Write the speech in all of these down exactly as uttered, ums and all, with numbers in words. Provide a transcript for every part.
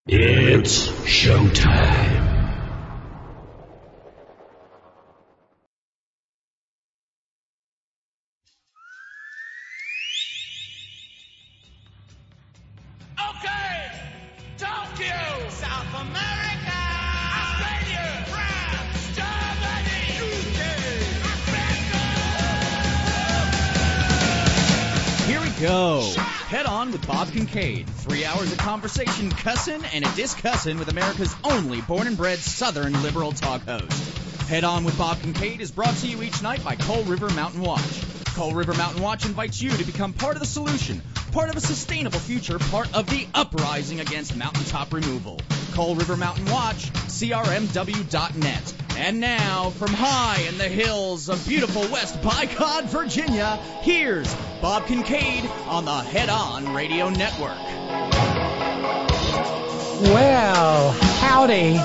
It's showtime. Okay, Tokyo, South America, Australia, France, Germany, U K, America. Here we go. Head on with Bob Kincaid. Three hours of conversation, cussin' and a discussin' with America's only born and bred Southern liberal talk host. Head on with Bob Kincaid is brought to you each night by Coal River Mountain Watch. Coal River Mountain Watch invites you to become part of the solution, part of a sustainable future, part of the uprising against mountaintop removal. Coal River Mountain Watch, C R M W dot net. And now, from high in the hills of beautiful West Bicod, Virginia, here's Bob Kincaid on the Head On Radio Network. Well, howdy.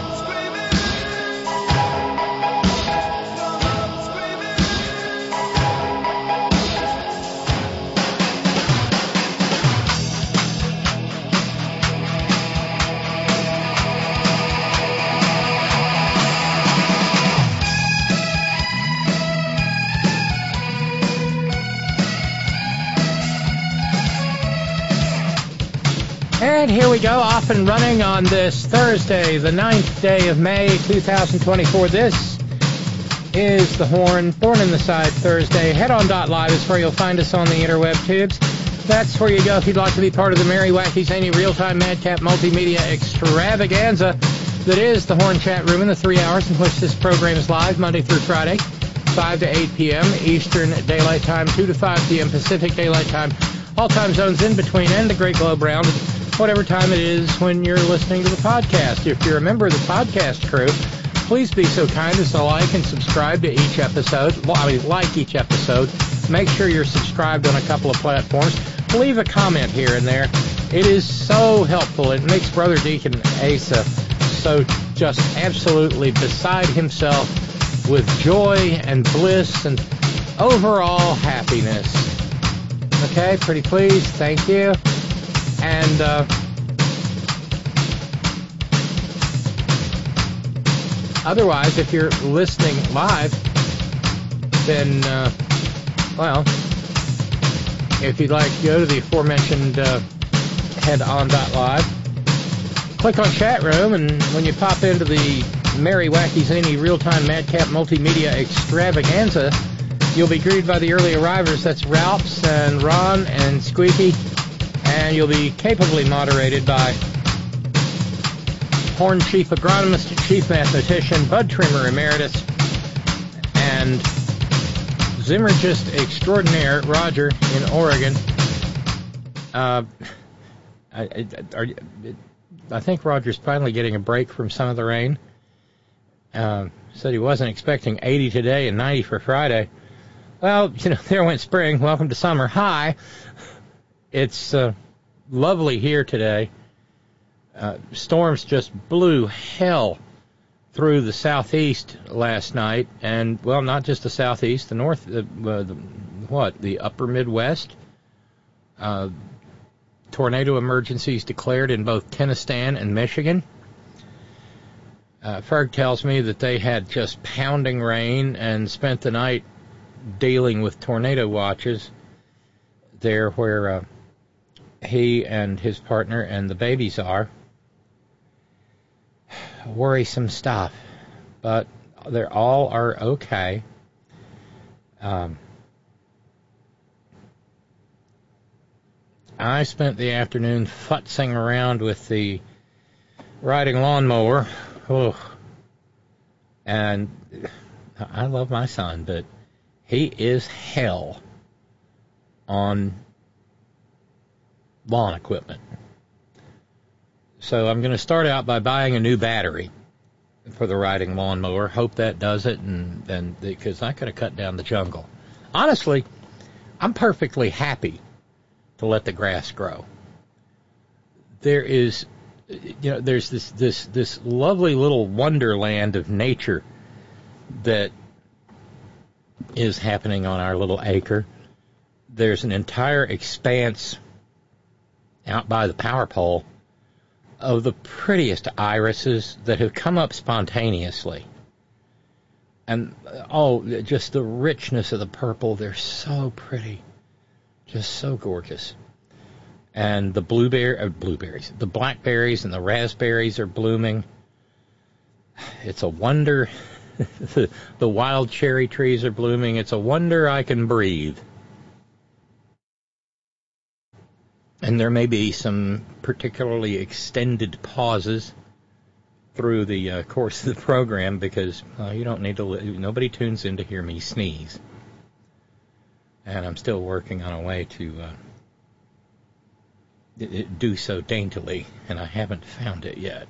And here we go, off and running on this Thursday, the ninth day of May, two thousand twenty-four. This is the Horn, Thorn in the Side Thursday. Head on dot live is where you'll find us on the interweb tubes. That's where you go if you'd like to be part of the Merry Wacky Zany Real-Time Madcap Multimedia Extravaganza that is the Horn Chat Room in the three hours in which this program is live, Monday through Friday, five to eight p.m. Eastern Daylight Time, two to five p.m. Pacific Daylight Time, all time zones in between and the Great Globe Round, whatever time it is when you're listening to the podcast. If you're a member of the podcast crew, please be so kind as to like and subscribe to each episode. Well, I mean, like each episode. Make sure you're subscribed on a couple of platforms. Leave a comment here and there. It is so helpful. It makes Brother Deacon Asa so just absolutely beside himself with joy and bliss and overall happiness. Okay, pretty pleased. Thank you. And uh, otherwise, if you're listening live, then, uh, well, if you'd like to go to the aforementioned uh, head on dot live, click on chat room, and when you pop into the Merry Wacky Zany Real-Time Madcap Multimedia Extravaganza, you'll be greeted by the early arrivers. That's Ralphs and Ron and Squeaky. And you'll be capably moderated by Horn Chief Agronomist, Chief Mathematician, Bud Trimmer Emeritus, and Zimmergist Extraordinaire, Roger, in Oregon. Uh, I, I, are, I think Roger's finally getting a break from some of the rain. Uh, said he wasn't expecting eighty today and ninety for Friday. Well, you know, there went spring. Welcome to summer. Hi. It's uh, lovely here today. Uh, storms just blew hell through the southeast last night, and, well, not just the southeast, the north, uh, the, what, the upper Midwest. Uh, tornado emergencies declared in both Tennessee and Michigan. Uh, Ferg tells me that they had just pounding rain and spent the night dealing with tornado watches there where uh, he and his partner and the babies are. Worrisome stuff, but they all are okay. Um, I spent the afternoon futzing around with the riding lawnmower. Oh, and I love my son, but he is hell on lawn equipment. So I'm going to start out by buying a new battery for the riding lawnmower. Hope that does it, and then because I could have cut down the jungle. Honestly, I'm perfectly happy to let the grass grow. There is, you know, there's this this this lovely little wonderland of nature that is happening on our little acre. There's an entire expanse out by the power pole of the prettiest irises that have come up spontaneously. And, oh, just the richness of the purple. They're so pretty. Just so gorgeous. And the blueberry, uh, blueberries, the blackberries and the raspberries are blooming. It's a wonder. the, the wild cherry trees are blooming. It's a wonder I can breathe. And there may be some particularly extended pauses through the uh, course of the program because uh, you don't need to, li- nobody tunes in to hear me sneeze. And I'm still working on a way to uh, d- do so daintily, and I haven't found it yet.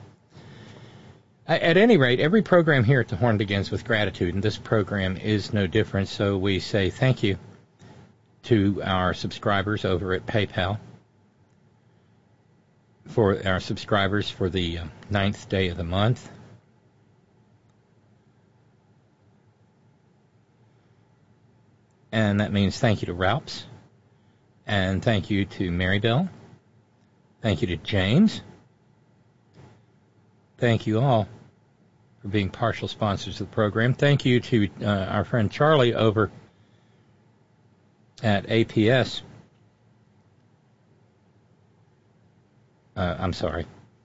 At any rate, every program here at the Horn begins with gratitude, and this program is no different, so we say thank you to our subscribers over at PayPal, for our subscribers for the uh, ninth day of the month. And that means thank you to Ralphs, and thank you to Marybelle, thank you to James, thank you all for being partial sponsors of the program. Thank you to uh, our friend Charlie over at A P S. Uh, I'm sorry.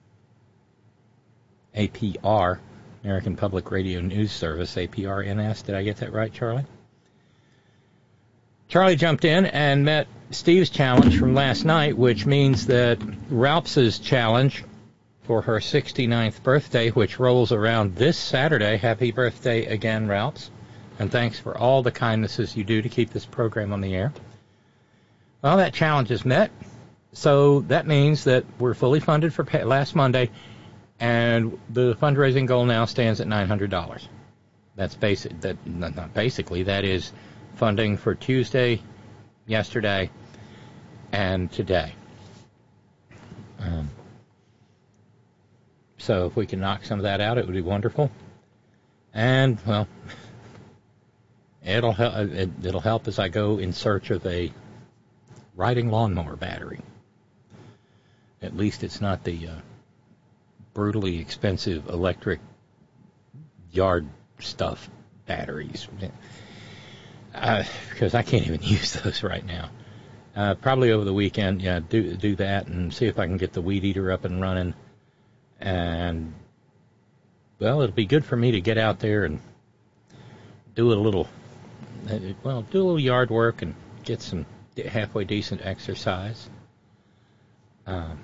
A P R, American Public Radio News Service, A P R N S. Did I get that right, Charlie? Charlie jumped in and met Steve's challenge from last night, which means that Ralph's challenge for her sixty-ninth birthday, which rolls around this Saturday. Happy birthday again, Ralphs. And thanks for all the kindnesses you do to keep this program on the air. Well, that challenge is met. So that means that we're fully funded for pay- last Monday, and the fundraising goal now stands at nine hundred dollars. That's basic. That not basically. That is funding for Tuesday, yesterday, and today. Um, so if we can knock some of that out, it would be wonderful. And well, it'll help. It, it'll help as I go in search of a riding lawnmower battery. At least it's not the uh, brutally expensive electric yard stuff batteries, uh, because I can't even use those right now. Uh, probably over the weekend, yeah, do do that and see if I can get the weed eater up and running. And well, it'll be good for me to get out there and do a little, well, do a little yard work and get some halfway decent exercise. Um,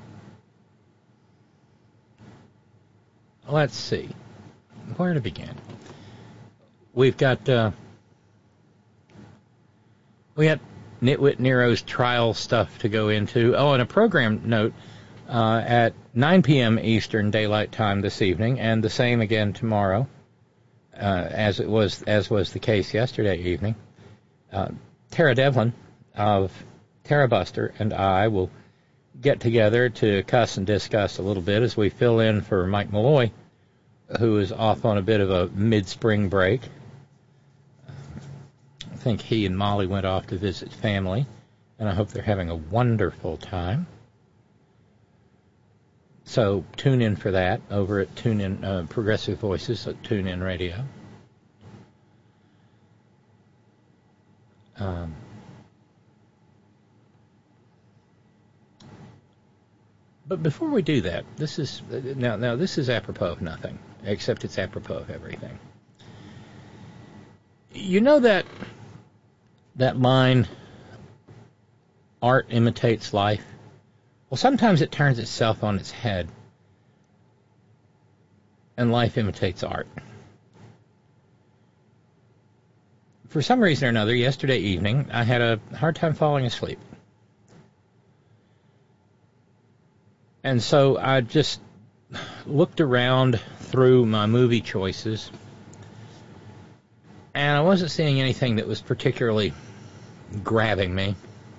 let's see where to begin. We've got uh, we got Nitwit Nero's trial stuff to go into. Oh, and a program note uh, at nine p.m. Eastern Daylight Time this evening, and the same again tomorrow, uh, as it was as was the case yesterday evening. Uh, Tara Devlin of Tara Buster and I will get together to cuss and discuss a little bit as we fill in for Mike Malloy, who is off on a bit of a mid-spring break. I think he and Molly went off to visit family, and I hope they're having a wonderful time. So tune in for that over at Tune In uh, Progressive Voices at TuneIn Radio. Um, But before we do that, this is now now this is apropos of nothing, except it's apropos of everything. You know that that line, art imitates life? Well, sometimes it turns itself on its head, and life imitates art. For some reason or another, yesterday evening, I had a hard time falling asleep. And so I just looked around through my movie choices, and I wasn't seeing anything that was particularly grabbing me.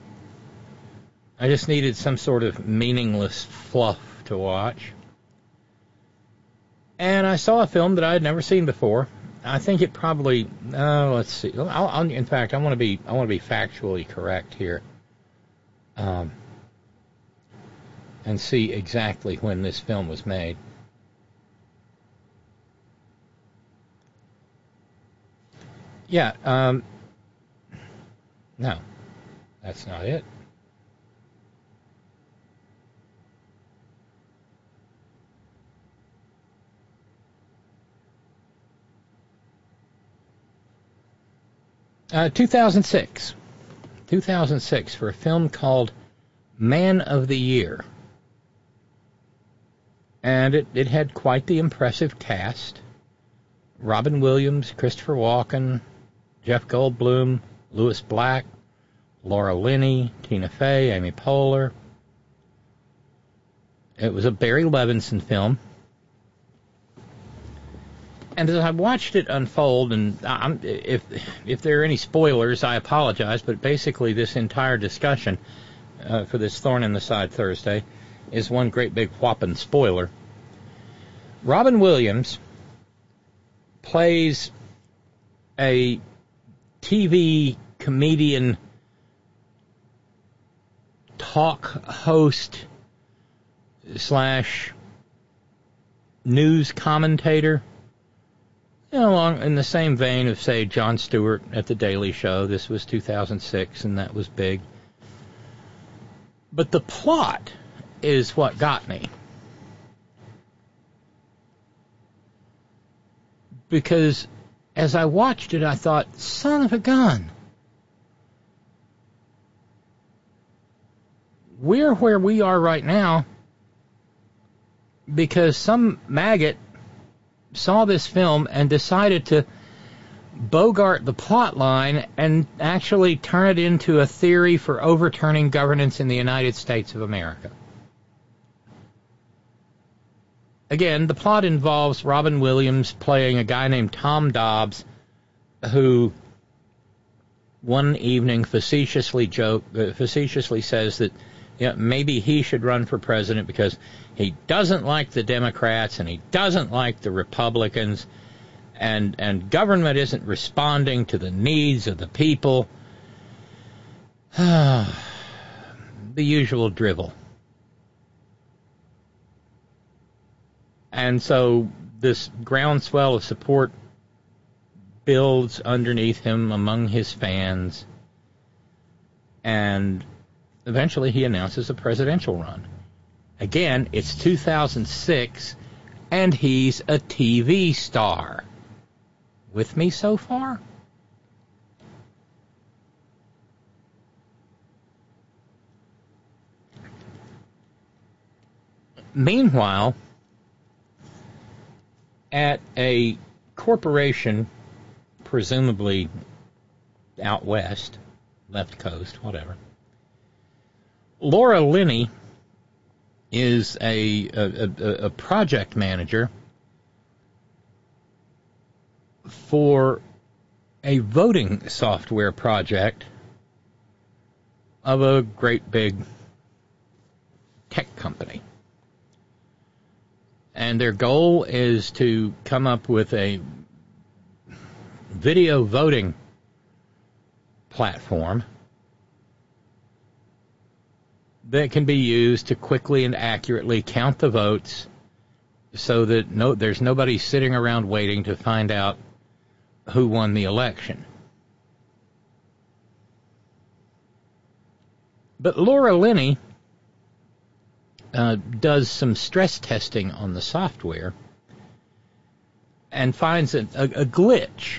I just needed some sort of meaningless fluff to watch. And I saw a film that I had never seen before. I think it probably, oh, let's see. I'll, I'll, in fact, I want to be, I want to be factually correct here. Um, and see exactly when this film was made. Yeah, um, no, that's not it. Uh, two thousand six. two thousand six for a film called Man of the Year. And it, it had quite the impressive cast. Robin Williams, Christopher Walken, Jeff Goldblum, Louis Black, Laura Linney, Tina Fey, Amy Poehler. It was a Barry Levinson film. And as I watched it unfold, and I'm, if if there are any spoilers, I apologize, but basically this entire discussion uh, for this Thorn in the Side Thursday is one great big whopping spoiler. Robin Williams plays a T V comedian, talk host slash news commentator, you know, along in the same vein of, say, Jon Stewart at The Daily Show. This was two thousand six, and that was big. But the plot is what got me. Because as I watched it, I thought, son of a gun. We're where we are right now because some maggot saw this film and decided to bogart the plot line and actually turn it into a theory for overturning governance in the United States of America. Again, the plot involves Robin Williams playing a guy named Tom Dobbs, who one evening facetiously joke, uh, facetiously says that yeah, maybe he should run for president because he doesn't like the Democrats and he doesn't like the Republicans, and and government isn't responding to the needs of the people. The usual drivel. And so this groundswell of support builds underneath him among his fans, and eventually he announces a presidential run. Again, it's two thousand six, and he's a T V star. With me so far? Meanwhile, at a corporation, presumably out west, left coast, whatever, Laura Linney is a, a, a, a project manager for a voting software project of a great big tech company. And their goal is to come up with a video voting platform that can be used to quickly and accurately count the votes so that no, there's nobody sitting around waiting to find out who won the election. But Laura Linney uh, does some stress testing on the software and finds a, a, a glitch.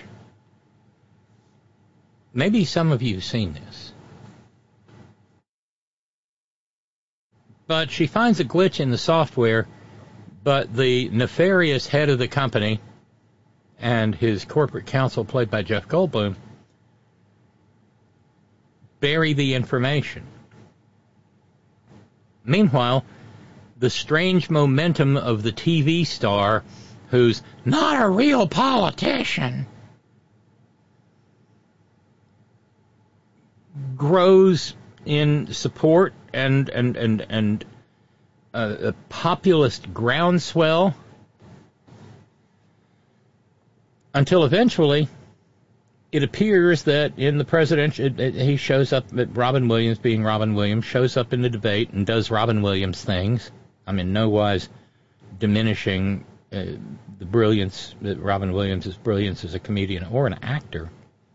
Maybe some of you have seen this. But she finds a glitch in the software, but the nefarious head of the company and his corporate counsel, played by Jeff Goldblum, bury the information. Meanwhile, the strange momentum of the T V star, who's not a real politician, grows in support and and and and uh, a populist groundswell, until eventually it appears that in the presidential, it, it, he shows up, Robin Williams, being Robin Williams, shows up in the debate and does Robin Williams things. I'm in no wise diminishing uh, the brilliance, Robin Williams' brilliance as a comedian or an actor.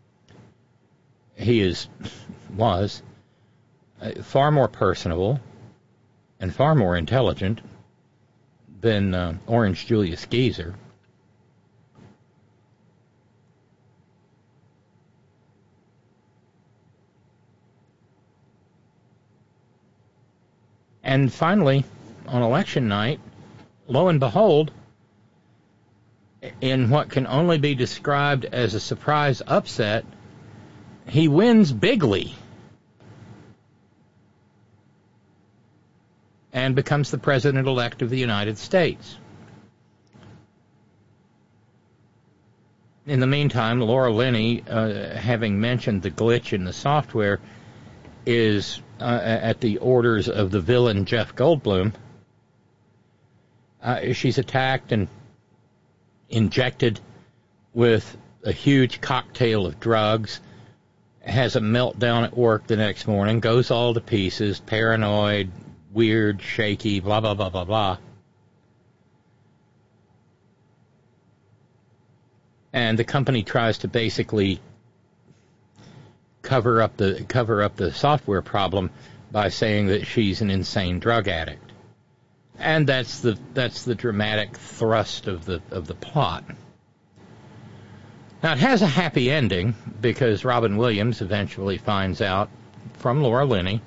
He is, was, uh, far more personable and far more intelligent than uh, Orange Julius Geezer. And finally, on election night, lo and behold, in what can only be described as a surprise upset, he wins bigly and becomes the president-elect of the United States. In the meantime, Laura Linney, uh, having mentioned the glitch in the software, is uh, at the orders of the villain Jeff Goldblum. Uh, she's attacked and injected with a huge cocktail of drugs, has a meltdown at work the next morning, goes all to pieces, paranoid, weird, shaky, blah, blah, blah, blah, blah. And the company tries to basically cover up the cover up the software problem by saying that she's an insane drug addict. And that's the that's the dramatic thrust of the of the plot. Now, it has a happy ending because Robin Williams eventually finds out from Laura Linney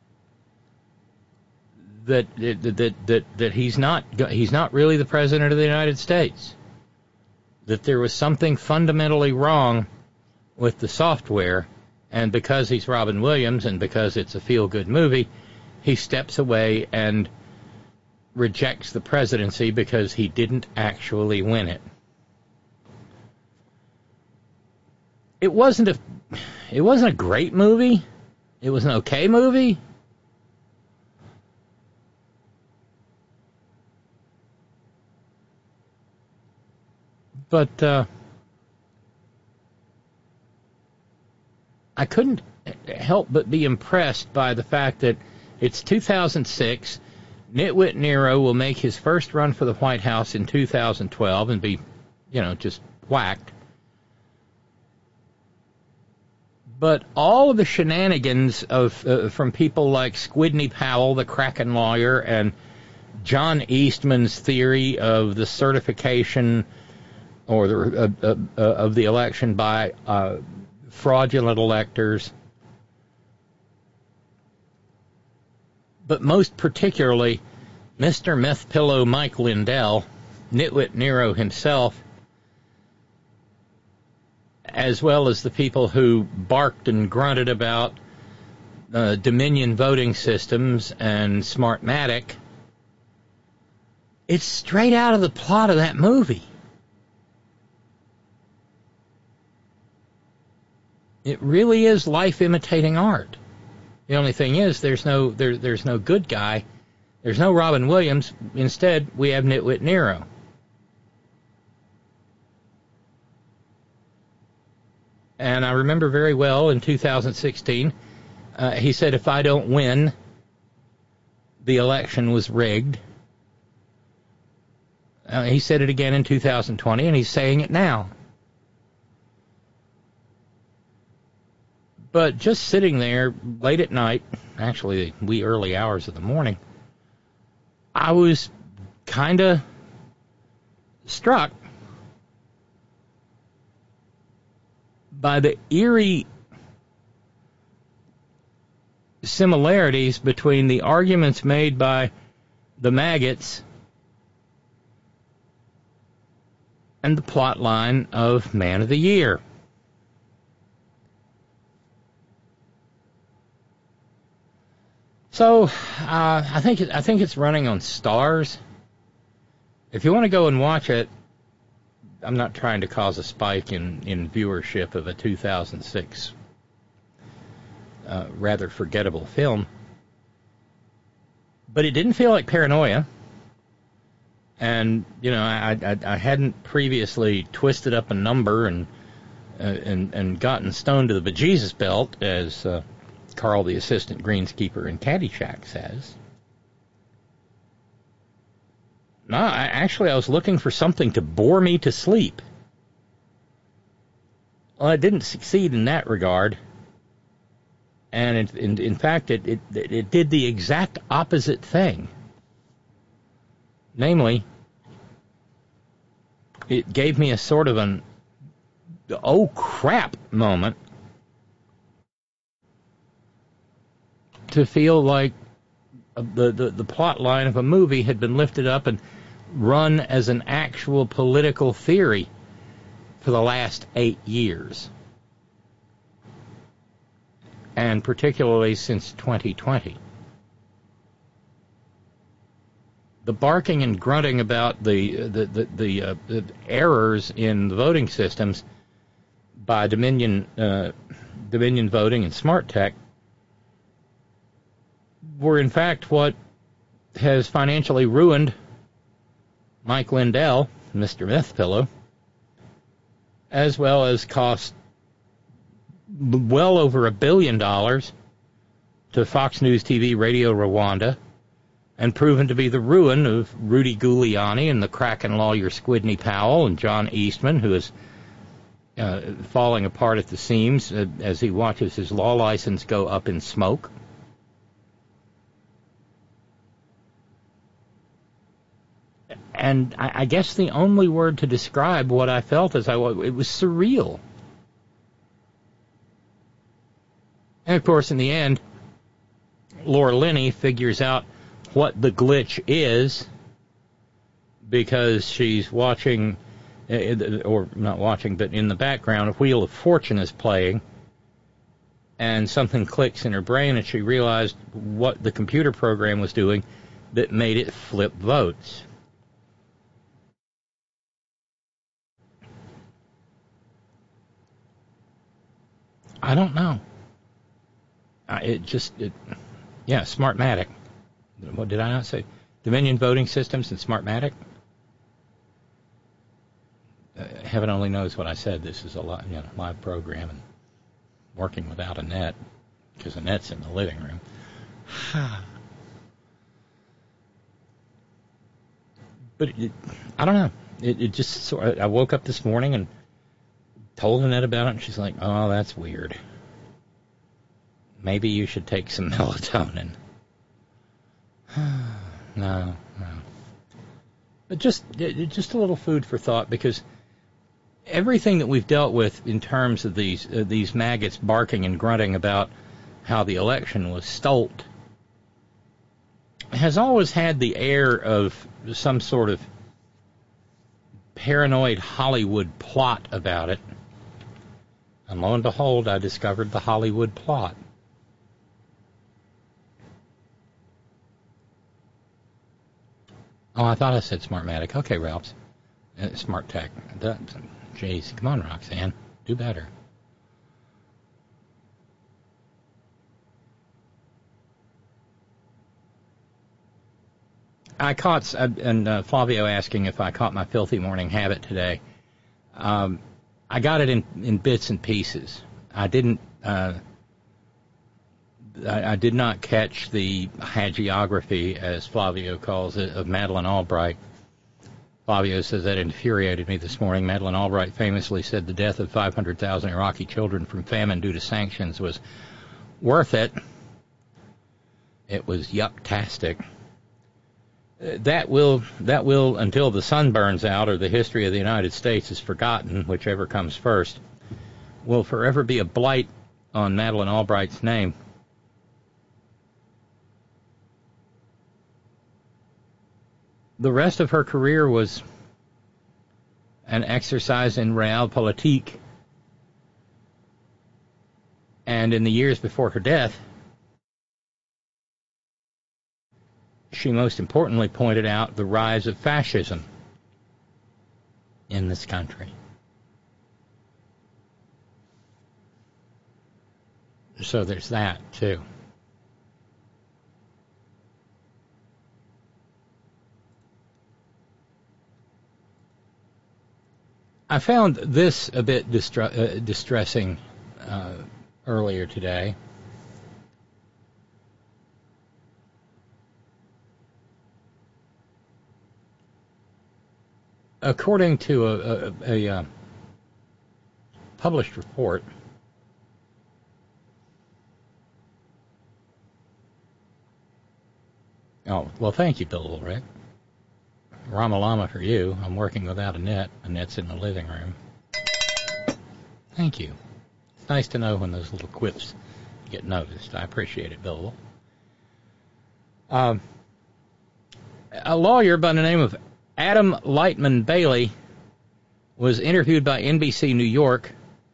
that that that that, that he's not he's not really the president of the United States. That there was something fundamentally wrong with the software, and because he's Robin Williams and because it's a feel-good movie, he steps away and rejects the presidency because he didn't actually win it. It wasn't a it wasn't a great movie. It was an okay movie. But uh, I couldn't help but be impressed by the fact that it's two thousand six. Nitwit Nero will make his first run for the White House in two thousand twelve and be, you know, just whacked. But all of the shenanigans of uh, from people like Squidney Powell, the Kraken lawyer, and John Eastman's theory of the certification or the, uh, uh, uh, of the election by uh, fraudulent electors, but most particularly Mister Meth Pillow Mike Lindell, Nitwit Nero himself, as well as the people who barked and grunted about uh, Dominion voting systems and Smartmatic. It's straight out of the plot of that movie. It really is life imitating art. The only thing is, there's no there, there's no good guy. There's no Robin Williams. Instead, we have Nitwit Nero. And I remember very well in two thousand sixteen, uh, he said, if I don't win, the election was rigged. Uh, he said it again in two thousand twenty, and he's saying it now. But just sitting there late at night, actually the wee early hours of the morning, I was kind of struck by the eerie similarities between the arguments made by the maggots and the plot line of Man of the Year. So, uh, I think it, I think it's running on Stars. If you want to go and watch it, I'm not trying to cause a spike in, in viewership of a two thousand six uh, rather forgettable film. But it didn't feel like Paranoia. And, you know, I, I, I hadn't previously twisted up a number and uh, and, and gotten stoned to the bejesus belt, as uh, Carl, the assistant greenskeeper in Caddyshack, says. No, I, actually, I was looking for something to bore me to sleep. Well, it didn't succeed in that regard. And it, in, in fact, it, it, it did the exact opposite thing. Namely, it gave me a sort of an oh crap moment to feel like the, the, the plot line of a movie had been lifted up and run as an actual political theory for the last eight years. And particularly since twenty twenty. The barking and grunting about the the the, the, uh, the errors in the voting systems by Dominion uh, Dominion Voting and Smart Tech were in fact what has financially ruined Mike Lindell, Mister Mythpillow, as well as cost well over a billion dollars to Fox News T V Radio Rwanda, and proven to be the ruin of Rudy Giuliani and the Kraken lawyer Squidney Powell and John Eastman, who is uh, falling apart at the seams uh, as he watches his law license go up in smoke. And I, I guess the only word to describe what I felt as I it was surreal. And, of course, in the end, Laura Linney figures out what the glitch is because she's watching, or not watching, but in the background, a Wheel of Fortune is playing, and something clicks in her brain, and she realized what the computer program was doing that made it flip votes. I don't know. Uh, it just, it, yeah, Smartmatic. What did I not say? Dominion Voting Systems and Smartmatic? Uh, heaven only knows what I said. This is a li- you know, live program and working without a net, because the net's in the living room. But it, I don't know. It, it just sort of, I woke up this morning and told Annette about it, and she's like, oh, that's weird. Maybe you should take some melatonin. no, no. But just just a little food for thought, because everything that we've dealt with in terms of these uh, these maggots barking and grunting about how the election was stolen has always had the air of some sort of paranoid Hollywood plot about it. And lo and behold, I discovered the Hollywood plot. Oh, I thought I said Smartmatic. Okay, Ralphs. Uh, Smart Tech. That, jeez, come on, Roxanne. Do better. I caught, uh, and uh, Flavio asking if I caught my filthy morning habit today. Um, I got it in, in bits and pieces. I didn't, uh, I, I did not catch the hagiography, as Flavio calls it, of Madeleine Albright. Flavio says that infuriated me this morning. Madeleine Albright famously said the death of five hundred thousand Iraqi children from famine due to sanctions was worth it. It was yucktastic. That will, that will, until the sun burns out or the history of the United States is forgotten, whichever comes first, will forever be a blight on Madeleine Albright's name. The rest of her career was an exercise in realpolitik. And in the years before her death, she most importantly pointed out the rise of fascism in this country. So there's that, too. I found this a bit distra- uh, distressing uh, earlier today. According to a, a, a, a published report, oh, well, thank you, Bill Ulrich. Ramalama for you. I'm working without a net. A net's in the living room. Thank you. It's nice to know when those little quips get noticed. I appreciate it, Bill. Um, a lawyer by the name of Adam Lightman Bailey was interviewed by N B C New York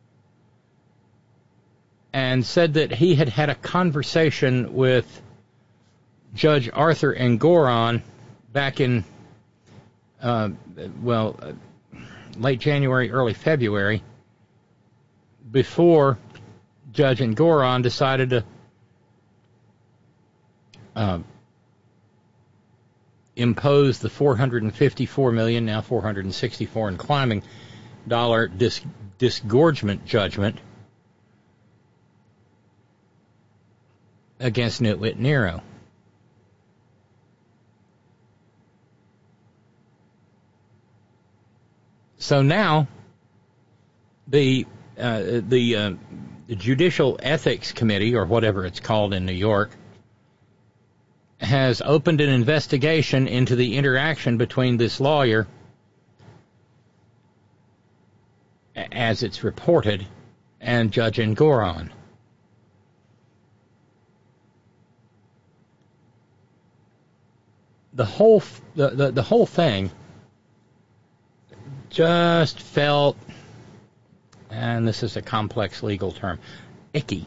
and said that he had had a conversation with Judge Arthur Engoron back in, uh, well, uh, late January, early February, before Judge Engoron decided to uh, impose the four hundred fifty-four million dollars, now four hundred sixty-four and climbing, dollar dis- disgorgement judgment against Nitwit Nero. So now the uh, the, uh, the Judicial Ethics Committee, or whatever it's called in New York, has opened an investigation into the interaction between this lawyer, as it's reported, and Judge Engoron. The whole the, the, the whole thing just felt, and this is a complex legal term, icky.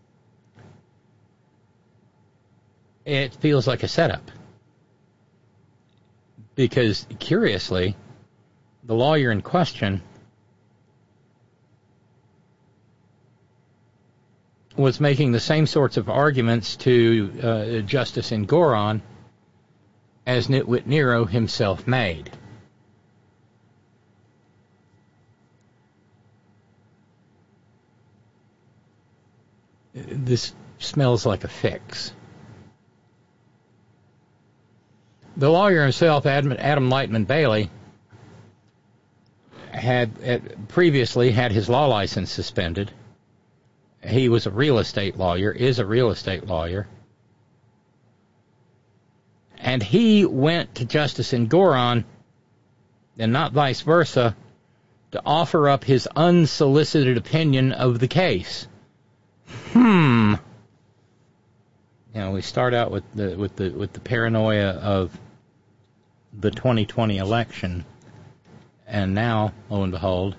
It feels like a setup. Because, curiously, the lawyer in question was making the same sorts of arguments to uh, Justice Engoron as Nitwit Nero himself made. This smells like a fix. The lawyer himself, Adam, Adam Lightman Bailey, had, had previously had his law license suspended. He was a real estate lawyer, is a real estate lawyer. And he went to Justice Engoron, and not vice versa, to offer up his unsolicited opinion of the case. Hmm. You know, we start out with the with the with the paranoia of the twenty twenty election, and now, lo and behold,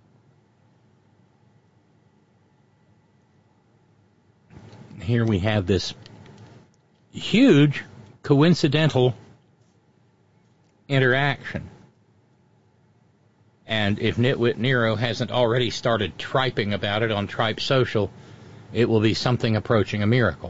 here we have this huge coincidental interaction. And if Nitwit Nero hasn't already started triping about it on Tripe Social, it will be something approaching a miracle.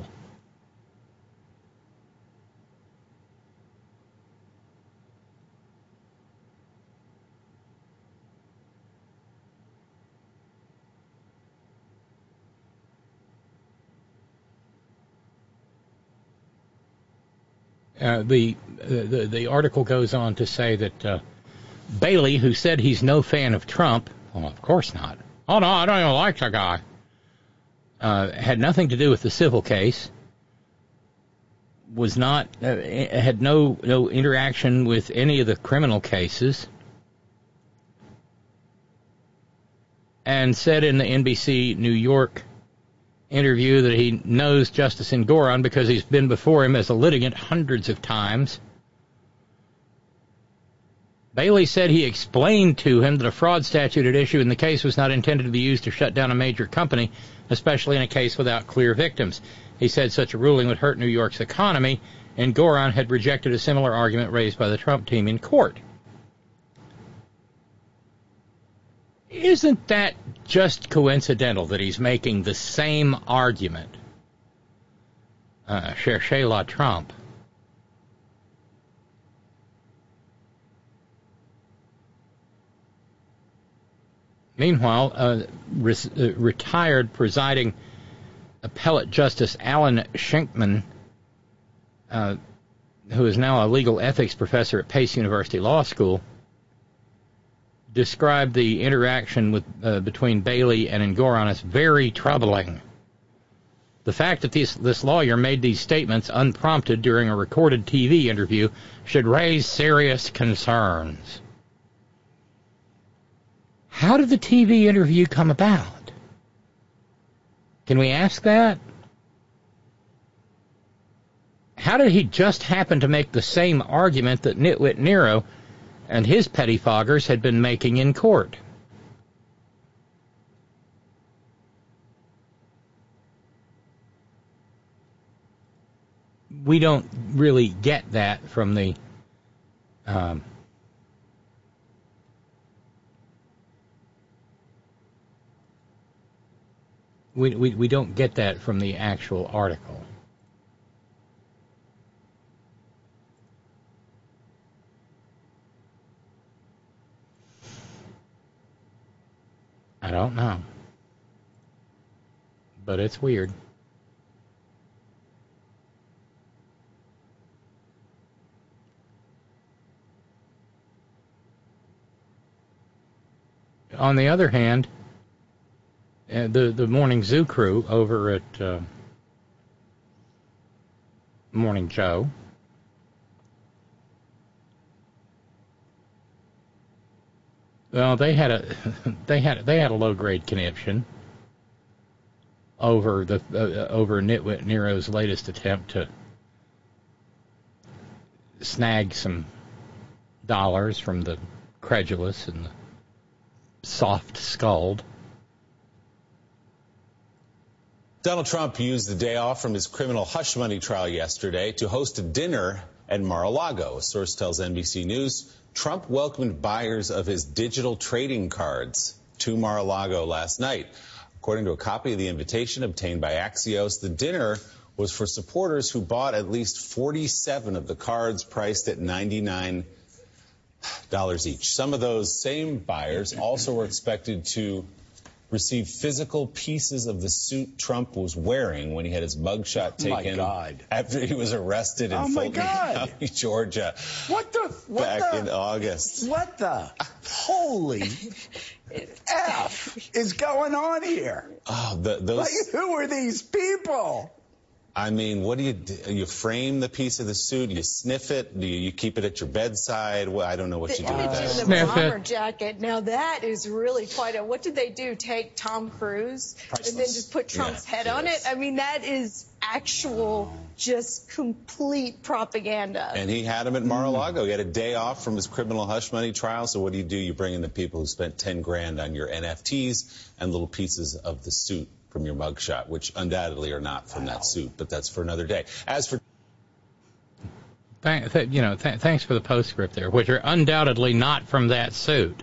Uh, the, the the article goes on to say that uh, Bailey, who said he's no fan of Trump, well, of course not. Oh, no, I don't even like that guy. Uh, had nothing to do with the civil case, was not, uh, had no, no interaction with any of the criminal cases, and said in the N B C New York interview that he knows Justice Engoron because he's been before him as a litigant hundreds of times. Bailey said he explained to him that a fraud statute at issue in the case was not intended to be used to shut down a major company, especially in a case without clear victims. He said such a ruling would hurt New York's economy, and Engoron had rejected a similar argument raised by the Trump team in court. Isn't that just coincidental that he's making the same argument? Uh, cherchez la Trump. Meanwhile, uh, res- uh, retired presiding appellate justice Alan Schenkman, uh, who is now a legal ethics professor at Pace University Law School, described the interaction with uh, between Bailey and Engoron as very troubling. The fact that this, this lawyer made these statements unprompted during a recorded T V interview should raise serious concerns. How did the T V interview come about? Can we ask that? How did he just happen to make the same argument that Nitwit Nero and his pettifoggers had been making in court? We don't really get that from the um, we, we we don't get that from the actual article. I don't know, but it's weird. On the other hand, uh, the the Morning Zoo crew over at uh, Morning Joe well, they had a they had they had a low grade conniption over the uh, over Nitwit Nero's latest attempt to snag some dollars from the credulous and the soft-skulled. Donald Trump used the day off from his criminal hush money trial yesterday to host a dinner at Mar-a-Lago. A source tells N B C News Trump welcomed buyers of his digital trading cards to Mar-a-Lago last night. According to a copy of the invitation obtained by Axios, the dinner was for supporters who bought at least forty-seven of the cards priced at ninety-nine dollars each. Some of those same buyers also were expected to receive physical pieces of the suit Trump was wearing when he had his mugshot taken oh my God. after he was arrested in oh Fulton County, Georgia. What the? What back the, in August. What the holy F is going on here? Oh, the, those. Like, who are these people? I mean, what do you do? You frame the piece of the suit? You sniff it? Do you, you keep it at your bedside? Well, I don't know what the you do with image that. of the Sniff bomber it. jacket. Now that is really quite a. What did they do? Take Tom Cruise Priceless. and then just put Trump's Yeah, head yes. on it? I mean, that is actual, just complete propaganda. And he had him at Mar-a-Lago. He had a day off from his criminal hush money trial. So what do you do? You bring in the people who spent ten grand on your N F Ts and little pieces of the suit from your mugshot, which undoubtedly are not from that suit, but that's for another day. As for Th- th- you know, th- thanks for the postscript there, which are undoubtedly not from that suit.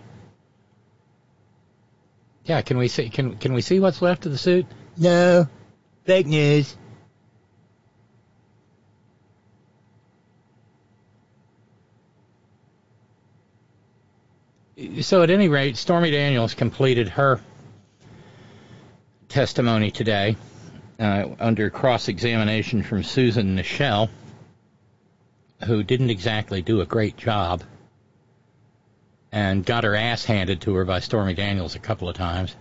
Yeah, can we see? Can can we see what's left of the suit? No, fake news. So at any rate, Stormy Daniels completed her testimony today uh, under cross-examination from Susan Nichelle, who didn't exactly do a great job and got her ass handed to her by Stormy Daniels a couple of times.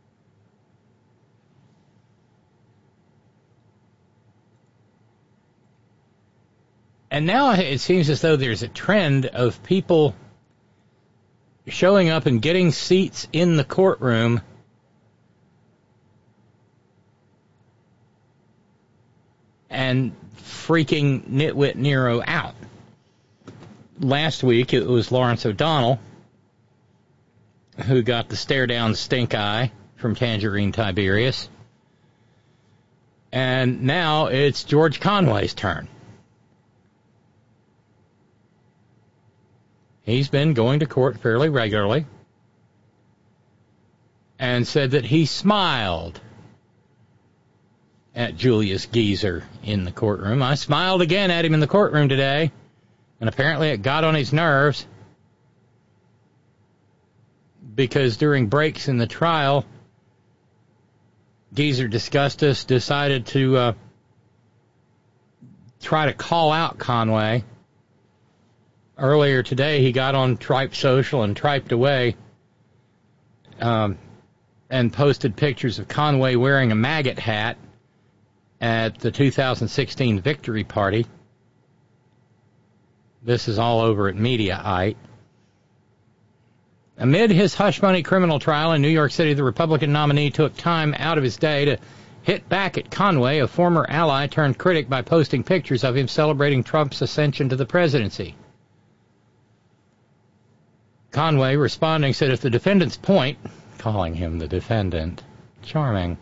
And now it seems as though there's a trend of people showing up and getting seats in the courtroom and freaking Nitwit Nero out. Last week it was Lawrence O'Donnell who got the stare down stink eye from Tangerine Tiberius. And now it's George Conway's turn. He's been going to court fairly regularly and said that he smiled at Julius Geezer in the courtroom. I smiled again at him in the courtroom today, and apparently it got on his nerves because during breaks in the trial, Geezer Disgustus decided to uh, try to call out Conway. Earlier today, he got on Tripe Social and triped away um, and posted pictures of Conway wearing a maggot hat at the two thousand sixteen victory party. This is all over at Mediaite. Amid his hush-money criminal trial in New York City, the Republican nominee took time out of his day to hit back at Conway, a former ally turned critic, by posting pictures of him celebrating Trump's ascension to the presidency. Conway, responding, said, if the defendant's point, calling him the defendant, charming,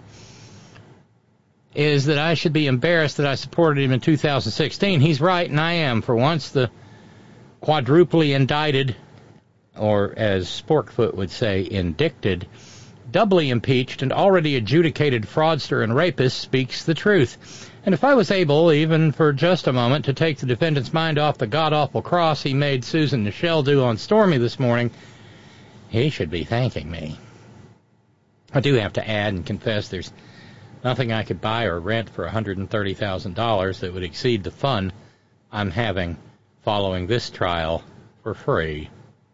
is that I should be embarrassed that I supported him in two thousand sixteen, he's right, and I am. For once, the quadruply indicted, or as Sporkfoot would say, indicted, doubly impeached and already adjudicated fraudster and rapist speaks the truth. And if I was able, even for just a moment, to take the defendant's mind off the god-awful cross he made Susan Nichelle do on Stormy this morning, he should be thanking me. I do have to add and confess there's nothing I could buy or rent for one hundred thirty thousand dollars that would exceed the fun I'm having following this trial for free.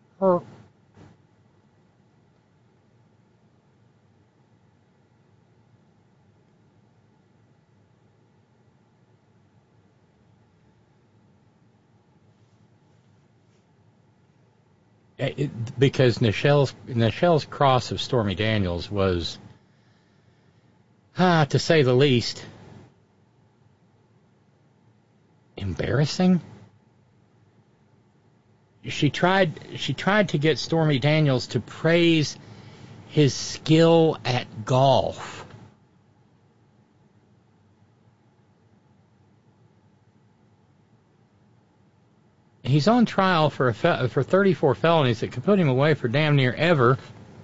It, because Nichelle's, Nichelle's cross of Stormy Daniels was, ah, to say the least, embarrassing. She tried, she tried to get Stormy Daniels to praise his skill at golf. He's on trial for a fe- for thirty-four felonies that could put him away for damn near ever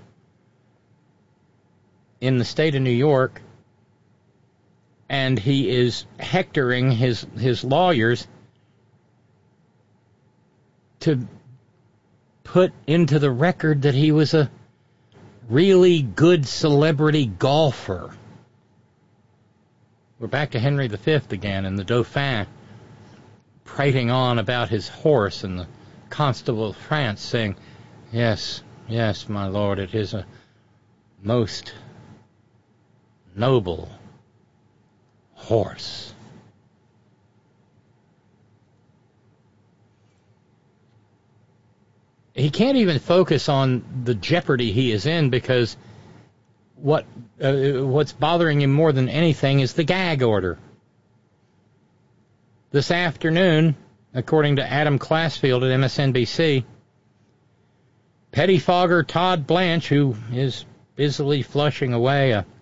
in the state of New York, and he is hectoring his his lawyers to put into the record that he was a really good celebrity golfer. We're back to Henry the Fifth again, and the Dauphin prating on about his horse, and the Constable of France saying, yes, yes, my lord, it is a most noble horse. He can't even focus on the jeopardy he is in, because what uh, what's bothering him more than anything is the gag order. This afternoon, according to Adam Classfield at M S N B C, pettifogger Todd Blanche, who is busily flushing away a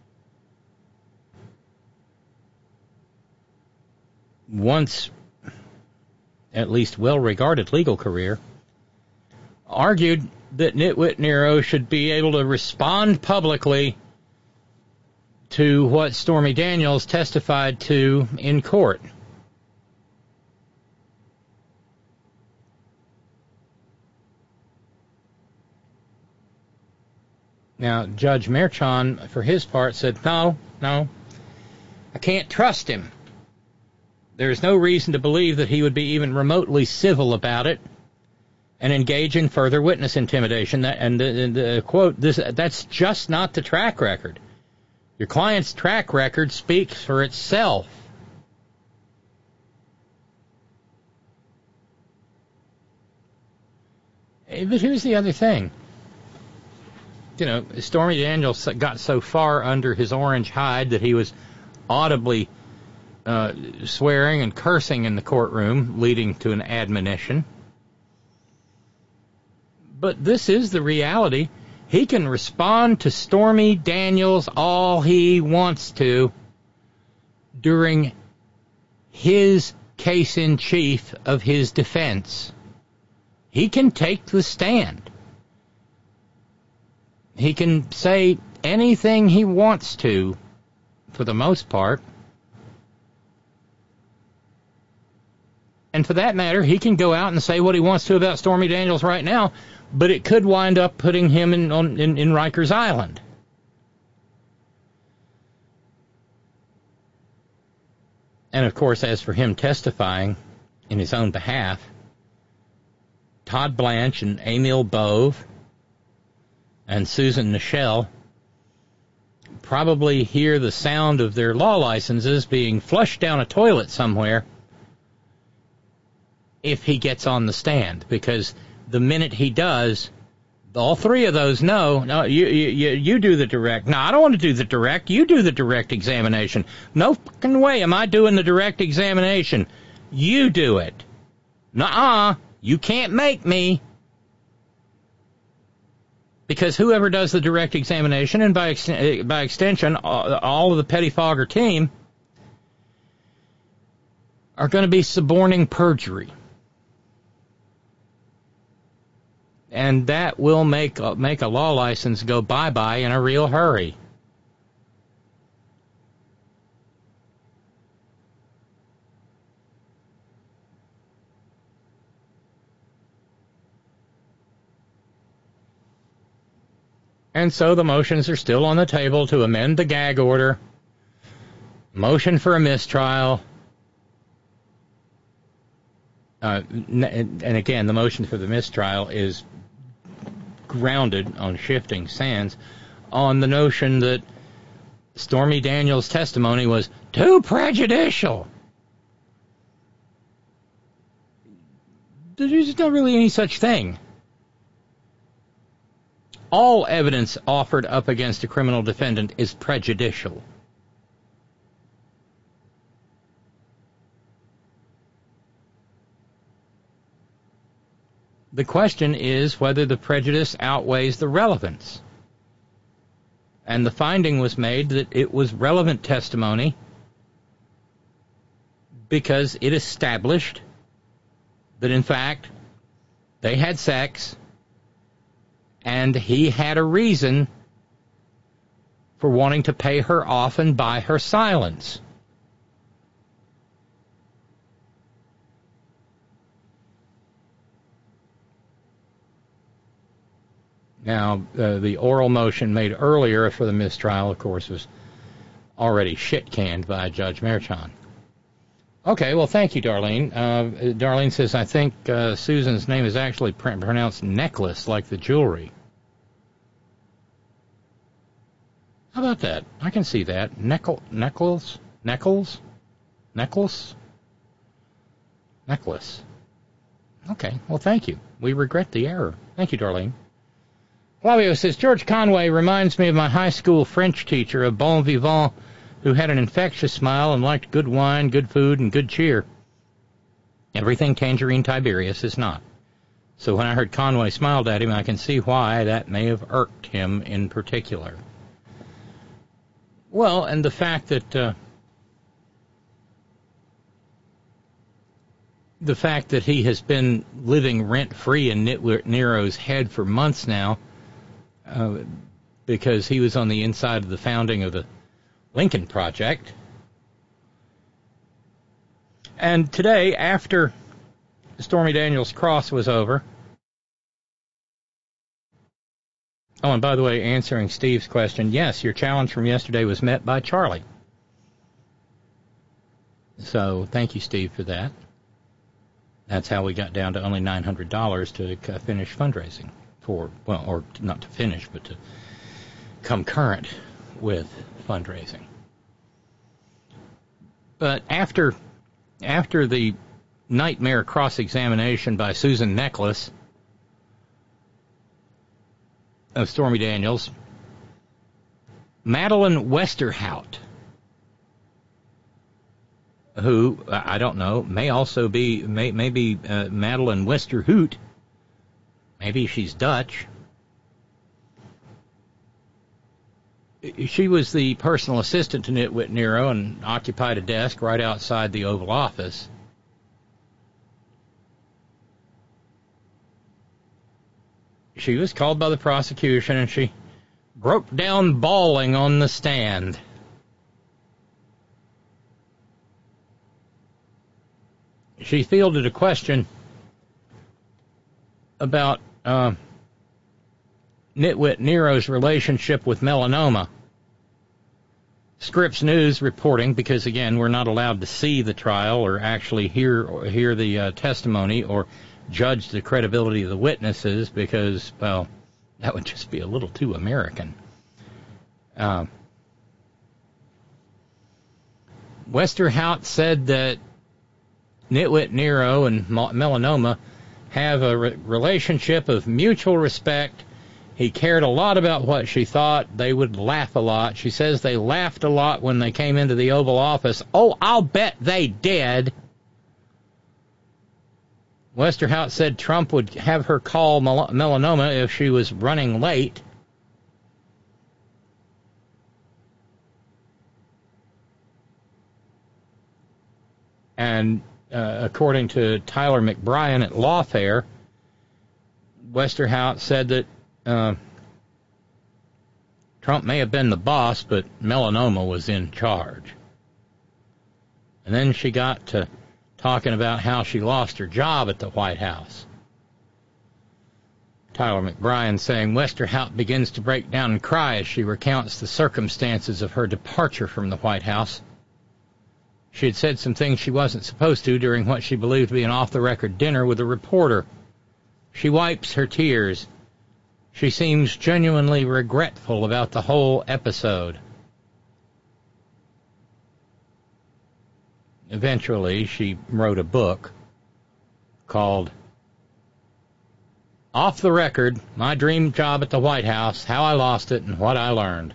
once at least well-regarded legal career, argued that Nitwit Nero should be able to respond publicly to what Stormy Daniels testified to in court. Now, Judge Merchan, for his part, said, no, no, I can't trust him. There's no reason to believe that he would be even remotely civil about it and engage in further witness intimidation. That, and the, the quote, this, that's just not the track record. Your client's track record speaks for itself. But here's the other thing. You know, Stormy Daniels got so far under his orange hide that he was audibly uh, swearing and cursing in the courtroom, leading to an admonition. But this is the reality. He can respond to Stormy Daniels all he wants to during his case in chief of his defense. He can take the stand. He can say anything he wants to, for the most part. And for that matter, he can go out and say what he wants to about Stormy Daniels right now but it could wind up putting him in, on, in, in Rikers Island. And, of course, as for him testifying in his own behalf, Todd Blanche and Emil Bove and Susan Nichelle probably hear the sound of their law licenses being flushed down a toilet somewhere if he gets on the stand, because the minute he does, all three of those know, no, you, you, you do the direct. No, I don't want to do the direct. You do the direct examination. No fucking way am I doing the direct examination. You do it. Nuh-uh. You can't make me. Because whoever does the direct examination, and by, ex- by extension, all of the Pettifogger team, are going to be suborning perjury. And that will make, uh, make a law license go bye-bye in a real hurry. And so the motions are still on the table to amend the gag order, motion for a mistrial, uh, and again, the motion for the mistrial is grounded on shifting sands on the notion that Stormy Daniels' testimony was too prejudicial. There's not really any such thing. All evidence offered up against a criminal defendant is prejudicial. The question is whether the prejudice outweighs the relevance. And the finding was made that it was relevant testimony because it established that, in fact, they had sex, and he had a reason for wanting to pay her off and buy her silence. Now, uh, the oral motion made earlier for the mistrial, of course, was already shit-canned by Judge Merchan. Okay, well, thank you, Darlene. Uh, Darlene says, I think uh, Susan's name is actually pr- pronounced necklace, like the jewelry. How about that? I can see that. Neckle, necklace? Necklace? Necklace? Necklace. Okay, well, thank you. We regret the error. Thank you, Darlene. Flavio says, George Conway reminds me of my high school French teacher, a bon vivant, who had an infectious smile and liked good wine, good food, and good cheer. Everything Tangerine Tiberius is not. So when I heard Conway smiled at him, I can see why that may have irked him in particular. Well, and the fact that uh, the fact that he has been living rent-free in Nero's head for months now, uh, because he was on the inside of the founding of the Lincoln Project. And today, after Stormy Daniels' cross was over, oh, and by the way, answering Steve's question, yes, your challenge from yesterday was met by Charlie. So thank you, Steve, for that. That's how we got down to only nine hundred dollars to finish fundraising for, well, or not to finish, but to come current with fundraising. But after after the nightmare cross-examination by Susan Necklace of Stormy Daniels, Madeline Westerhout, who, I don't know, may also be, may, maybe uh, Madeline Westerhout, maybe she's Dutch. She was the personal assistant to Nitwit Nero and occupied a desk right outside the Oval Office. She was called by the prosecution, and she broke down bawling on the stand. She fielded a question about uh, nitwit Nero's relationship with melanoma. Scripps News reporting, because again, we're not allowed to see the trial or actually hear or hear the uh, testimony or judge the credibility of the witnesses, because, well, that would just be a little too American. Uh, Westerhout said that nitwit Nero and melanoma have a re- relationship of mutual respect. He cared a lot about what she thought. They would laugh a lot. She says they laughed a lot when they came into the Oval Office. Oh, I'll bet they did. Westerhout said Trump would have her call mel- melanoma if she was running late. And uh, according to Tyler McBrien at Lawfare, Westerhout said that Uh, Trump may have been the boss, but melanoma was in charge. And then she got to talking about how she lost her job at the White House. Tyler McBrien saying Westerhout begins to break down and cry as she recounts the circumstances of her departure from the White House. She had said some things she wasn't supposed to during what she believed to be an off-the-record dinner with a reporter. She wipes her tears. She seems genuinely regretful about the whole episode. Eventually, she wrote a book called Off the Record, My Dream Job at the White House, How I Lost It, and What I Learned.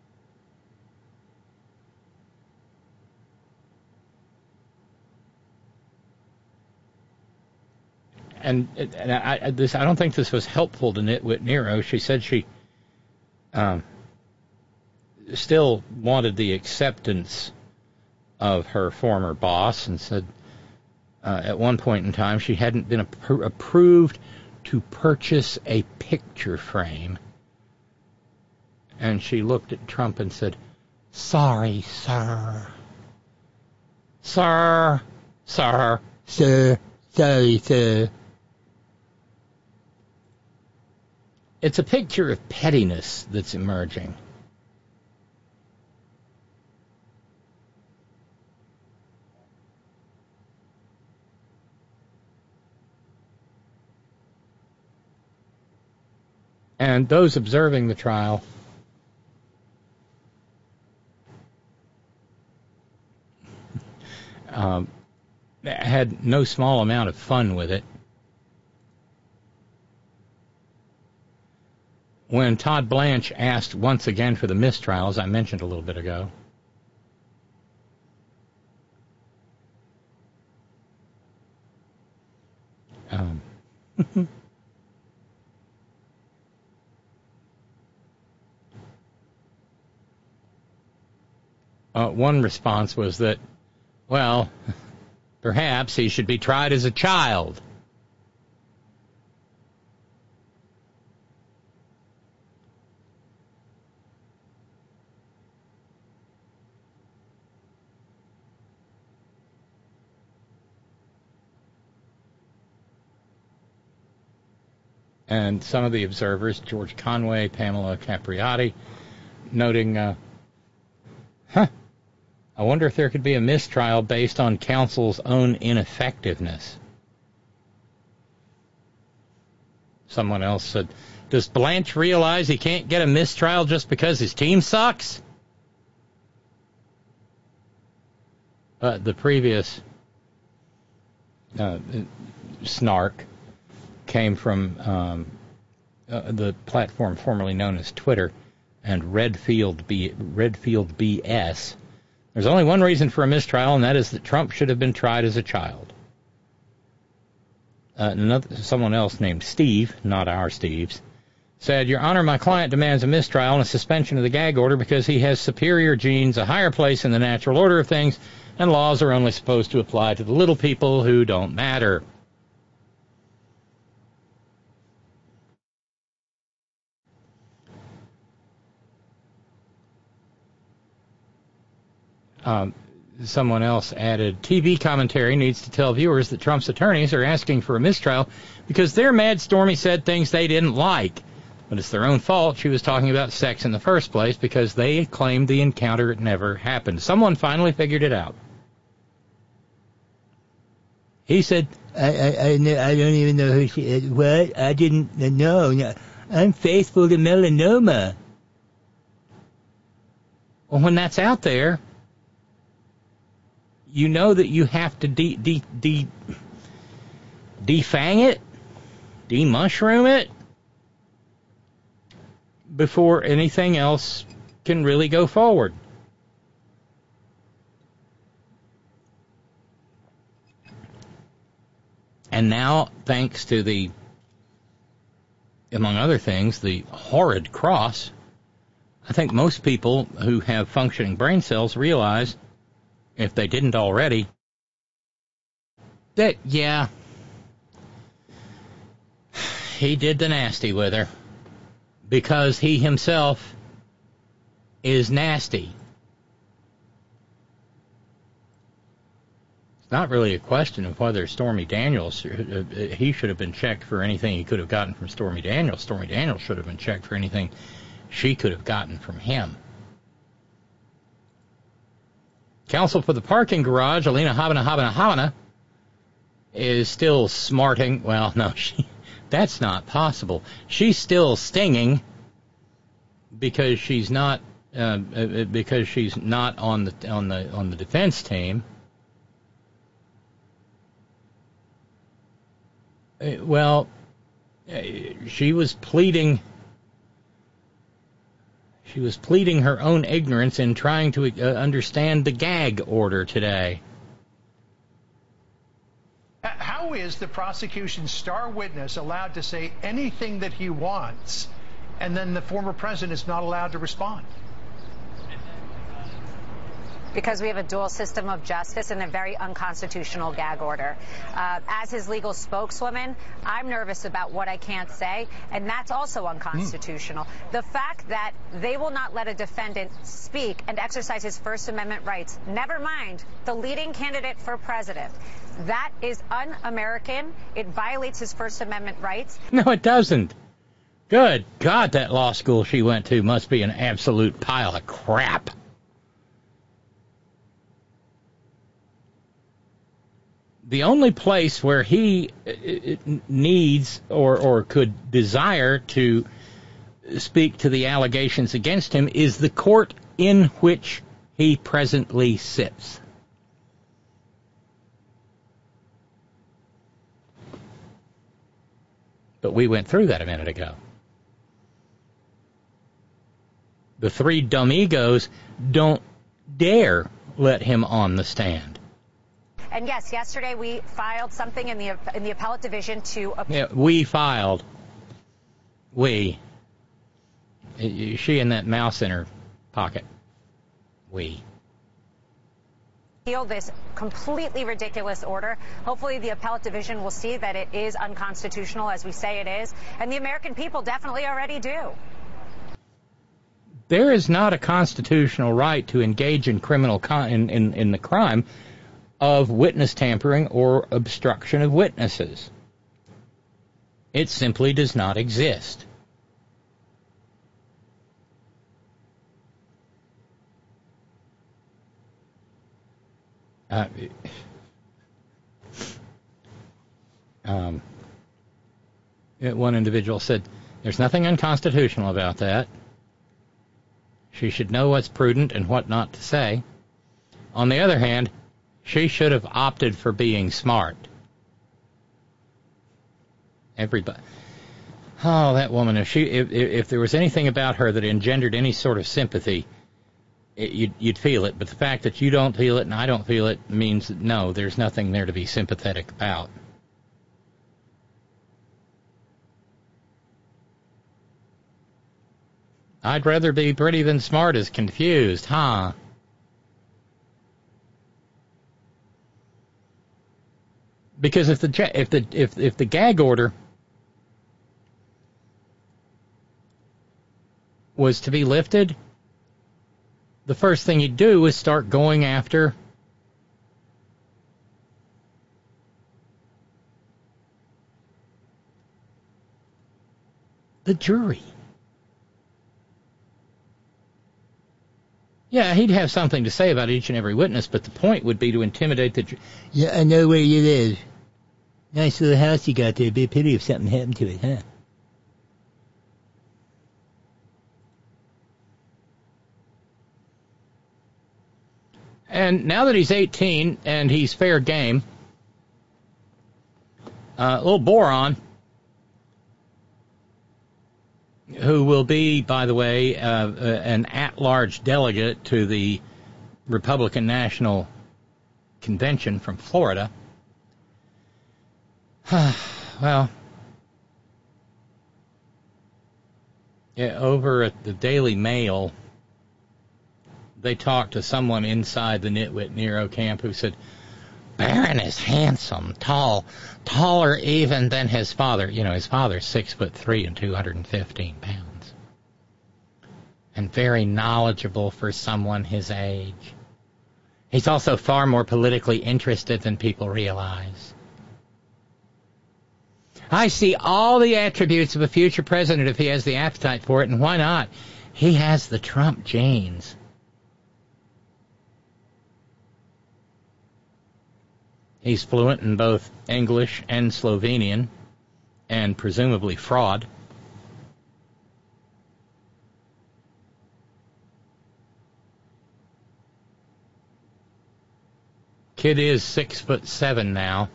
And, and I, this, I don't think this was helpful to Nitwit Nero. She said she um, still wanted the acceptance of her former boss, and said uh, at one point in time she hadn't been appro- approved to purchase a picture frame. And she looked at Trump and said, "Sorry, sir. Sir, sir, sir, sorry, sir." It's a picture of pettiness that's emerging. And those observing the trial um, had no small amount of fun with it. When Todd Blanche asked once again for the mistrial, as I mentioned a little bit ago, um, uh, one response was that, well, perhaps he should be tried as a child. And some of the observers, George Conway, Pamela Capriati, noting, uh, huh, I wonder if there could be a mistrial based on counsel's own ineffectiveness. Someone else said, does Blanche realize he can't get a mistrial just because his team sucks? Uh, the previous uh, snark came from um, uh, the platform formerly known as Twitter and Redfield B, Redfield B S. There's only one reason for a mistrial, and that is that Trump should have been tried as a child. Uh, another, someone else named Steve, not our Steves, said, Your Honor, my client demands a mistrial and a suspension of the gag order because he has superior genes, a higher place in the natural order of things, and laws are only supposed to apply to the little people who don't matter. Um, someone else added, T V commentary needs to tell viewers that Trump's attorneys are asking for a mistrial because their Mad Stormy said things they didn't like. But it's their own fault she was talking about sex in the first place because they claimed the encounter never happened. Someone finally figured it out. He said, I, I, I, I don't even know who she is. What? I didn't know. I'm faithful to melanoma. Well, when that's out there, you know that you have to de, de, de, defang it, de-mushroom it, before anything else can really go forward. And now, thanks to the, among other things, the horrid cross, I think most people who have functioning brain cells realize, if they didn't already, that, yeah, he did the nasty with her because he himself is nasty. It's not really a question of whether Stormy Daniels, he should have been checked for anything he could have gotten from Stormy Daniels. Stormy Daniels should have been checked for anything she could have gotten from him. Counsel for the parking garage, Alina Habana Habana Habana, is still smarting. Well, no, she, that's not possible. She's still stinging because she's not uh, because she's not on the on the on the defense team. Uh, well, uh, she was pleading. She was pleading her own ignorance in trying to uh, understand the gag order today. How is the prosecution's star witness allowed to say anything that he wants, and then the former president is not allowed to respond? Because we have a dual system of justice and a very unconstitutional gag order. Uh, as his legal spokeswoman, I'm nervous about what I can't say, and that's also unconstitutional. Mm. The fact that they will not let a defendant speak and exercise his First Amendment rights, never mind the leading candidate for president, that is un-American. It violates his First Amendment rights. No, it doesn't. Good God, that law school she went to must be an absolute pile of crap. The only place where he needs or, or could desire to speak to the allegations against him is the court in which he presently sits. But we went through that a minute ago. The three dumb egos don't dare let him on the stand. And yes, yesterday we filed something in the in the appellate division to... Yeah, we filed. We. She and that mouse in her pocket. We. Appeal this completely ridiculous order. Hopefully the appellate division will see that it is unconstitutional, as we say it is. And the American people definitely already do. There is not a constitutional right to engage in criminal con- in, in, in the crime of witness tampering or obstruction of witnesses. It simply does not exist. Uh, um, one individual said, there's nothing unconstitutional about that. She should know what's prudent and what not to say. On the other hand, she should have opted for being smart. Everybody. Oh, that woman, if she, if, if there was anything about her that engendered any sort of sympathy, it, you'd, you'd feel it. But the fact that you don't feel it and I don't feel it means that, no, there's nothing there to be sympathetic about. I'd rather be pretty than smart as confused, huh? Because if the if the if if the gag order was to be lifted, the first thing you'd do is start going after the jury. Yeah, he'd have something to say about each and every witness, but the point would be to intimidate the... Ju- Yeah, I know where you live. Nice little house you got there. Be a pity if something happened to it, huh? And now that he's eighteen and he's fair game, uh, little Boron, who will be, by the way, uh, uh, an at-large delegate to the Republican National Convention from Florida. Well, yeah, over at the Daily Mail, they talked to someone inside the Nitwit Nero camp who said, Barron is handsome, tall, taller even than his father. You know, his father's six foot three and two hundred fifteen pounds. And very knowledgeable for someone his age. He's also far more politically interested than people realize. I see all the attributes of a future president if he has the appetite for it, and why not? He has the Trump genes. He's fluent in both English and Slovenian, and presumably fraud. Kid is six foot seven now.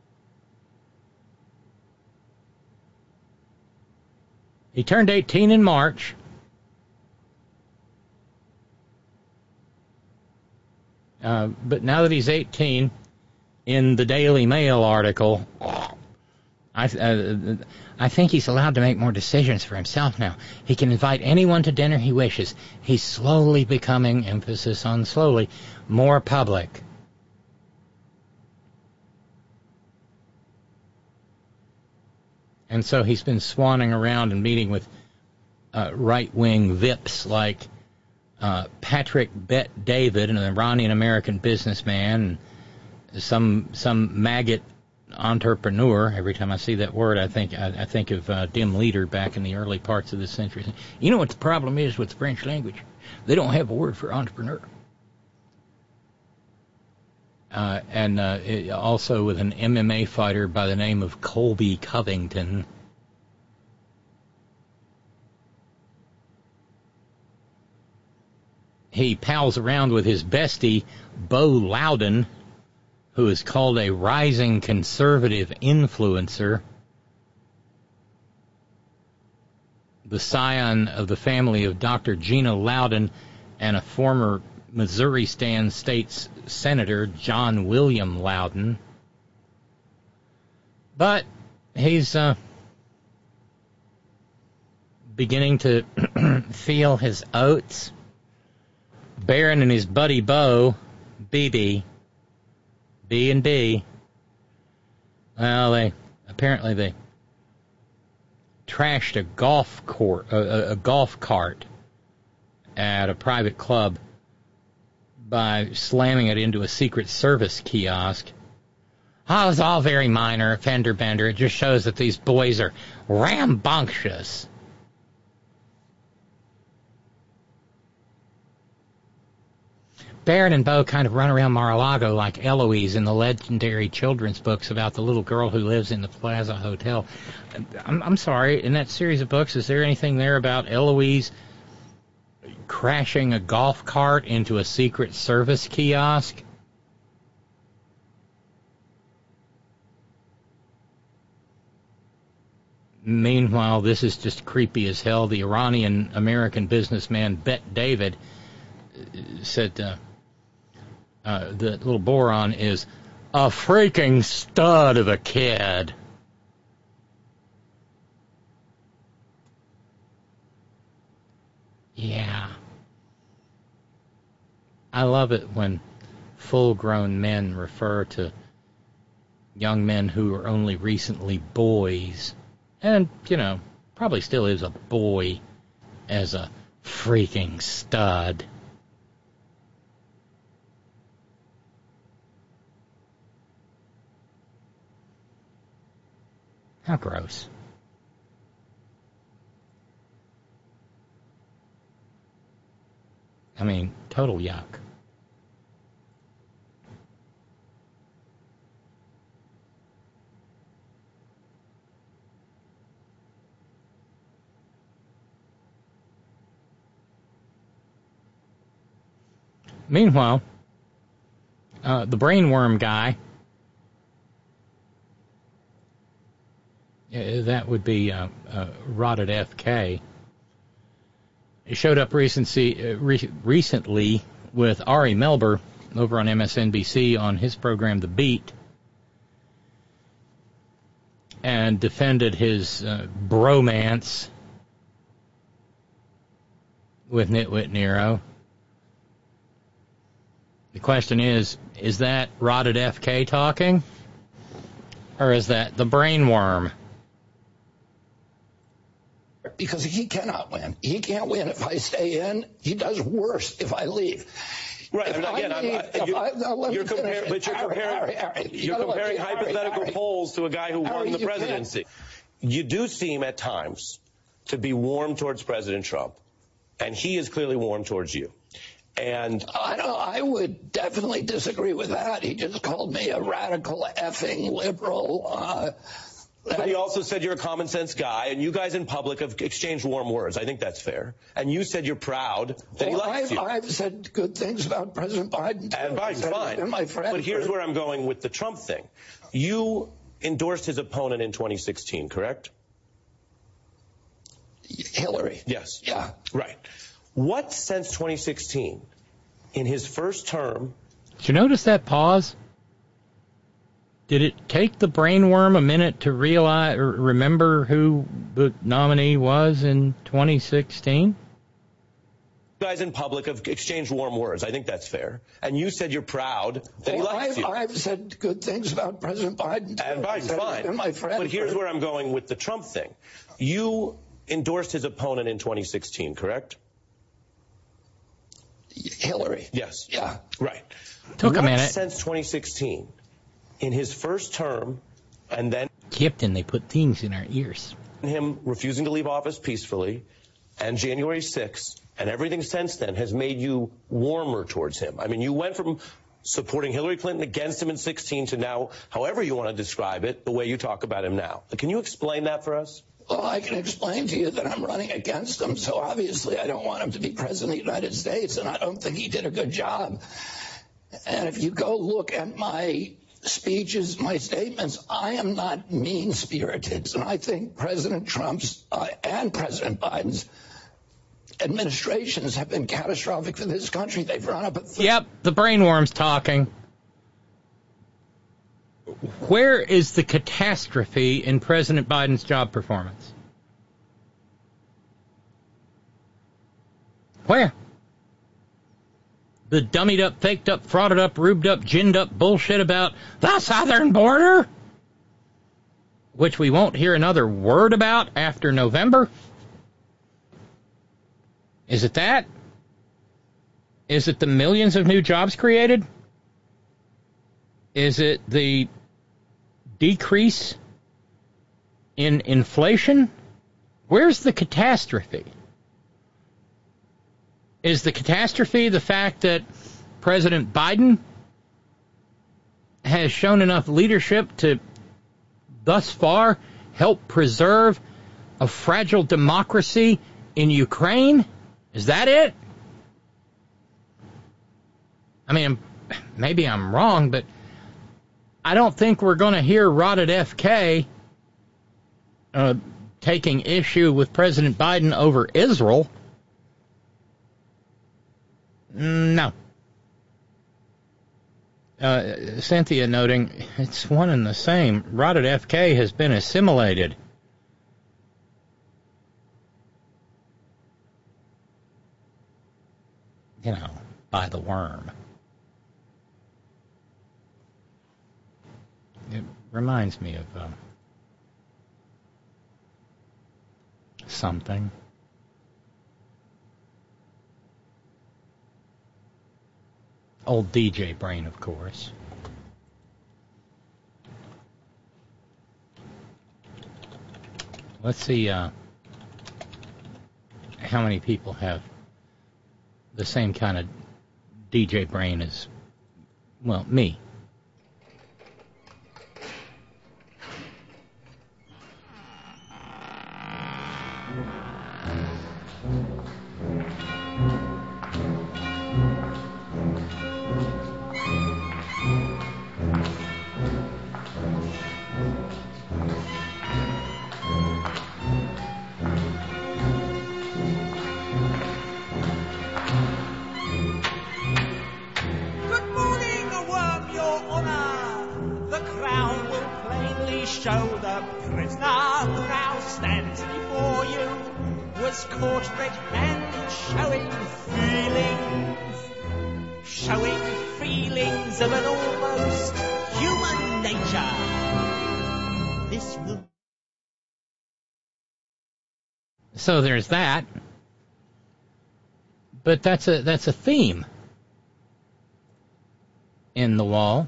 He turned eighteen in March. Uh, but now that he's eighteen, in the Daily Mail article, I, uh, I think he's allowed to make more decisions for himself now. He can invite anyone to dinner he wishes. He's slowly becoming, emphasis on slowly, more public. And so he's been swanning around and meeting with uh, right-wing V I Ps like uh, Patrick Bet David, an Iranian-American businessman, and some some maggot entrepreneur. Every time I see that word, I think I, I think of uh, Dim Leader back in the early parts of this century. You know what the problem is with the French language? They don't have a word for entrepreneur. Uh, and uh, it, also with an M M A fighter by the name of Colby Covington. He pals around with his bestie, Bo Loudon, who is called a rising conservative influencer, the scion of the family of Doctor Gina Loudon and a former Missouri Stand State's Senator John William Loudon. But he's uh, beginning to feel his oats. Barron and his buddy Bo, B B, B and B, well, they apparently they trashed a golf court, a, a golf cart at a private club by slamming it into a Secret Service kiosk. Oh, it's all very minor, fender bender. It just shows that these boys are rambunctious. Barron and Bo kind of run around Mar-a-Lago like Eloise in the legendary children's books about the little girl who lives in the Plaza Hotel. I'm, I'm sorry, in that series of books, is there anything there about Eloise crashing a golf cart into a Secret Service kiosk? Meanwhile, this is just creepy as hell. The Iranian-American businessman Bet David said uh, uh, the little Boron is a freaking stud of a kid. Yeah. I love it when full-grown men refer to young men who are only recently boys, and, you know, probably still is a boy, as a freaking stud. How gross. I mean, total yuck. Meanwhile, uh, the brainworm guy, uh, that would be uh, uh, Rotted F K, he showed up recency, uh, re- recently with Ari Melber over on M S N B C on his program The Beat, and defended his uh, bromance with Nitwit Nero. The question is, is that Rotted F K talking? Or is that the brainworm? Because he cannot win. He can't win if I stay in. He does worse if I leave. Right. If And I again, leave, I'm, I, you, I, no, you're comparing, but you're Harry, comparing, Harry, Harry, you you're comparing Harry, hypothetical Harry, polls to a guy who Harry, won the you presidency. Can't. You do seem at times to be warm towards President Trump, and he is clearly warm towards you. And I don't. I would definitely disagree with that. He just called me a radical effing liberal. Uh, But he also said you're a common sense guy, and you guys in public have exchanged warm words. I think that's fair. And you said you're proud that well, he likes I've, you. I've said good things about President Biden. And Biden's fine. And my friend. But here's where I'm going with the Trump thing. You endorsed his opponent in twenty sixteen, correct? Hillary. Yes. Yeah. Right. What since twenty sixteen, in his first term... Did you notice that pause? Did it take the brainworm a minute to realize or remember who the nominee was in twenty sixteen? You guys in public have exchanged warm words. I think that's fair. And you said you're proud that well, he likes I've, you. I've said good things about President Biden. Too. And Biden's fine. And my friend. But here's where I'm going with the Trump thing. You endorsed his opponent in twenty sixteen, correct? Hillary. Yes. Yeah. Right. Took what a minute. Since twenty sixteen, in his first term, and then Kipton, they put things in our ears. him refusing to leave office peacefully, and January sixth, and everything since then has made you warmer towards him. I mean, you went from supporting Hillary Clinton against him in sixteen to now, however you want to describe it, the way you talk about him now. Can you explain that for us? Well, I can explain to you that I'm running against him, so obviously I don't want him to be president of the United States, and I don't think he did a good job. And if you go look at my speeches, my statements, I am not mean-spirited, and I think President Trump's uh, and President Biden's administrations have been catastrophic for this country. They've run up a... Th- Yep, the brainworm's talking. Where is the catastrophe in President Biden's job performance? Where? The dummied up, faked up, frauded up, rubed up, ginned up bullshit about the southern border, which we won't hear another word about after November? Is it that? Is it the millions of new jobs created? Is it the decrease in inflation? Where's the catastrophe? Is the catastrophe the fact that President Biden has shown enough leadership to thus far help preserve a fragile democracy in Ukraine? Is that it? I mean, maybe I'm wrong, but I don't think we're going to hear Rotted F K uh, taking issue with President Biden over Israel. No. Uh, Cynthia noting, it's one and the same. Rotted F K has been assimilated. You know, by the worm. It reminds me of uh, something. Old D J Brain, of course. Let's see uh, how many people have the same kind of D J brain as, well, me. Show the prisoner who now stands before you was caught red-handed showing feelings, showing feelings of an almost human nature. This will. So there's that, but that's a that's a theme in the wall.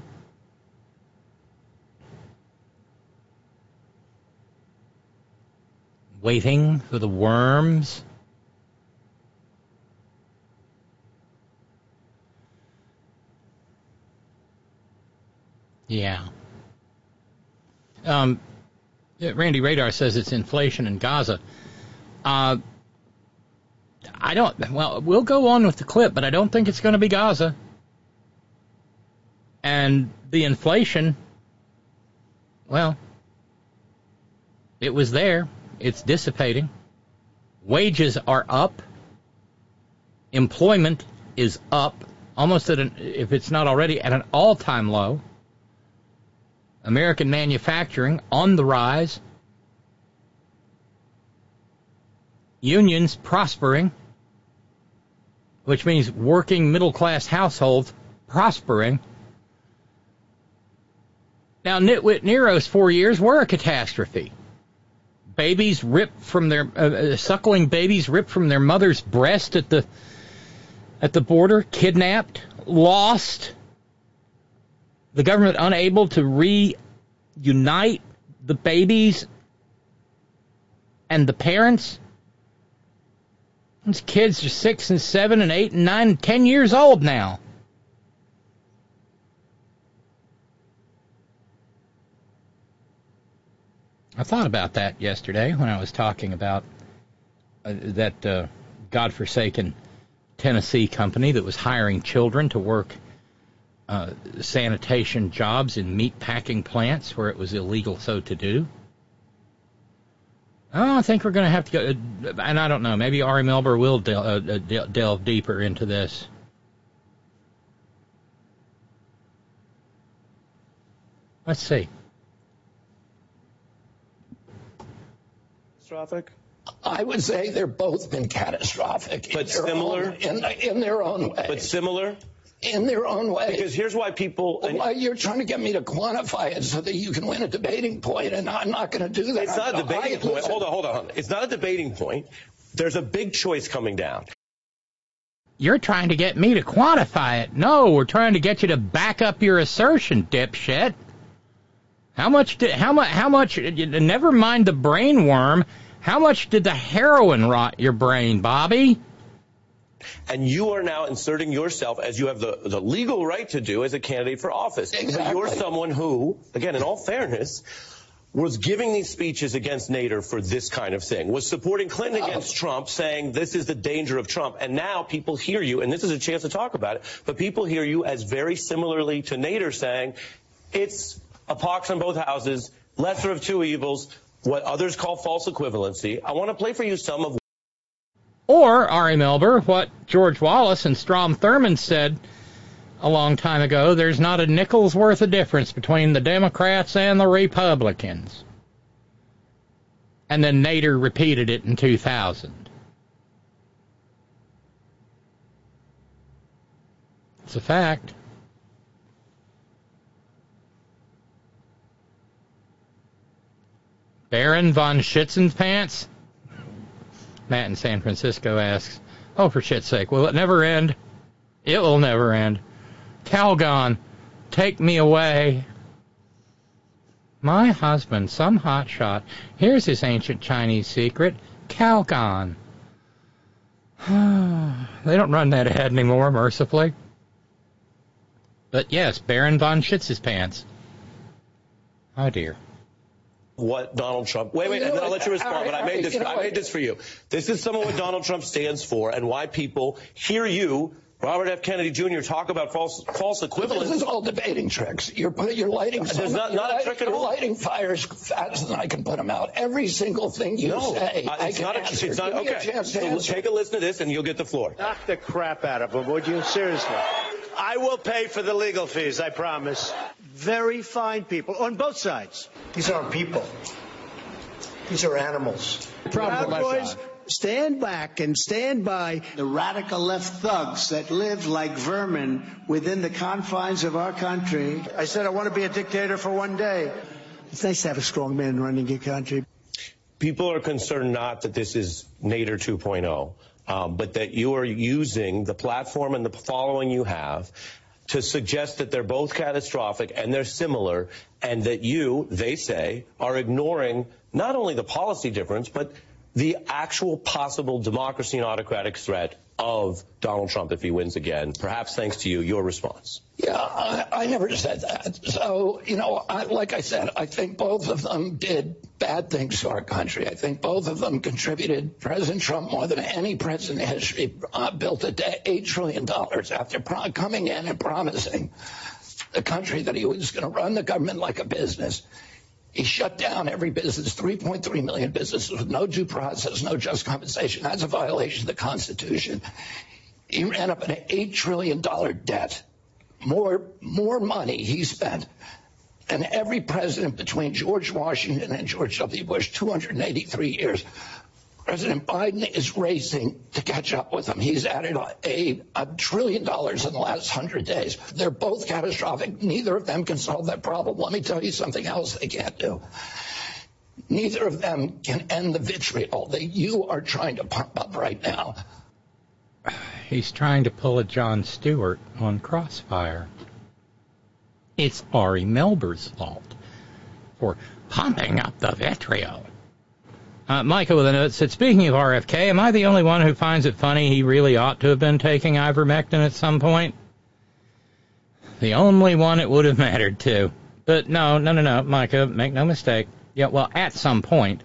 Waiting for the worms. Yeah. Um, Randy Radar says it's inflation in Gaza. Uh, I don't, well, we'll go on with the clip, but I don't think it's going to be Gaza. And the inflation, well, it was there. It's dissipating. Wages are up. Employment is up, almost at an, if it's not already, at an all-time low. American manufacturing on the rise. Unions prospering, which means working middle-class households prospering. Now, Nitwit Nero's four years were a catastrophe. Babies ripped from their uh, suckling babies ripped from their mother's breast at the at the border, kidnapped, lost. The government unable to reunite the babies and the parents. These kids are six and seven and eight and nine and ten years old now. I thought about that yesterday when I was talking about uh, that uh, godforsaken Tennessee company that was hiring children to work uh, sanitation jobs in meat packing plants where it was illegal so to do. Oh, I think we're going to have to go, uh, and I don't know, maybe Ari Melber will del- uh, del- delve deeper into this. Let's see. Catastrophic? I would say they're both been catastrophic. But in their similar? Own, in, in their own way. But similar? In their own way. Because here's why people... Well, why you're trying to get me to quantify it so that you can win a debating point, and I'm not going to do that. It's not I'm, a debating I, point. listen. Hold on, hold on. It's not a debating point. There's a big choice coming down. You're trying to get me to quantify it. No, we're trying to get you to back up your assertion, dipshit. How much did, how much, how much, never mind the brain worm, how much did the heroin rot your brain, Bobby? And you are now inserting yourself, as you have the, the legal right to do, as a candidate for office. Exactly. You're someone who, again, in all fairness, was giving these speeches against Nader for this kind of thing, was supporting Clinton oh. against Trump, saying this is the danger of Trump. And now people hear you, and this is a chance to talk about it, but people hear you as very similarly to Nader saying it's a pox on both houses, lesser of two evils, what others call false equivalency. I want to play for you some of... Or, Ari Melber, what George Wallace and Strom Thurmond said a long time ago, there's not a nickel's worth of difference between the Democrats and the Republicans. And then Nader repeated it in two thousand. It's a fact. Baron von Schützenpants? Matt in San Francisco asks, oh, for shit's sake, will it never end? It will never end. Calgon, take me away. My husband, some hotshot. Here's his ancient Chinese secret, Calgon. They don't run that ad anymore, mercifully. But yes, Baron von Schitz's pants. Oh dear. What Donald Trump, wait, wait, and then I'll let you respond, but I made this, I made this for you. This is some of what Donald Trump stands for and why people hear you, Robert F. Kennedy Junior, talk about false, false equivalence. This is all debating tricks. You're putting, you're lighting. There's not, you're not lighting, a trick at all. You're lighting fires faster than I can put them out. Every single thing you no, say, uh, I it's can not answer. A, it's not, Give me okay. a chance to so answer. Take a listen to this and you'll get the floor. Knock the crap out of him, would you? Seriously. I will pay for the legal fees, I promise. Very fine people on both sides. These aren't people. These are animals. Proud boys, stand back and stand by the radical left thugs that live like vermin within the confines of our country. I said I want to be a dictator for one day. It's nice to have a strong man running your country. People are concerned not that this is Nader two point oh, um, but that you are using the platform and the following you have to suggest that they're both catastrophic and they're similar, and that you, they say, are ignoring not only the policy difference, but the actual possible democracy and autocratic threat of Donald Trump if he wins again. Perhaps thanks to you, your response. Yeah, I, I never said that. So, you know, I, like I said, I think both of them did bad things to our country. I think both of them contributed. President Trump, more than any president in history, uh, built a eight trillion dollars after pro- coming in and promising the country that he was going to run the government like a business. He shut down every business, three point three million businesses with no due process, no just compensation. That's a violation of the Constitution. He ran up an eight trillion dollars debt. More, more money he spent than every president between George Washington and George W. Bush, two hundred eighty-three years. President Biden is racing to catch up with him. He's added a, a trillion dollars in the last hundred days. They're both catastrophic. Neither of them can solve that problem. Let me tell you something else they can't do. Neither of them can end the vitriol that you are trying to pump up right now. He's trying to pull a Jon Stewart on Crossfire. It's Ari Melber's fault for pumping up the vitriol. Uh, Micah with a note said, speaking of R F K, am I the only one who finds it funny he really ought to have been taking ivermectin at some point? The only one it would have mattered to. But no, no, no, no, Micah, make no mistake. Yeah, well, at some point.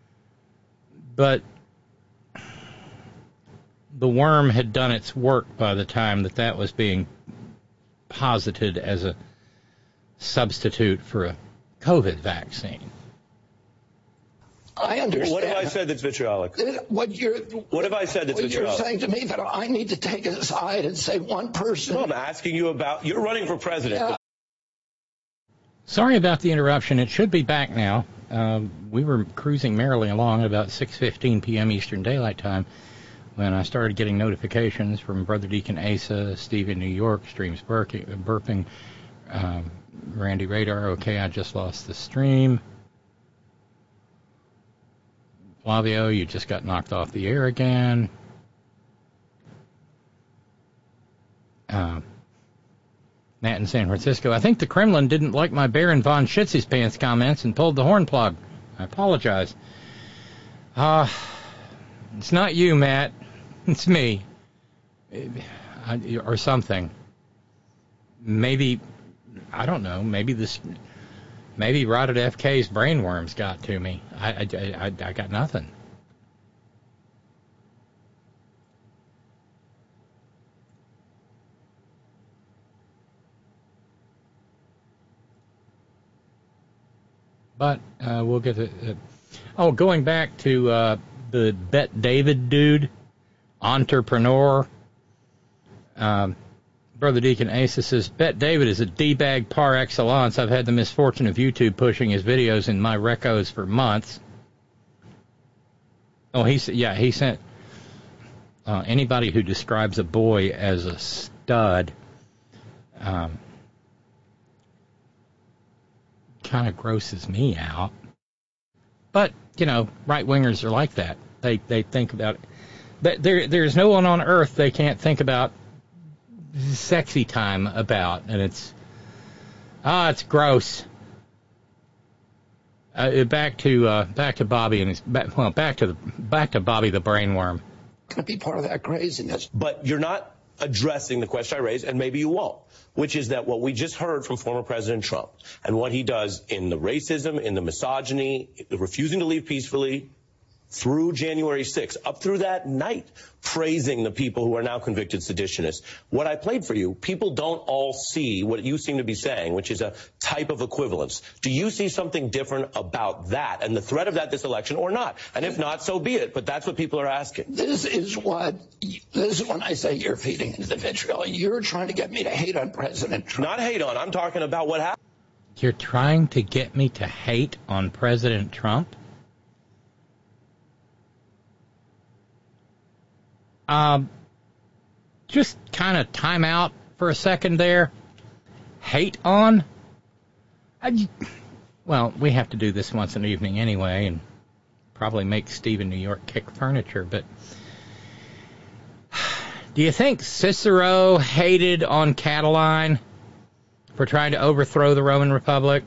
But the worm had done its work by the time that that was being posited as a substitute for a COVID vaccine. I understand. What have I said that's vitriolic? What you're What have I said that's what vitriolic? You're saying to me that I need to take it aside and say one person. No, I'm asking you about, you're running for president. Yeah. Sorry about the interruption. It should be back now. Um, we were cruising merrily along at about six fifteen p.m. Eastern Daylight Time when I started getting notifications from Brother Deacon Asa, Steve in New York, Streams burping, burping um, Randy Radar. Okay, I just lost the stream. Flavio, you just got knocked off the air again. Uh, Matt in San Francisco. I think the Kremlin didn't like my Baron von Schitz's pants comments and pulled the horn plug. I apologize. Uh, it's not you, Matt. It's me. I, or something. Maybe, I don't know, maybe this... Maybe Robert F. K's brainworms got to me. I, I, I, I got nothing. But uh, we'll get to... Uh, oh, going back to uh, the Bet David dude, entrepreneur, um, Brother Deacon Asa says, Bet David is a D-bag par excellence. I've had the misfortune of YouTube pushing his videos in my recos for months. Oh, he said, yeah, he sent uh, anybody who describes a boy as a stud um, kind of grosses me out. But, you know, right-wingers are like that. They they think about it. But there there's no one on earth they can't think about sexy time about, and it's ah, it's gross. Uh, back to uh, back to Bobby and his back, well, back to the back to Bobby the brainworm. going to be part of that craziness. But you're not addressing the question I raised, and maybe you won't, which is that what we just heard from former President Trump and what he does in the racism, in the misogyny, the refusing to leave peacefully, through January sixth, up through that night, praising the people who are now convicted seditionists. What I played for you, people don't all see what you seem to be saying, which is a type of equivalence. Do you see something different about that and the threat of that this election, or not? And if not, so be it. But that's what people are asking. This is what, this is when I say you're feeding into the vitriol. You're trying to get me to hate on President Trump. Not hate on. I'm talking about what happened. You're trying to get me to hate on President Trump? Um, just kind of time out for a second there. Hate on? I, well, we have to do this once an evening anyway, and probably make Steve in New York kick furniture, but do you think Cicero hated on Catiline for trying to overthrow the Roman Republic?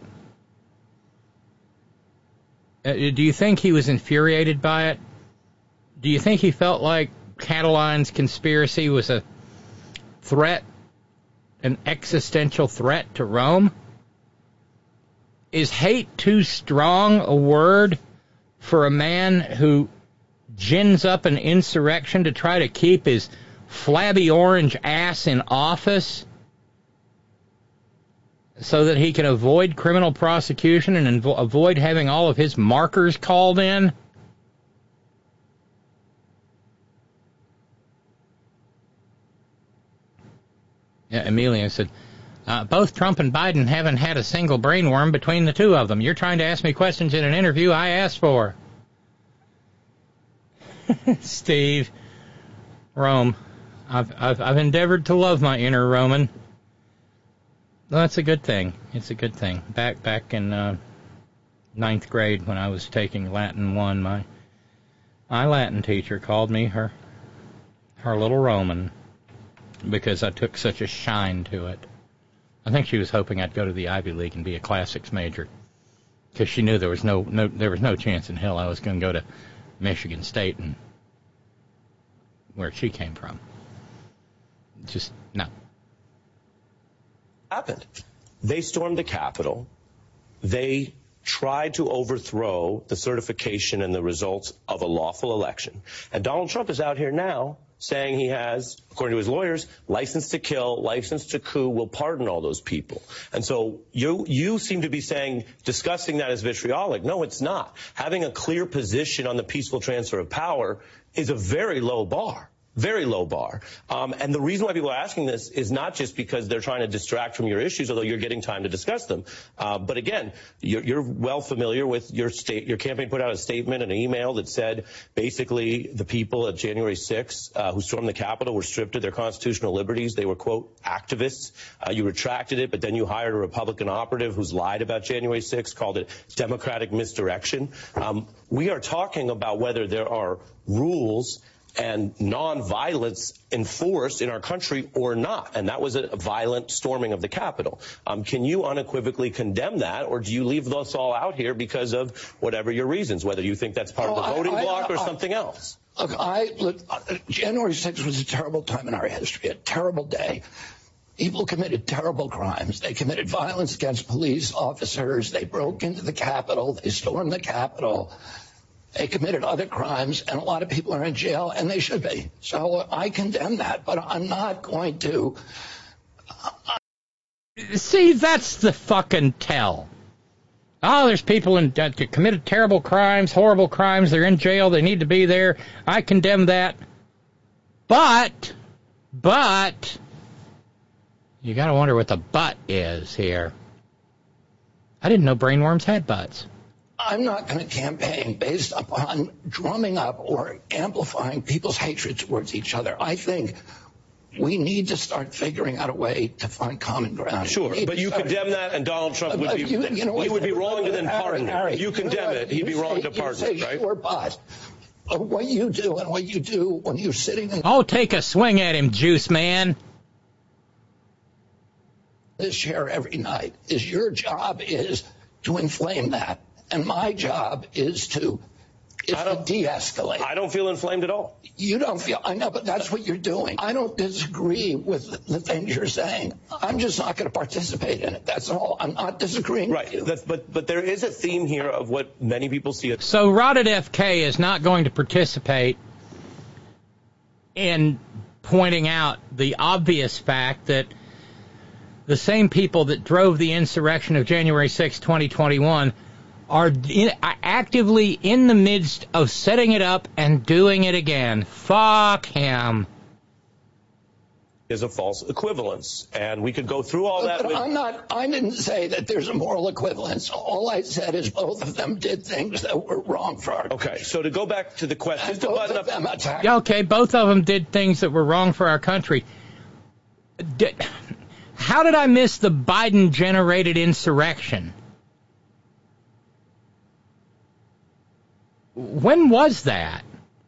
Uh, do you think he was infuriated by it? Do you think he felt like Catiline's conspiracy was a threat, an existential threat to Rome? Is hate too strong a word for a man who gins up an insurrection to try to keep his flabby orange ass in office so that he can avoid criminal prosecution and invo- avoid having all of his markers called in? Yeah, Amelia said, uh, both Trump and Biden haven't had a single brainworm between the two of them. You're trying to ask me questions in an interview I asked for. Steve, Rome, I've, I've I've endeavored to love my inner Roman. Well, that's a good thing. It's a good thing. Back back in uh, ninth grade when I was taking Latin one, my my Latin teacher called me her her little Roman, because I took such a shine to it. I think she was hoping I'd go to the Ivy League and be a classics major, because she knew there was no, no there was no chance in hell I was going to go to Michigan State, and where she came from. Just no. Happened. They stormed the Capitol. They tried to overthrow the certification and the results of a lawful election. And Donald Trump is out here now saying he has, according to his lawyers, license to kill, license to coup, will pardon all those people. And so you you seem to be saying, discussing that as vitriolic. No, it's not. Having a clear position on the peaceful transfer of power is a very low bar. Very low bar. Um, and the reason why people are asking this is not just because they're trying to distract from your issues, although you're getting time to discuss them. Uh, but again, you're, you're well familiar with your state. Your campaign put out a statement, an email that said basically the people at January sixth uh, who stormed the Capitol were stripped of their constitutional liberties. They were, quote, activists. Uh, you retracted it, but then you hired a Republican operative who's lied about January sixth, called it democratic misdirection. Um, we are talking about whether there are rules and nonviolence enforced in our country or not. And that was a violent storming of the Capitol. Um, can you unequivocally condemn that, or do you leave us all out here because of whatever your reasons, whether you think that's part oh, of the voting I, I, bloc or I, something else? Look, I, look, January sixth was a terrible time in our history, a terrible day. People committed terrible crimes. They committed violence against police officers. They broke into the Capitol. They stormed the Capitol. They committed other crimes, and a lot of people are in jail, and they should be. So I condemn that, but I'm not going to. Uh, See, that's the fucking tell. Oh, there's people in, uh, committed terrible crimes, horrible crimes. They're in jail. They need to be there. I condemn that. But, but, you got to wonder what the but is here. I didn't know brainworms had butts. I'm not going to campaign based upon drumming up or amplifying people's hatred towards each other. I think we need to start figuring out a way to find common ground. Sure, but you start, condemn that, and Donald Trump would be, you, you know, he would be wrong to then pardon him. If you condemn it, he'd be wrong to pardon him, right? Sure, but what you do and what you do when you're sitting in... Oh, take a swing at him, juice man. This chair every night is your job is to inflame that. And my job is to It's to de-escalate. I don't feel inflamed at all. You don't feel, I know, but that's what you're doing. I don't disagree with the things you're saying. I'm just not going to participate in it. That's all. I'm not disagreeing right. with you. That's, but, but there is a theme here of what many people see. It. So Rod at F K is not going to participate in pointing out the obvious fact that the same people that drove the insurrection of January sixth, twenty twenty-one are, in, are actively in the midst of setting it up and doing it again. Fuck him. Is a false equivalence, and we could go through all that. But with... I'm not. I didn't say that there's a moral equivalence. All I said is both of them did things that were wrong for our country. Okay, so to go back to the question, and both of them attacked. Yeah, okay, both of them did things that were wrong for our country. Did, how did I miss the Biden-generated insurrection? When was that?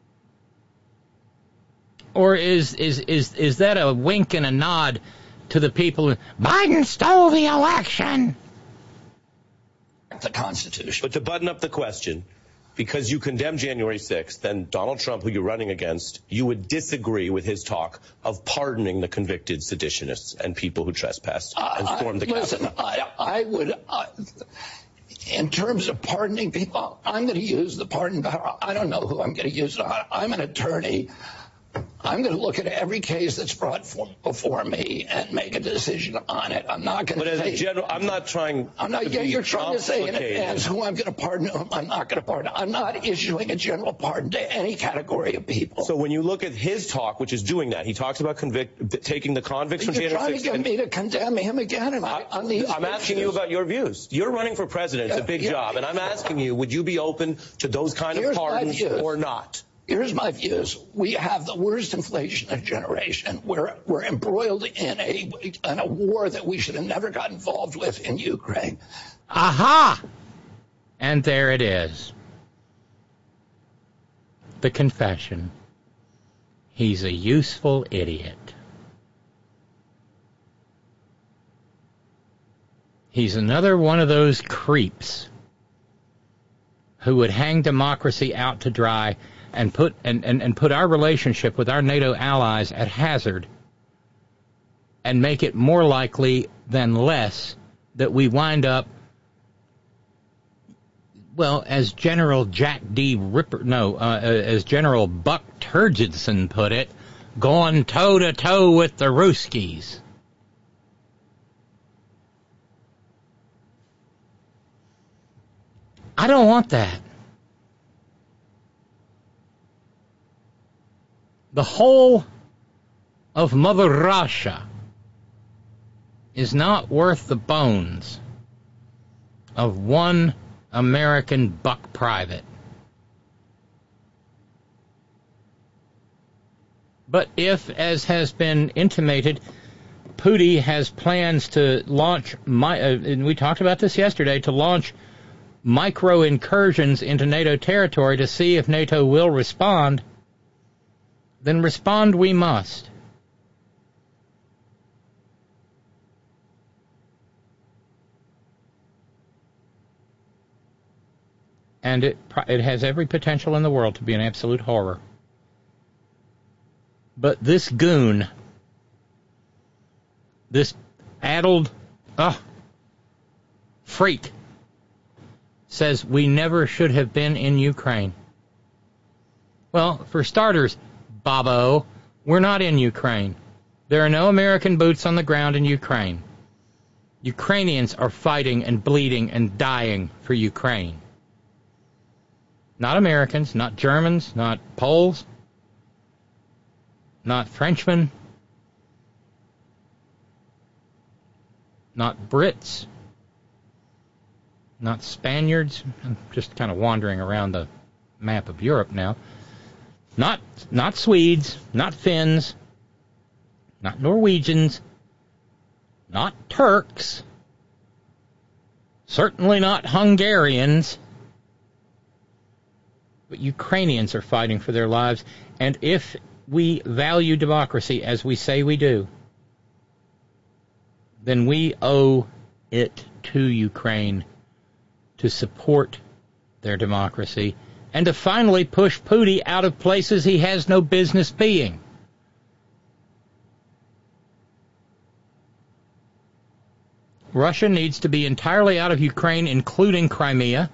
Or is is is is that a wink and a nod to the people who, Biden stole the election? The Constitution. But to button up the question, because you condemn January sixth, then Donald Trump, who you're running against, you would disagree with his talk of pardoning the convicted seditionists and people who trespassed and stormed uh, the listen, Capitol. I, I would... Uh, in terms of pardoning people, I'm going to use the pardon power. I don't know who I'm going to use. I'm an attorney. I'm going to look at every case that's brought for, before me and make a decision on it. I'm not going to. But as say, a general, I'm not trying. I'm not. To Yeah, be you're trying to say in advance who I'm going to pardon, who I'm not going to pardon. I'm not issuing a general pardon to any category of people. So when you look at his talk, which is doing that, he talks about convict, taking the convicts from January January sixth. You're trying to get me to condemn him again. And I, on these I'm asking you about your views. You're running for president. It's yeah, a big yeah. job, and I'm asking you: would you be open to those kind Here's of pardons or not? Here's my views. We have the worst inflationary generation. We're we're embroiled in a in a war that we should have never got involved with in Ukraine. Aha! And there it is. The confession. He's a useful idiot. He's another one of those creeps who would hang democracy out to dry and put and, and, and put our relationship with our NATO allies at hazard and make it more likely than less that we wind up, well, as General Jack D. Ripper, no, uh, as General Buck Turgidson put it, going toe-to-toe with the Ruskies. I don't want that. The whole of Mother Russia is not worth the bones of one American buck private. But if, as has been intimated, Putin has plans to launch, my, uh, and we talked about this yesterday, to launch micro incursions into NATO territory to see if NATO will respond, then respond we must. And it it has every potential in the world to be an absolute horror. But this goon, this addled uh, freak, says we never should have been in Ukraine. Well, for starters, Bobo, we're not in Ukraine. There are no American boots on the ground in Ukraine. Ukrainians are fighting and bleeding and dying for Ukraine. Not Americans, not Germans, not Poles, not Frenchmen, not Brits, not Spaniards. I'm just kind of wandering around the map of Europe now. Not not Swedes, not Finns, not Norwegians, not Turks, certainly not Hungarians, but Ukrainians are fighting for their lives. And if we value democracy as we say we do, then we owe it to Ukraine to support their democracy and to finally push Putin out of places he has no business being. Russia needs to be entirely out of Ukraine, including Crimea.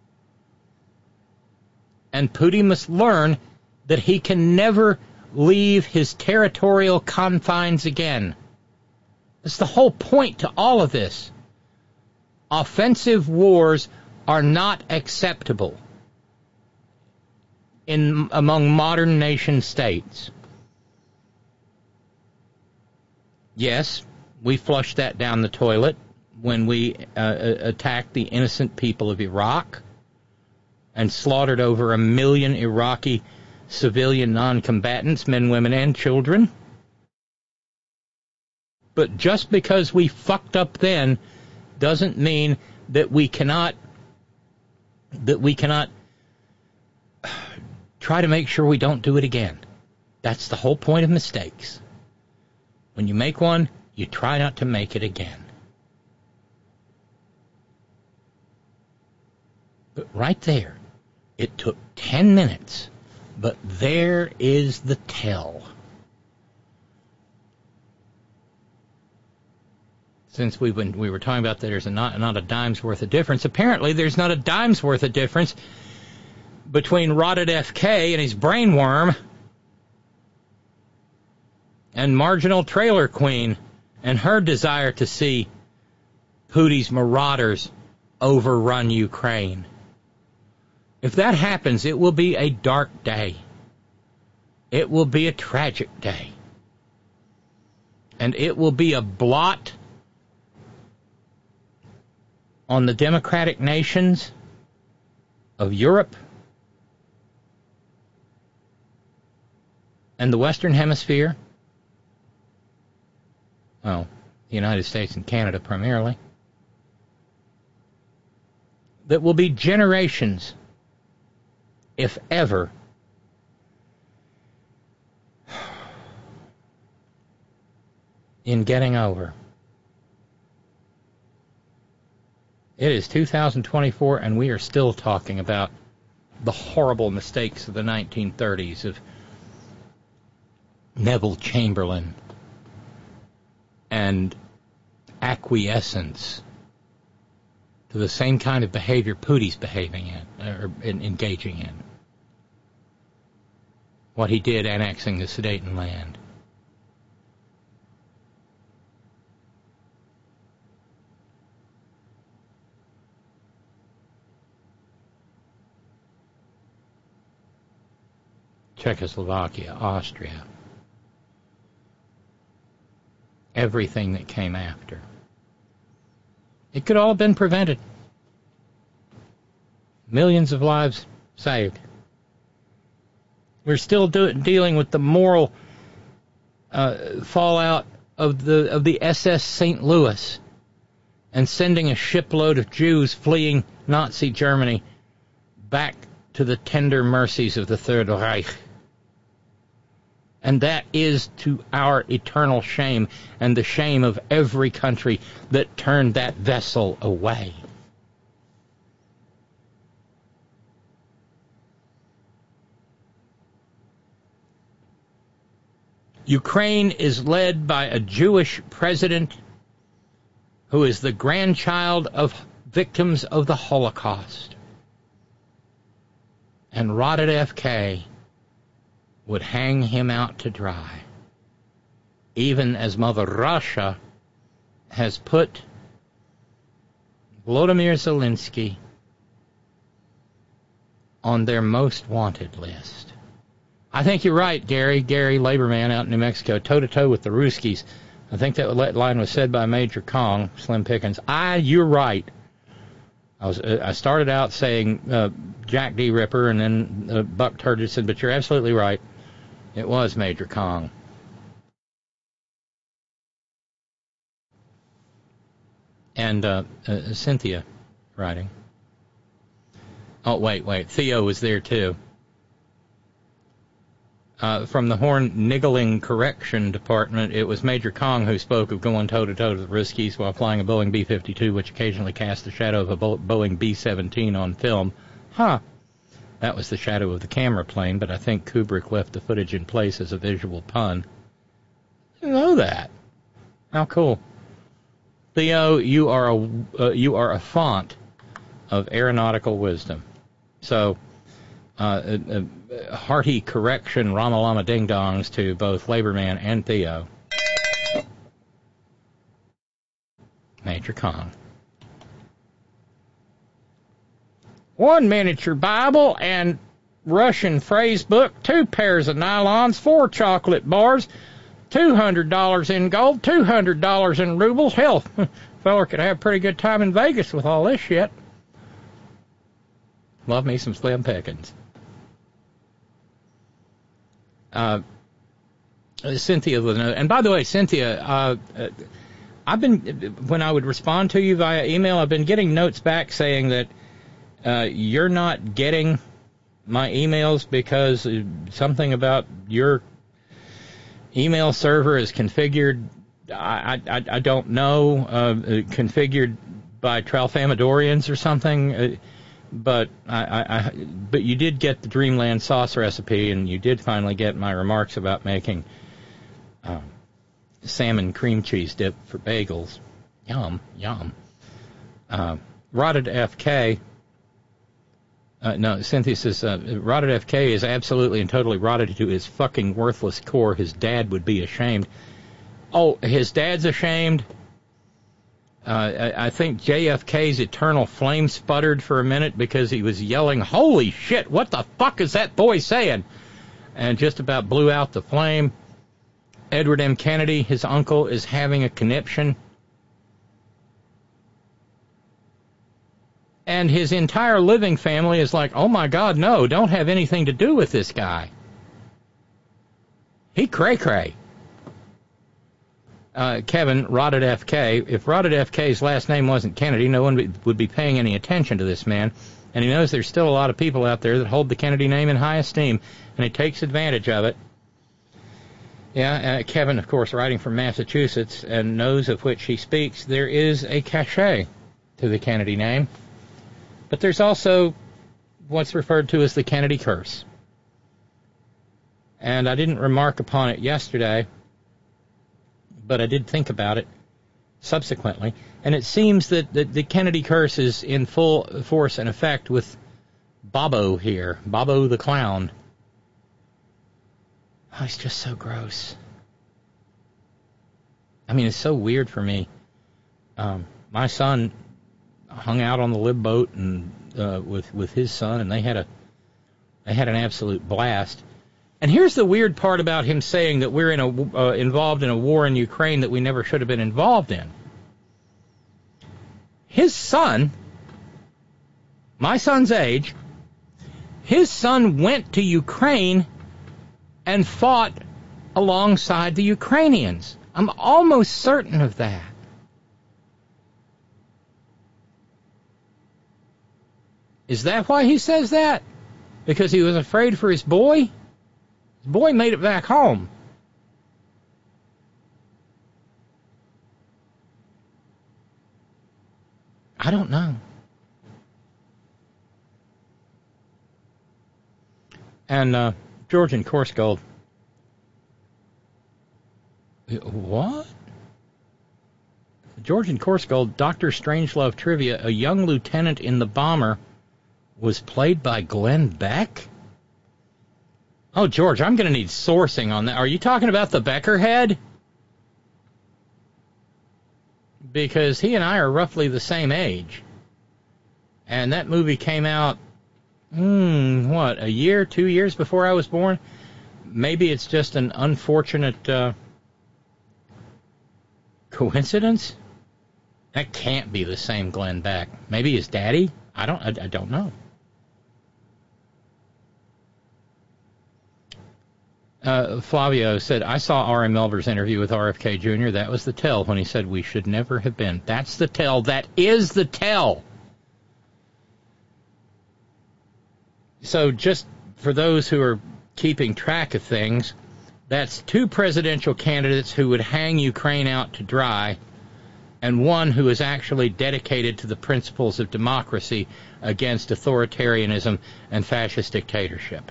And Putin must learn that he can never leave his territorial confines again. That's the whole point to all of this. Offensive wars are not acceptable in among modern nation states. Yes, we flushed that down the toilet when we uh, attacked the innocent people of Iraq and slaughtered over a million Iraqi civilian non-combatants, men, women, and children. But just because we fucked up then doesn't mean that we cannot that we cannot try to make sure we don't do it again. That's the whole point of mistakes. When you make one, you try not to make it again. But right there, it took ten minutes, but there is the tell. Since we've been, we were talking about that there's a not, not a dime's worth of difference, apparently there's not a dime's worth of difference between rotted F K and his brainworm and marginal trailer queen and her desire to see Putin's marauders overrun Ukraine. If that happens, it will be a dark day. It will be a tragic day. And it will be a blot on the democratic nations of Europe and the Western Hemisphere. Well, the United States and Canada primarily. That will be generations, if ever, in getting over. It is two thousand twenty-four, and we are still talking about the horrible mistakes of the nineteen thirties of Neville Chamberlain and acquiescence to the same kind of behavior Putin's behaving in, or engaging in. What he did annexing the Sudeten land. Czechoslovakia, Austria. Everything that came after. It could all have been prevented. Millions of lives saved. We're still do- dealing with the moral uh, fallout of the of the S S Saint Louis and sending a shipload of Jews fleeing Nazi Germany back to the tender mercies of the Third Reich. And that is to our eternal shame and the shame of every country that turned that vessel away. Ukraine is led by a Jewish president who is the grandchild of victims of the Holocaust. And rotted F K would hang him out to dry, even as Mother Russia has put Volodymyr Zelensky on their most wanted list. I think you're right, Gary, Gary, labor man out in New Mexico, toe-to-toe with the Ruskies. I think that line was said by Major Kong, Slim Pickens. I, you're right. I was I started out saying uh, Jack D. Ripper and then uh, Buck Turgidson, but you're absolutely right. It was Major Kong. And uh, uh, Cynthia writing. Oh, wait, wait. Theo was there, too. Uh, from the Horn Niggling Correction Department, it was Major Kong who spoke of going toe-to-toe to the Ruskies while flying a Boeing B fifty-two, which occasionally cast the shadow of a Boeing B seventeen on film. Huh. That was the shadow of the camera plane, but I think Kubrick left the footage in place as a visual pun. I didn't know that. How cool. Theo, you are a, uh, you are a font of aeronautical wisdom. So, uh, uh, uh, hearty correction, Ramalama ding-dongs to both Laborman and Theo. Major Kong. One miniature Bible and Russian phrase book, two pairs of nylons, four chocolate bars, two hundred dollars in gold, two hundred dollars in rubles. Hell, feller could have a pretty good time in Vegas with all this shit. Love me some Slim Pickens. Uh, Cynthia, and by the way, Cynthia, uh, I've been, when I would respond to you via email, I've been getting notes back saying that uh, you're not getting my emails because something about your email server is configured, I, I, I don't know, uh, configured by Tralfamadorians or something, uh, but I, I, I, but you did get the Dreamland sauce recipe, and you did finally get my remarks about making uh, salmon cream cheese dip for bagels. Yum, yum. Uh, Rotted F K, uh, no, Cynthia says, uh, Rotted F K is absolutely and totally rotted to his fucking worthless core. His dad would be ashamed. Oh, his dad's ashamed? Uh, I, I think J F K's eternal flame sputtered for a minute because he was yelling, "Holy shit, what the fuck is that boy saying?" And just about blew out the flame. Edward M. Kennedy, his uncle, is having a conniption. And his entire living family is like, oh my God, no, don't have anything to do with this guy. He cray-cray. Uh, Kevin, Rotted F K, if Rotted F K's last name wasn't Kennedy, no one be, would be paying any attention to this man. And he knows there's still a lot of people out there that hold the Kennedy name in high esteem, and he takes advantage of it. Yeah, uh, Kevin, of course, writing from Massachusetts, and knows of which he speaks, there is a cachet to the Kennedy name. But there's also what's referred to as the Kennedy curse. And I didn't remark upon it yesterday, but I did think about it subsequently. And it seems that the, the Kennedy curse is in full force and effect with Bobo here, Bobo the Clown. Oh, he's just so gross. I mean, it's so weird for me. Um, my son hung out on the lib boat and uh, with with his son, and they had a they had an absolute blast. And here's the weird part about him saying that we're in a uh, involved in a war in Ukraine that we never should have been involved in. His son, my son's age, his son went to Ukraine and fought alongside the Ukrainians. I'm almost certain of that. Is that why he says that? Because he was afraid for his boy? His boy made it back home. I don't know. And uh, Georgian Course Gold. What? Georgian Course Gold, Doctor Strangelove trivia. A young lieutenant in the bomber was played by Glenn Beck? Oh, George, I'm going to need sourcing on that. Are you talking about the Becker head? Because he and I are roughly the same age. And that movie came out, hmm, what, a year, two years before I was born? Maybe it's just an unfortunate uh, coincidence? That can't be the same Glenn Beck. Maybe his daddy? I don't, I, I don't know. Uh, Flavio said, I saw R M Melber's interview with R F K Junior That was the tell when he said we should never have been. That's the tell. That is the tell. So just for those who are keeping track of things, that's two presidential candidates who would hang Ukraine out to dry and one who is actually dedicated to the principles of democracy against authoritarianism and fascist dictatorship.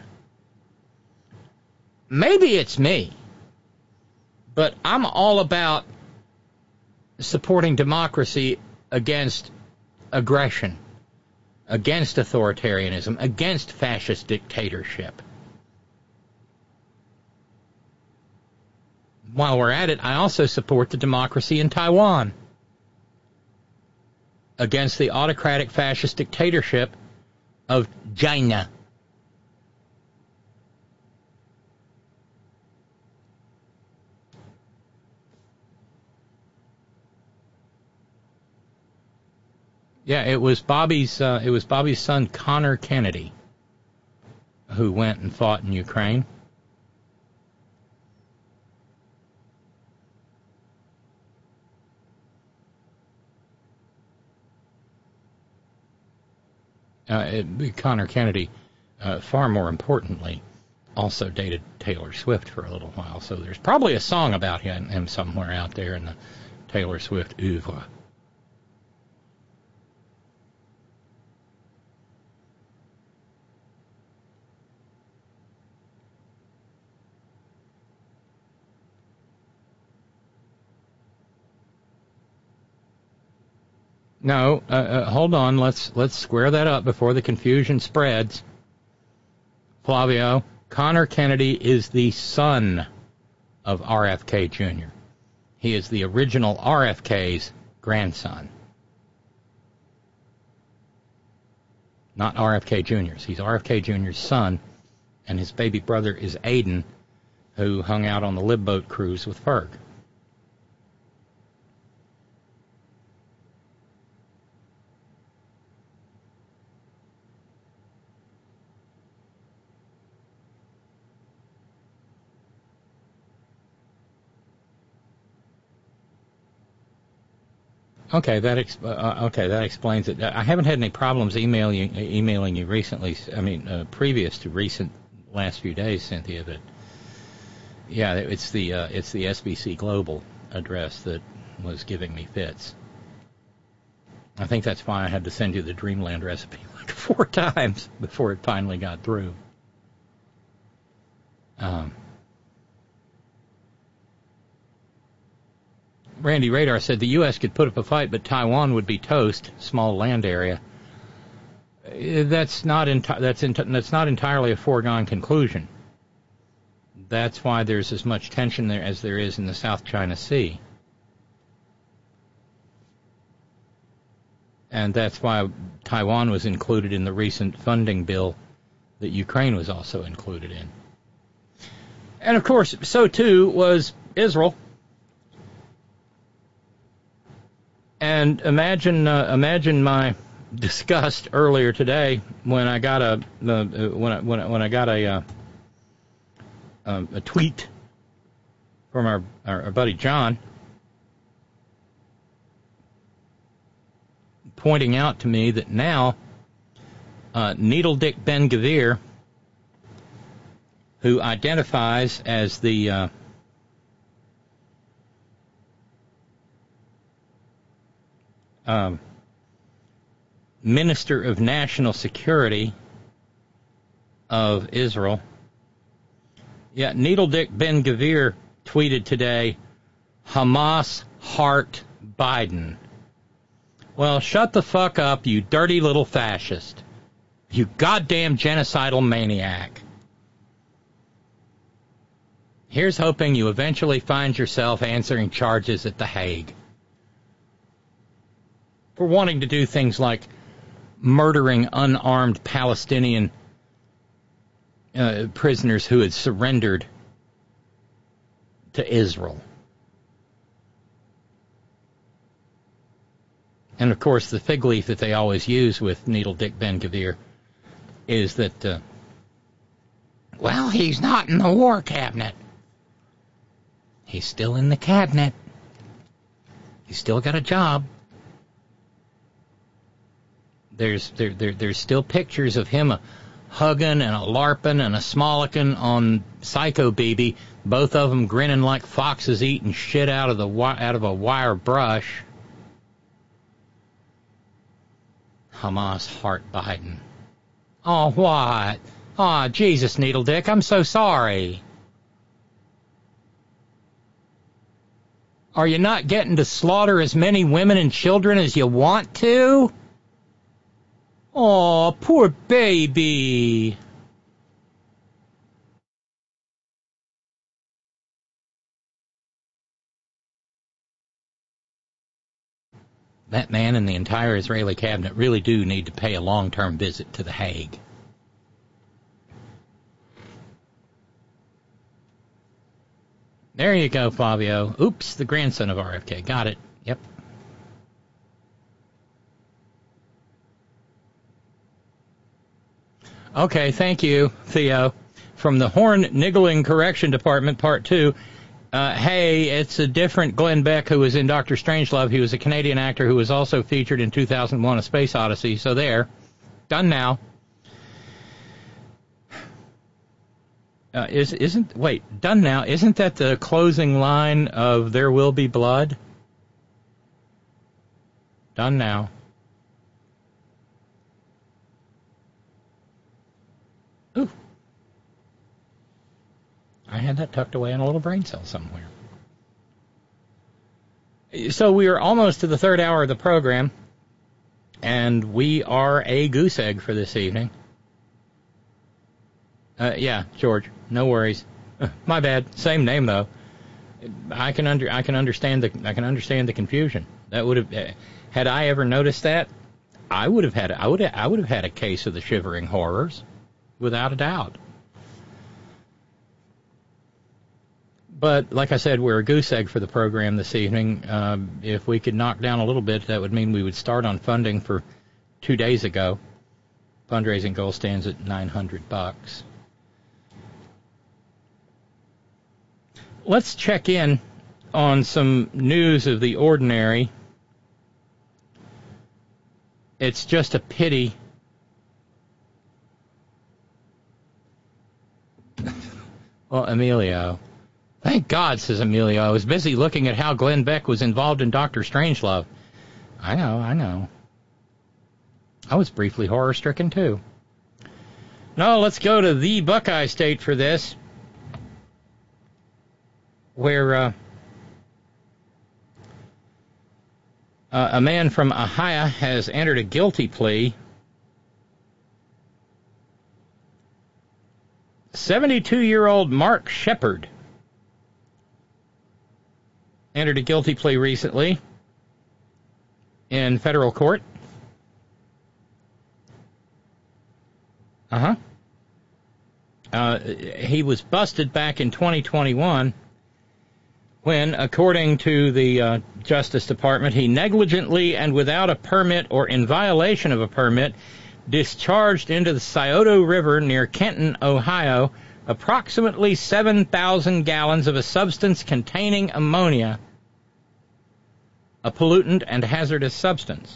Maybe it's me, but I'm all about supporting democracy against aggression, against authoritarianism, against fascist dictatorship. While we're at it, I also support the democracy in Taiwan against the autocratic fascist dictatorship of China. Yeah, it was Bobby's. Uh, it was Bobby's son Connor Kennedy who went and fought in Ukraine. Uh, it, Connor Kennedy, uh, far more importantly, also dated Taylor Swift for a little while. So there's probably a song about him, him somewhere out there in the Taylor Swift oeuvre. No, uh, uh, hold on. Let's let's square that up before the confusion spreads. Flavio, Connor Kennedy is the son of R F K Junior He is the original R F K's grandson. Not R F K Junior's. He's R F K Junior's son, and his baby brother is Aiden, who hung out on the Lib Boat cruise with Ferg. Okay, that ex- uh, okay that explains it. I haven't had any problems emailing emailing you recently. I mean, uh, previous to recent last few days, Cynthia. But yeah, it's the uh, it's the S B C Global address that was giving me fits. I think that's why I had to send you the Dreamland recipe like four times before it finally got through. Um. Randy Radar said the U S could put up a fight, but Taiwan would be toast. Small land area. That's not enti- that's enti- that's not entirely a foregone conclusion. That's why there's as much tension there as there is in the South China Sea, and that's why Taiwan was included in the recent funding bill that Ukraine was also included in. And of course, so too was Israel. And imagine, uh, imagine my disgust earlier today when I got a uh, when I when I, when I got a uh, um, a tweet from our, our, our buddy John pointing out to me that now uh, Needle Dick Ben-Gvir, who identifies as the uh, Um, Minister of National Security of Israel. Yeah, Needle Dick Ben-Gvir tweeted today, Hamas heart Biden. Well, shut the fuck up, you dirty little fascist. You goddamn genocidal maniac. Here's hoping you eventually find yourself answering charges at The Hague for wanting to do things like murdering unarmed Palestinian uh, prisoners who had surrendered to Israel. And, of course, the fig leaf that they always use with Needle Dick Ben-Gvir is that, uh, well, he's not in the war cabinet. He's still in the cabinet. He's still got a job. There's there, there there's still pictures of him a hugging and a larping and a smolicking on Psycho Baby, both of them grinning like foxes eating shit out of the out of a wire brush. Hamas heart Biden. Oh, what? Oh, Jesus, Needle Dick, I'm so sorry. Are you not getting to slaughter as many women and children as you want to? Oh, poor baby. That man and the entire Israeli cabinet really do need to pay a long-term visit to The Hague. There you go, Fabio. Oops, the grandson of R F K. Got it. Yep. Okay, thank you, Theo. From the Horn Niggling Correction Department, Part two. Uh, hey, it's a different Glenn Beck who was in Doctor Strangelove. He was a Canadian actor who was also featured in two thousand one: A Space Odyssey. So there. Done now. Uh, is, isn't, wait, done now. Isn't that the closing line of There Will Be Blood? Done now. Ooh. I had that tucked away in a little brain cell somewhere. So we are almost to the third hour of the program, and we are a goose egg for this evening. Uh, yeah, George, no worries. Uh, my bad. Same name though. I can under I can understand the I can understand the confusion. That would have uh, had I ever noticed that, I would have had I would I would have had a case of the shivering horrors, without a doubt. But like I said, we're a goose egg for the program this evening. Um, if we could knock down a little bit, that would mean we would start on funding for two days ago. Fundraising goal stands at nine hundred bucks. Let's check in on some news of the ordinary. It's just a pity. Well, Emilio. Thank God, says Emilio. I was busy looking at how Glenn Beck was involved in Doctor Strangelove. I know, I know. I was briefly horror-stricken, too. No, let's go to the Buckeye State for this, where uh, uh, a man from Ohio has entered a guilty plea. seventy-two-year-old Mark Shepard entered a guilty plea recently in federal court. Uh-huh. Uh, he was busted back in twenty twenty-one when, according to the uh, Justice Department, he negligently and without a permit or in violation of a permit discharged into the Scioto River near Kenton, Ohio, approximately seven thousand gallons of a substance containing ammonia, a pollutant and hazardous substance.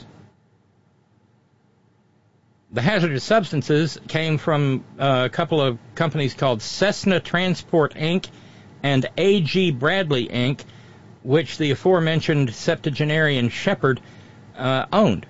The hazardous substances came from uh, a couple of companies called Cessna Transport, Incorporated and A G Bradley, Incorporated, which the aforementioned septuagenarian Shepard uh, owned.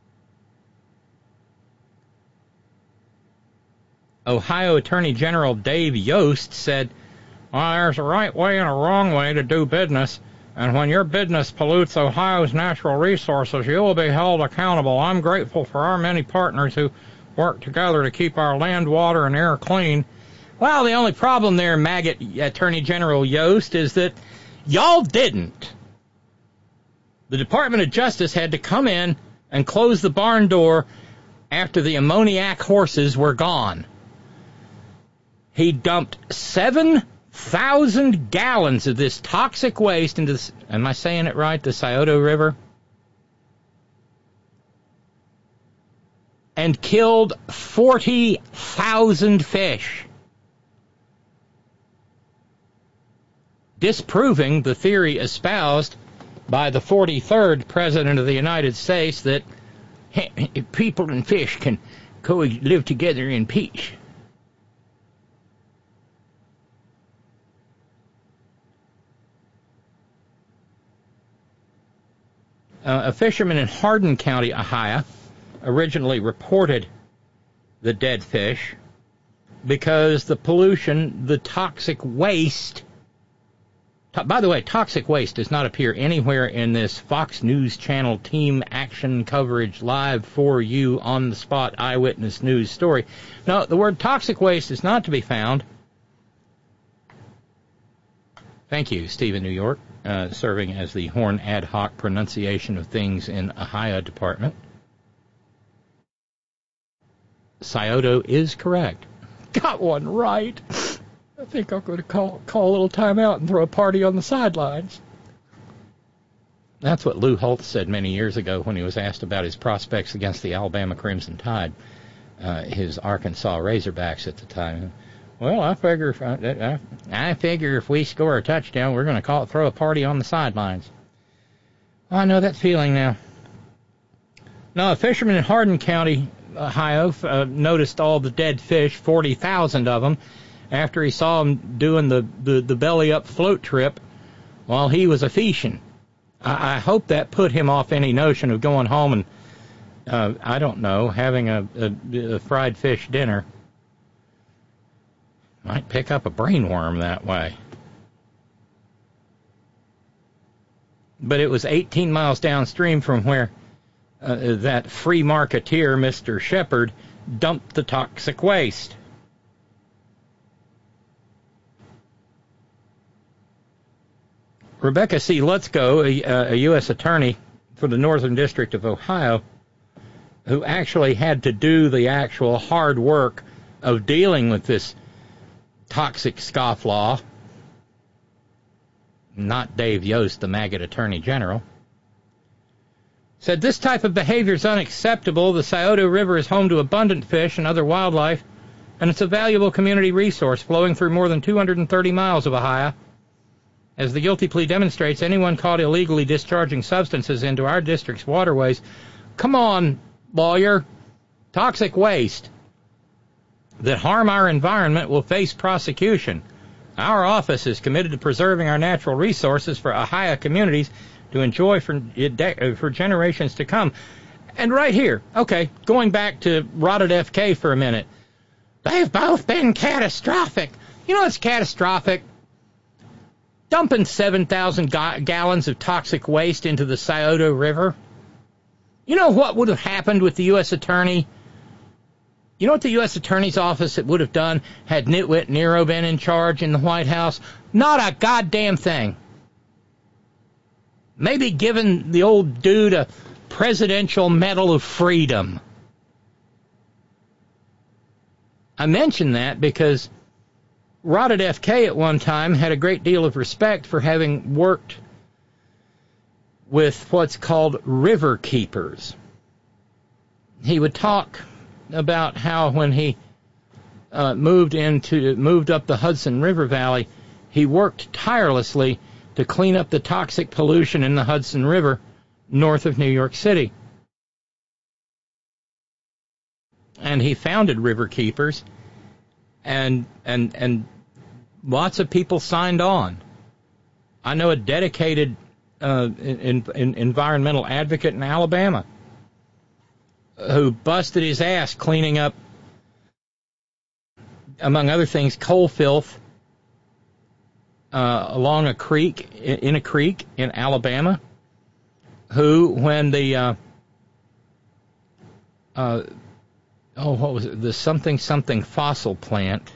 Ohio Attorney General Dave Yost said, well, there's a right way and a wrong way to do business, and when your business pollutes Ohio's natural resources, you will be held accountable. I'm grateful for our many partners who work together to keep our land, water, and air clean. Well, the only problem there, maggot Attorney General Yost, is that y'all didn't. The Department of Justice had to come in and close the barn door after the ammoniac horses were gone. He dumped seven thousand gallons of this toxic waste into the, am I saying it right, the Scioto River? And killed forty thousand fish, disproving the theory espoused by the forty-third President of the United States that hey, people and fish can co-live together in peace. Uh, a fisherman in Hardin County, Ohio, originally reported the dead fish because the pollution, the toxic waste. By the way, toxic waste does not appear anywhere in this Fox News Channel team action coverage live for you on the spot eyewitness news story. No, the word toxic waste is not to be found. Thank you, Stephen New York, uh, serving as the Horn ad hoc pronunciation of things in Ohio department. Scioto is correct. Got one right. I think I'm going to call call a little timeout and throw a party on the sidelines. That's what Lou Holtz said many years ago when he was asked about his prospects against the Alabama Crimson Tide, uh, his Arkansas Razorbacks at the time. Well, I figure if I, I figure if we score a touchdown, we're going to call it throw a party on the sidelines. Well, I know that feeling now. No, a fisherman in Hardin County, Ohio, uh, noticed all the dead fish, forty thousand of them, after he saw him doing the, the, the belly-up float trip while he was a-fishing. I, I hope that put him off any notion of going home and, uh, I don't know, having a, a, a fried fish dinner. Might pick up a brainworm that way. But it was eighteen miles downstream from where uh, that free marketeer, Mister Shepard, dumped the toxic waste. Rebecca C. Lutzko, a, a U S attorney for the Northern District of Ohio, who actually had to do the actual hard work of dealing with this toxic scofflaw, not Dave Yost, the maggot attorney general, said this type of behavior is unacceptable. The Scioto River is home to abundant fish and other wildlife, and it's a valuable community resource flowing through more than two hundred thirty miles of Ohio. As the guilty plea demonstrates, anyone caught illegally discharging substances into our district's waterways, come on, lawyer, toxic waste that harm our environment will face prosecution. Our office is committed to preserving our natural resources for Ohio communities to enjoy for, for generations to come. And right here, okay, going back to Rotted F K for a minute, they've both been catastrophic. You know what's catastrophic? Dumping seven thousand ga- gallons of toxic waste into the Scioto River. You know what would have happened with the U S attorney? You know what the U S attorney's office would have done had Nitwit Nero been in charge in the White House? Not a goddamn thing. Maybe given the old dude a Presidential Medal of Freedom. I mention that because Rotted F K at one time had a great deal of respect for having worked with what's called river keepers. He would talk about how when he uh, moved into moved up the Hudson River Valley, he worked tirelessly to clean up the toxic pollution in the Hudson River north of New York City. And he founded River Keepers, and and and lots of people signed on. I know a dedicated uh, in, in environmental advocate in Alabama who busted his ass cleaning up, among other things, coal filth uh, along a creek, in a creek in Alabama, who, when the, uh, uh, oh, what was it, the something something fossil plant,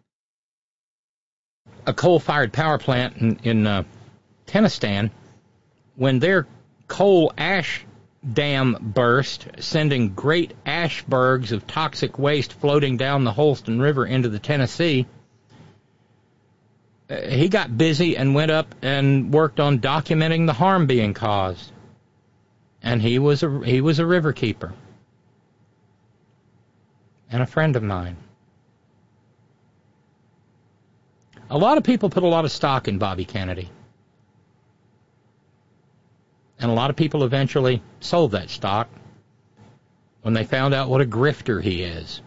a coal-fired power plant in, in uh, Tennessee, when their coal ash dam burst, sending great ashbergs of toxic waste floating down the Holston River into the Tennessee, uh, he got busy and went up and worked on documenting the harm being caused. And he was a, he was a river keeper. And a friend of mine. A lot of people put a lot of stock in Bobby Kennedy. And a lot of people eventually sold that stock when they found out what a grifter he is.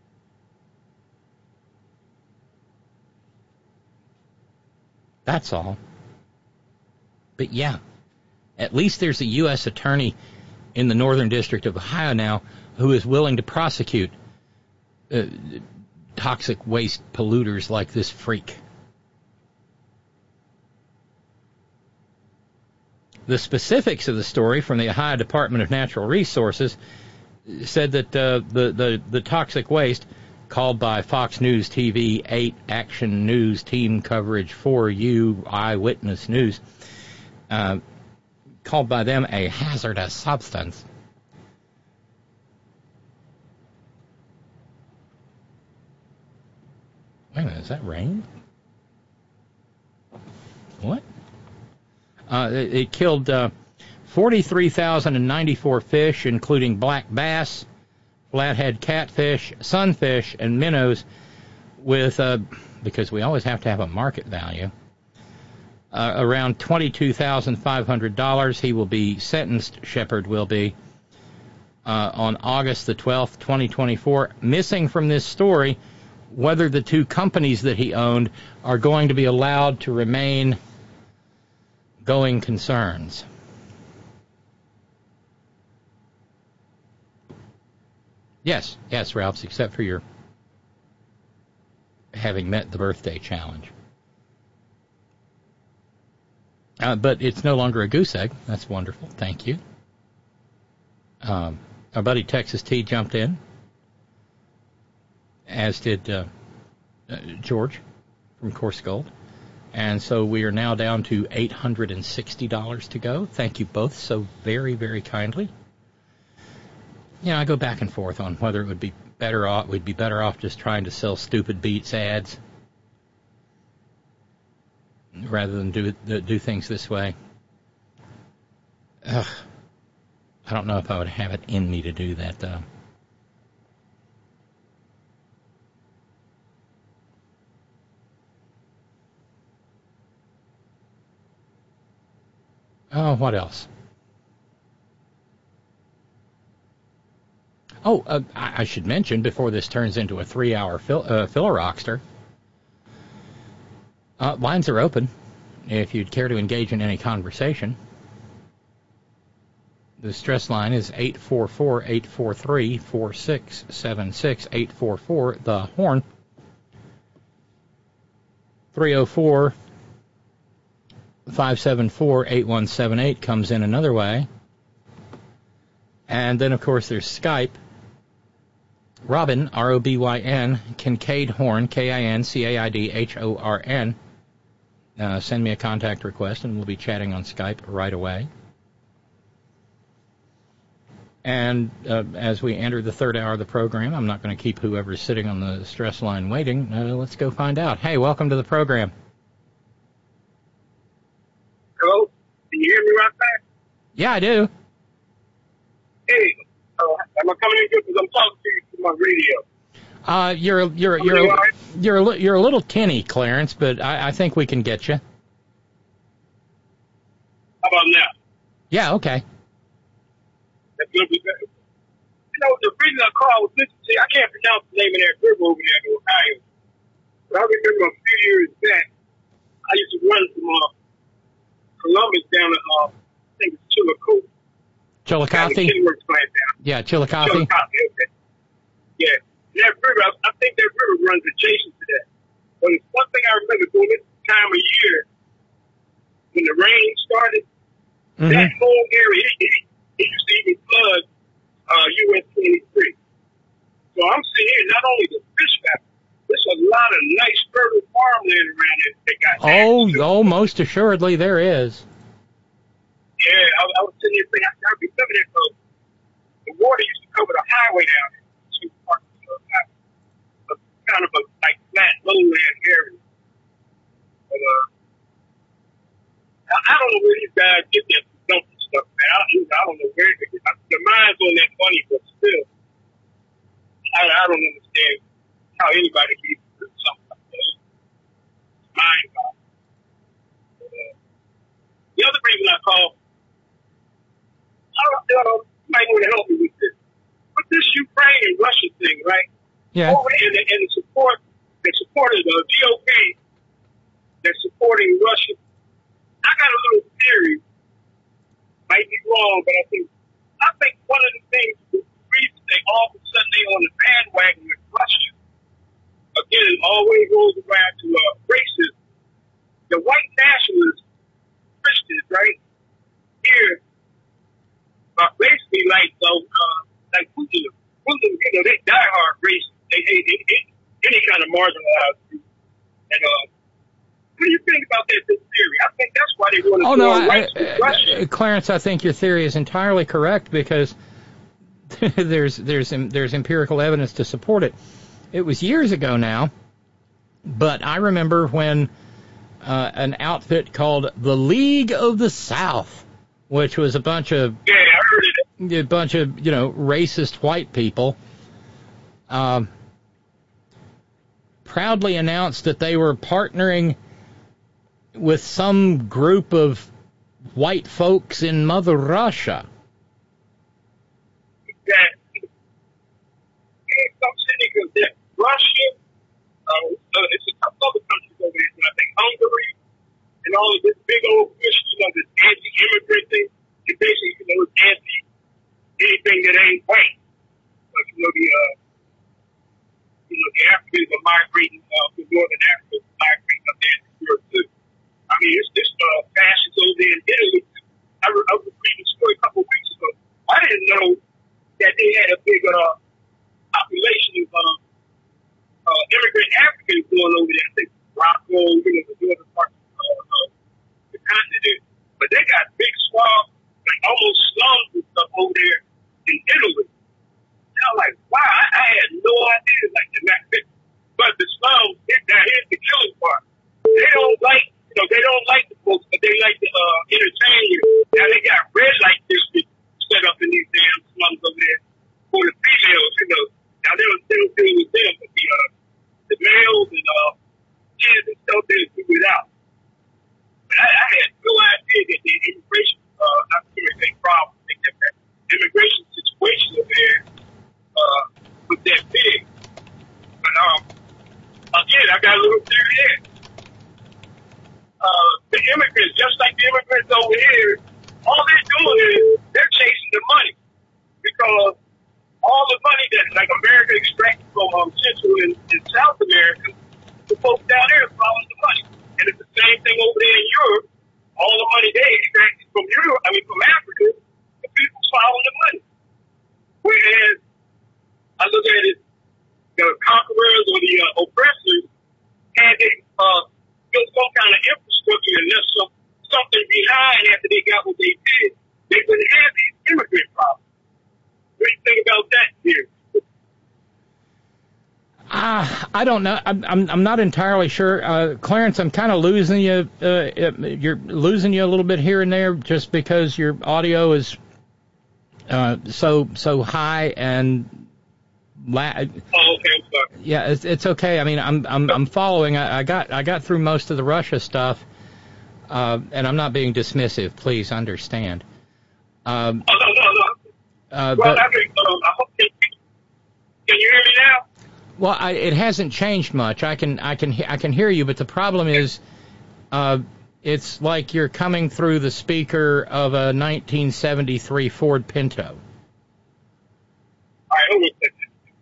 That's all. But yeah, at least there's a U S attorney in the Northern District of Ohio now who is willing to prosecute uh, toxic waste polluters like this freak. The specifics of the story from the Ohio Department of Natural Resources said that uh, the, the, the toxic waste, called by Fox News T V, eight Action News Team Coverage, four U Eyewitness News, uh, called by them a hazardous substance. Wait a minute, is that rain? What? Uh, it, it killed uh, forty-three thousand ninety-four fish, including black bass, flathead catfish, sunfish, and minnows, with, uh, because we always have to have a market value, uh, around twenty-two thousand five hundred dollars. He will be sentenced, Shepard will be, uh, on August the twelfth, twenty twenty-four. Missing from this story whether the two companies that he owned are going to be allowed to remain going concerns. Yes, yes, Ralphs, except for your having met the birthday challenge. Uh, but it's no longer a goose egg. That's wonderful. Thank you. Um, our buddy Texas T jumped in, as did uh, uh, George from Course Gold. And so we are now down to eight hundred sixty dollars to go. Thank you both so very, very kindly. Yeah, I go back and forth on whether it would be better off, we'd be better off just trying to sell stupid Beats ads rather than do do things this way. Ugh. I don't know if I would have it in me to do that, though. Oh, what else? Oh, uh, I, I should mention, before this turns into a three-hour fill, uh, filler rockster, uh, lines are open if you'd care to engage in any conversation. The stress line is eight four four, eight four three, four six seven six, eight four four, the horn. three oh four, five seven four, eight one seven eight comes in another way. And then, of course, there's Skype. Robin, R O B Y N, Kincaid Horn, K I N C A I D H O R N. Uh, send me a contact request, and we'll be chatting on Skype right away. And uh, as we enter the third hour of the program, I'm not going to keep whoever's sitting on the stress line waiting. Uh, let's go find out. Hey, welcome to the program. Hello? Can you hear me right back? Yeah, I do. Hey, uh, am I coming in good? Because I'm talking to you through my radio. Uh, you're you're you're you're a, you're a, you're a little tinny, Clarence, but I, I think we can get you. How about now? Yeah, okay. That's gonna be better. You know, the reason I called was listening to, I can't pronounce the name of that river over there in Ohio. But I remember a few years back, I used to run from uh, Columbus down to, uh, I think it's Chillicothe. Chillicothe? Yeah, Chillicothe. Chillicothe, okay. Yeah. That river, I, I think that river runs adjacent to that. But it's one thing I remember during this time of year, when the rain started, mm-hmm. that whole area, it, it, it used to even flood uh, U S twenty-three. So I'm seeing here not only the fish factory, there's a lot of nice fertile farmland around it that got Oh, oh, most assuredly there is. Yeah, I, I was sitting there thinking, I, I remember that uh, the water used to cover the highway down there. Two parts of uh, kind of a like flat lowland area. But uh, I, I don't know where these guys get that dumping stuff, man. I, I don't know where they get it. The mine's on that money, but still, I, I don't understand how anybody can even do something like that. It's mind-boggling. Uh, the other reason I called, I don't know, you might want to help me with this. With this Ukraine and Russia thing, right? Yeah. Over and the, and the support, they supported the G O P, they're supporting Russia. I got a little theory, might be wrong, but I think, I I think one of the things, the reason they all of a sudden they on the bandwagon with Russia, again, it always goes around to uh, racism. The white nationalists, Christians, right, here, are basically like, uh, uh, like Muslims. Muslims, you know, they die hard racist. They hate any, any kind of marginalized group. And, uh, what do you think about that, this theory? I think that's why they want to oh, go no, on I, rights with Russia. I, Clarence, I think your theory is entirely correct because there's there's there's empirical evidence to support it. It was years ago now, but I remember when uh, an outfit called the League of the South, which was a bunch of yeah, I heard it. a bunch of you know racist white people, um, proudly announced that they were partnering with some group of white folks in Mother Russia. Exactly. Yeah, I'm saying because that Russia, uh, uh, it's a couple other countries over there, I think Hungary, and all of this big old push, you know, this anti-immigrant thing, it basically, you know, it's anti anything that ain't white. Like, you know, the, uh, you know, the Africans are migrating, uh, the Northern Africans are migrating up there to Europe too. I mean, it's this uh, fascists over there in Italy. I, re- I was reading a story a couple of weeks ago. I didn't know that they had a big uh, population of uh, uh, immigrant Africans going over there. I think Morocco, you know, the northern part of uh, uh, the continent. But they got big swamps, like almost slums and stuff over there in Italy. And I'm like, wow, I, I had no idea like that. But the slums, now here's the killing part. They don't like You know, they don't like the folks, but they like to uh, entertain you. Now they got red light districts set up in these damn slums over there for the females. You know, now they don't, they don't deal with them, but the uh, the males and uh, kids and stuff they do it out. But I, I had no idea that the immigration, uh, not immigration problem, I think that the immigration situation over there uh, was that big. But um, again, I got a little theory there. Uh, the immigrants, just like the immigrants over here, all they're doing is they're chasing the money. Because all the money that, like, America extracts from um, Central and, and South America, the folks down there are following the money. And it's the same thing over there in Europe. All the money they extract from Europe, I mean, from Africa, the people's following the money. Whereas, I look at it, the conquerors or the uh, oppressors had they, uh, built some kind of infrastructure and left some, something behind after they got what they did, they wouldn't have these immigrant problems. What do you think about that here? Uh, I don't know. I'm, I'm I'm not entirely sure. Uh, Clarence, I'm kind of losing you. Uh, you're losing you a little bit here and there just because your audio is uh, so so high and la- Oh, okay, I'm sorry. Yeah, it's, it's okay. I mean, I'm I'm I'm following. I, I got I got through most of the Russia stuff, uh, and I'm not being dismissive. Please understand. Um, oh no no no. Uh, well, but, I mean, um, I hope can, can you hear me now? Well, I, it hasn't changed much. I can I can I can hear you, but the problem is, uh, it's like you're coming through the speaker of a nineteen seventy-three Ford Pinto. All right, hold on a second.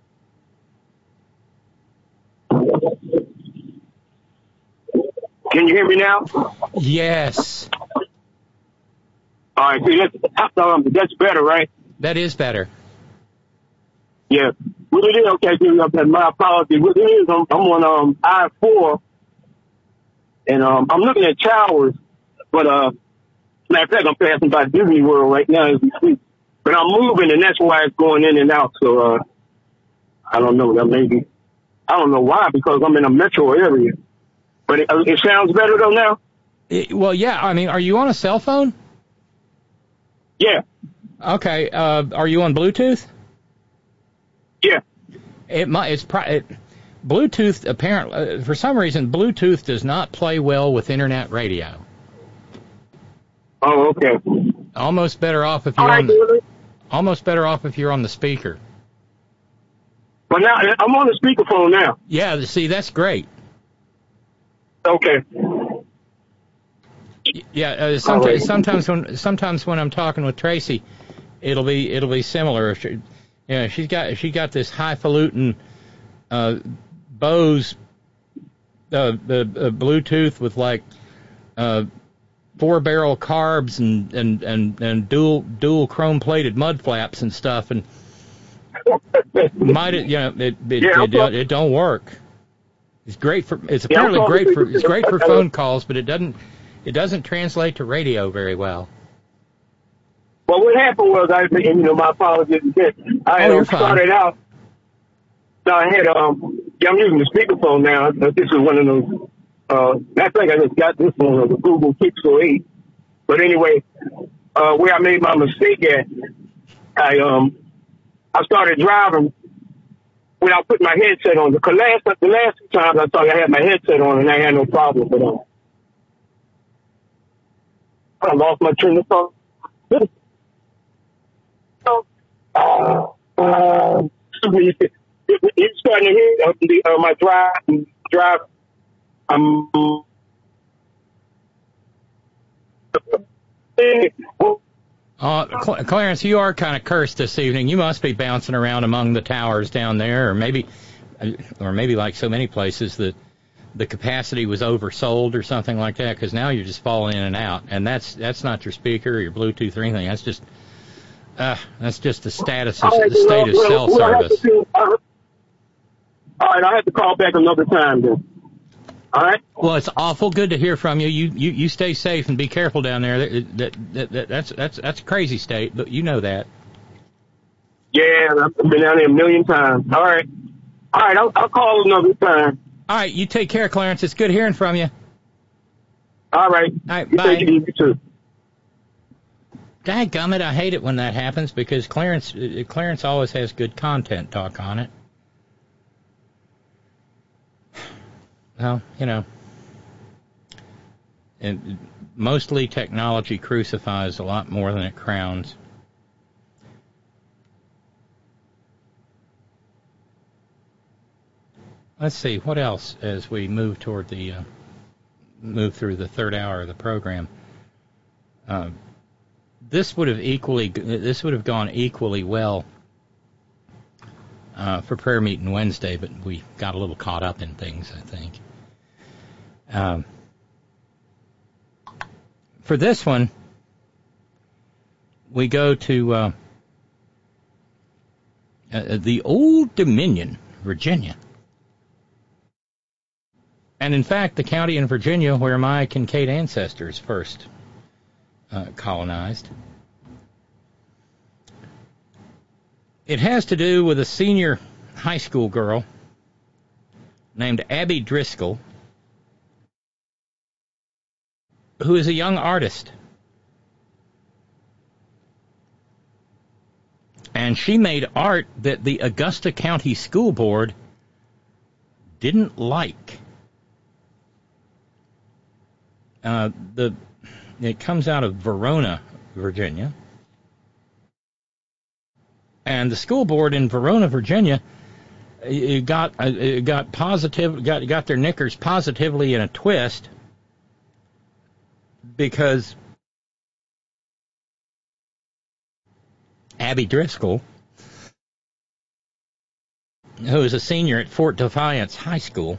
Can you hear me now? Yes. All right, so that's, um, that's better, right? That is better. Yeah. What it is, okay, so my apologies. What it is, I'm, I'm on um, I four, and um, I'm looking at towers, but uh, matter of fact, I'm passing by Disney World right now as we speak. But I'm moving, and that's why it's going in and out. So uh, I don't know. That maybe I don't know why, because I'm in a metro area. But it, it sounds better though now. It, well, yeah. I mean, are you on a cell phone? Yeah. Okay. Uh, are you on Bluetooth? Yeah. It might. It's pro- it, Bluetooth. Apparently, uh, for some reason, Bluetooth does not play well with internet radio. Oh, okay. Almost better off if you're All right, on. The, almost better off if you're on the speaker. But now I'm on the speakerphone now. Yeah. See, that's great. Okay. Yeah. Uh, sometimes, sometimes when sometimes when I'm talking with Tracy, it'll be it'll be similar. If she, you know, she's got she got this highfalutin uh, Bose uh, the uh, Bluetooth with like uh, four barrel carbs and and, and, and dual dual chrome plated mud flaps and stuff, and might it you know it it, Yeah, it, it, it don't work. It's great for it's apparently Yeah, great for it's great for phone calls, but it doesn't it doesn't translate to radio very well. Well, what happened was, I, you know, my apologies. I Oh, you're um, fine. started out. So I had, um, yeah, I'm using the speakerphone now. But this is one of those. Uh, I think I just got this one, the Google Pixel eight. But anyway, uh, where I made my mistake at, I um, I started driving without putting my headset on. The last, the last two times I thought I had my headset on and I had no problem with it. I lost my train of thought. Uh, uh, you starting to hear uh, the, uh, my drive, drive, um, Uh, Cl- Clarence, you are kind of cursed this evening. You must be bouncing around among the towers down there, or maybe, or maybe like so many places that the capacity was oversold or something like that. Because now you're just falling in and out, and that's that's not your speaker or your Bluetooth or anything. That's just uh, that's just the status of, the state of cell service. All right, I have to call back another time then. All right. Well, it's awful good to hear from you. You you, you stay safe and be careful down there. That, that, that, that, that's that's that's a crazy state, but you know that. Yeah, I've been down there a million times. All right. All right, I'll, I'll call another time. All right, you take care, Clarence. It's good hearing from you. All right. All right, you bye. Take it easy too. Dadgummit, I hate it when that happens because Clarence uh, Clarence always has good content talk on it. Well, you know, and mostly technology crucifies a lot more than it crowns. Let's see, what else as we move toward the, uh, move through the third hour of the program. Uh, this would have equally, this would have gone equally well uh, for prayer meeting Wednesday, but we got a little caught up in things, I think. Um, for this one, we go to uh, uh, the Old Dominion, Virginia. And in fact, the county in Virginia where my Kincaid ancestors first uh, colonized. It has to do with a senior high school girl named Abby Driscoll, who is a young artist. And she made art that the Augusta County School Board didn't like. Uh, the it comes out of Verona, Virginia. And the school board in Verona, Virginia, it got it got positive got got their knickers positively in a twist because Abby Driscoll, who is a senior at Fort Defiance High School,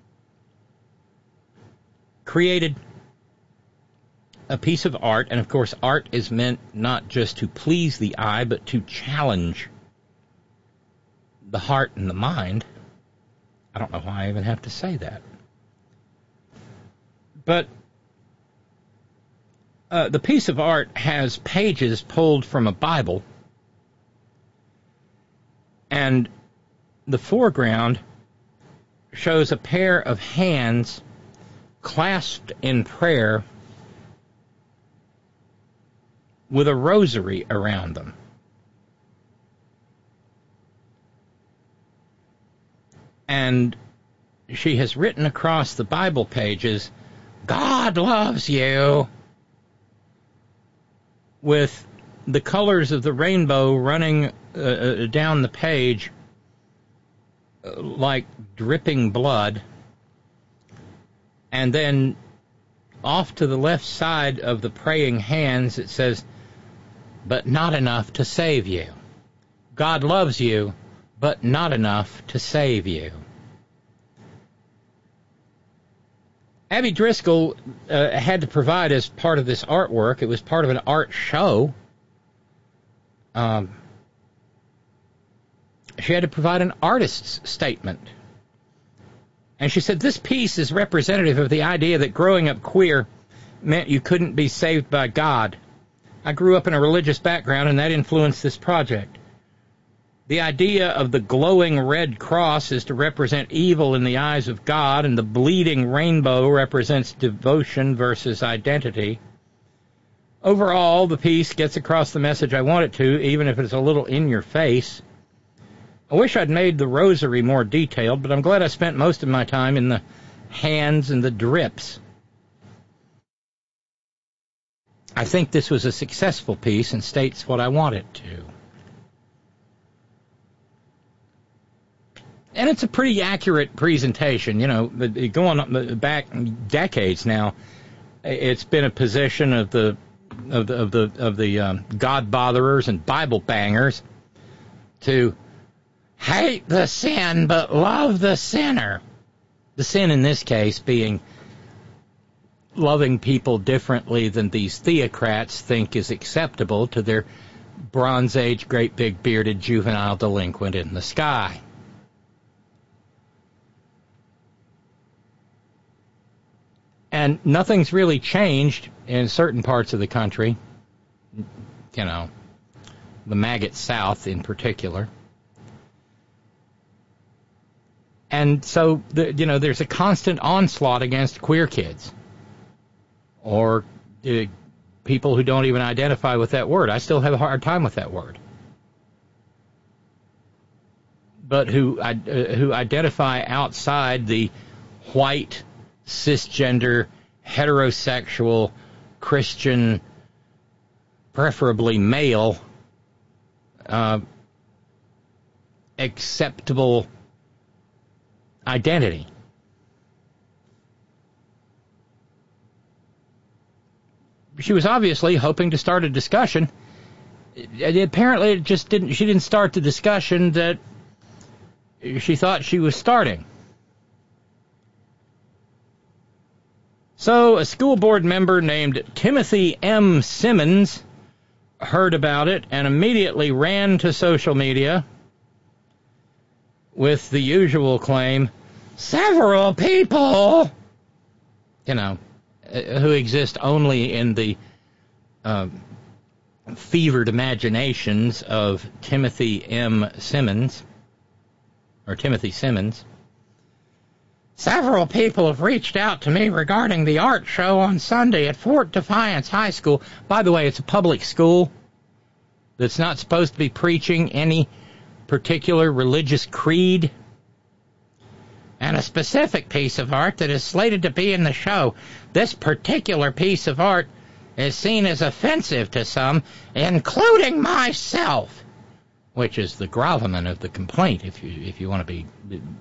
created a piece of art, and of course art is meant not just to please the eye, but to challenge the heart and the mind. I don't know why I even have to say that. But uh, the piece of art has pages pulled from a Bible, and the foreground shows a pair of hands clasped in prayer with a rosary around them. And she has written across the Bible pages, "God loves you," with the colors of the rainbow running uh, down the page uh, like dripping blood. And then off to the left side of the praying hands, it says, but not enough to save you. God loves you, but not enough to save you. Abby Driscoll uh, had to provide, as part of this artwork, it was part of an art show, um, she had to provide an artist's statement. And she said, this piece is representative of the idea that growing up queer meant you couldn't be saved by God. I grew up in a religious background, and that influenced this project. The idea of the glowing red cross is to represent evil in the eyes of God, and the bleeding rainbow represents devotion versus identity. Overall, the piece gets across the message I want it to, even if it's a little in your face. I wish I'd made the rosary more detailed, but I'm glad I spent most of my time in the hands and the drips. I think this was a successful piece and states what I want it to. And it's a pretty accurate presentation, you know, going back decades now. It's been a position of the of the of the of the um, God botherers and Bible bangers to hate the sin but love the sinner. The sin in this case being loving people differently than these theocrats think is acceptable to their Bronze Age, great big bearded juvenile delinquent in the sky. And nothing's really changed in certain parts of the country, you know, the maggot South in particular. And so, the, you know, there's a constant onslaught against queer kids or uh, people who don't even identify with that word. I still have a hard time with that word. But who uh, who identify outside the white, cisgender, heterosexual, Christian, preferably male, uh, acceptable identity. She was obviously hoping to start a discussion. Apparently, it just didn't. She didn't start the discussion that she thought she was starting. So, a school board member named Timothy M. Simmons heard about it and immediately ran to social media with the usual claim, several people, you know, who exist only in the uh, fevered imaginations of Timothy M. Simmons, or Timothy Simmons. Several people have reached out to me regarding the art show on Sunday at Fort Defiance High School. By the way, it's a public school that's not supposed to be preaching any particular religious creed. And a specific piece of art that is slated to be in the show. This particular piece of art is seen as offensive to some, including myself, which is the gravamen of the complaint, if you if you want to be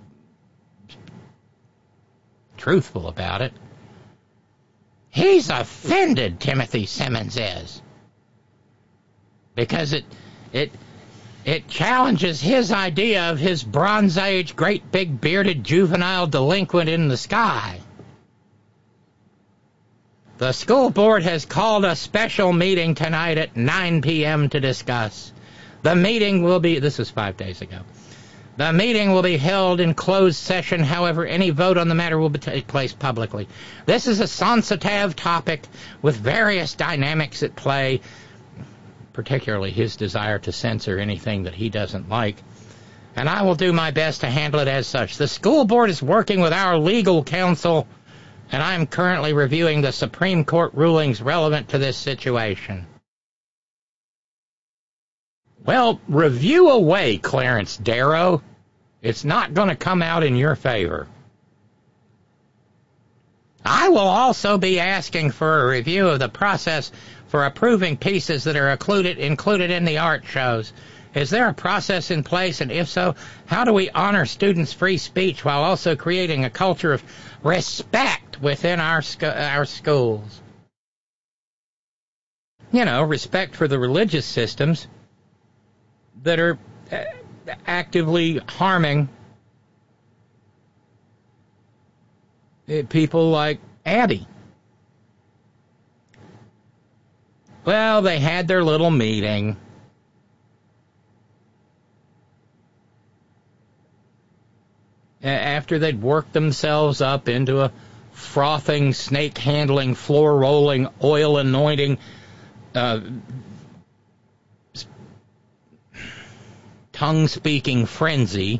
truthful about it. He's offended, Timothy Simmons is, because it it it challenges his idea of his Bronze Age, great big bearded juvenile delinquent in the sky. The school board has called a special meeting tonight at nine p.m. to discuss. The meeting will be, this is five days ago, the meeting will be held in closed session. However, any vote on the matter will be take place publicly. This is a sensitive topic with various dynamics at play, particularly his desire to censor anything that he doesn't like, and I will do my best to handle it as such. The school board is working with our legal counsel, and I am currently reviewing the Supreme Court rulings relevant to this situation. Well, review away, Clarence Darrow. It's not going to come out in your favor. I will also be asking for a review of the process for approving pieces that are included, included in the art shows. Is there a process in place, and if so, how do we honor students' free speech while also creating a culture of respect within our, sc- our schools? you know, respect for the religious systems that are actively harming people like Abby. Well, they had their little meeting. After they'd worked themselves up into a frothing, snake-handling, floor-rolling, oil-anointing, uh, tongue-speaking frenzy,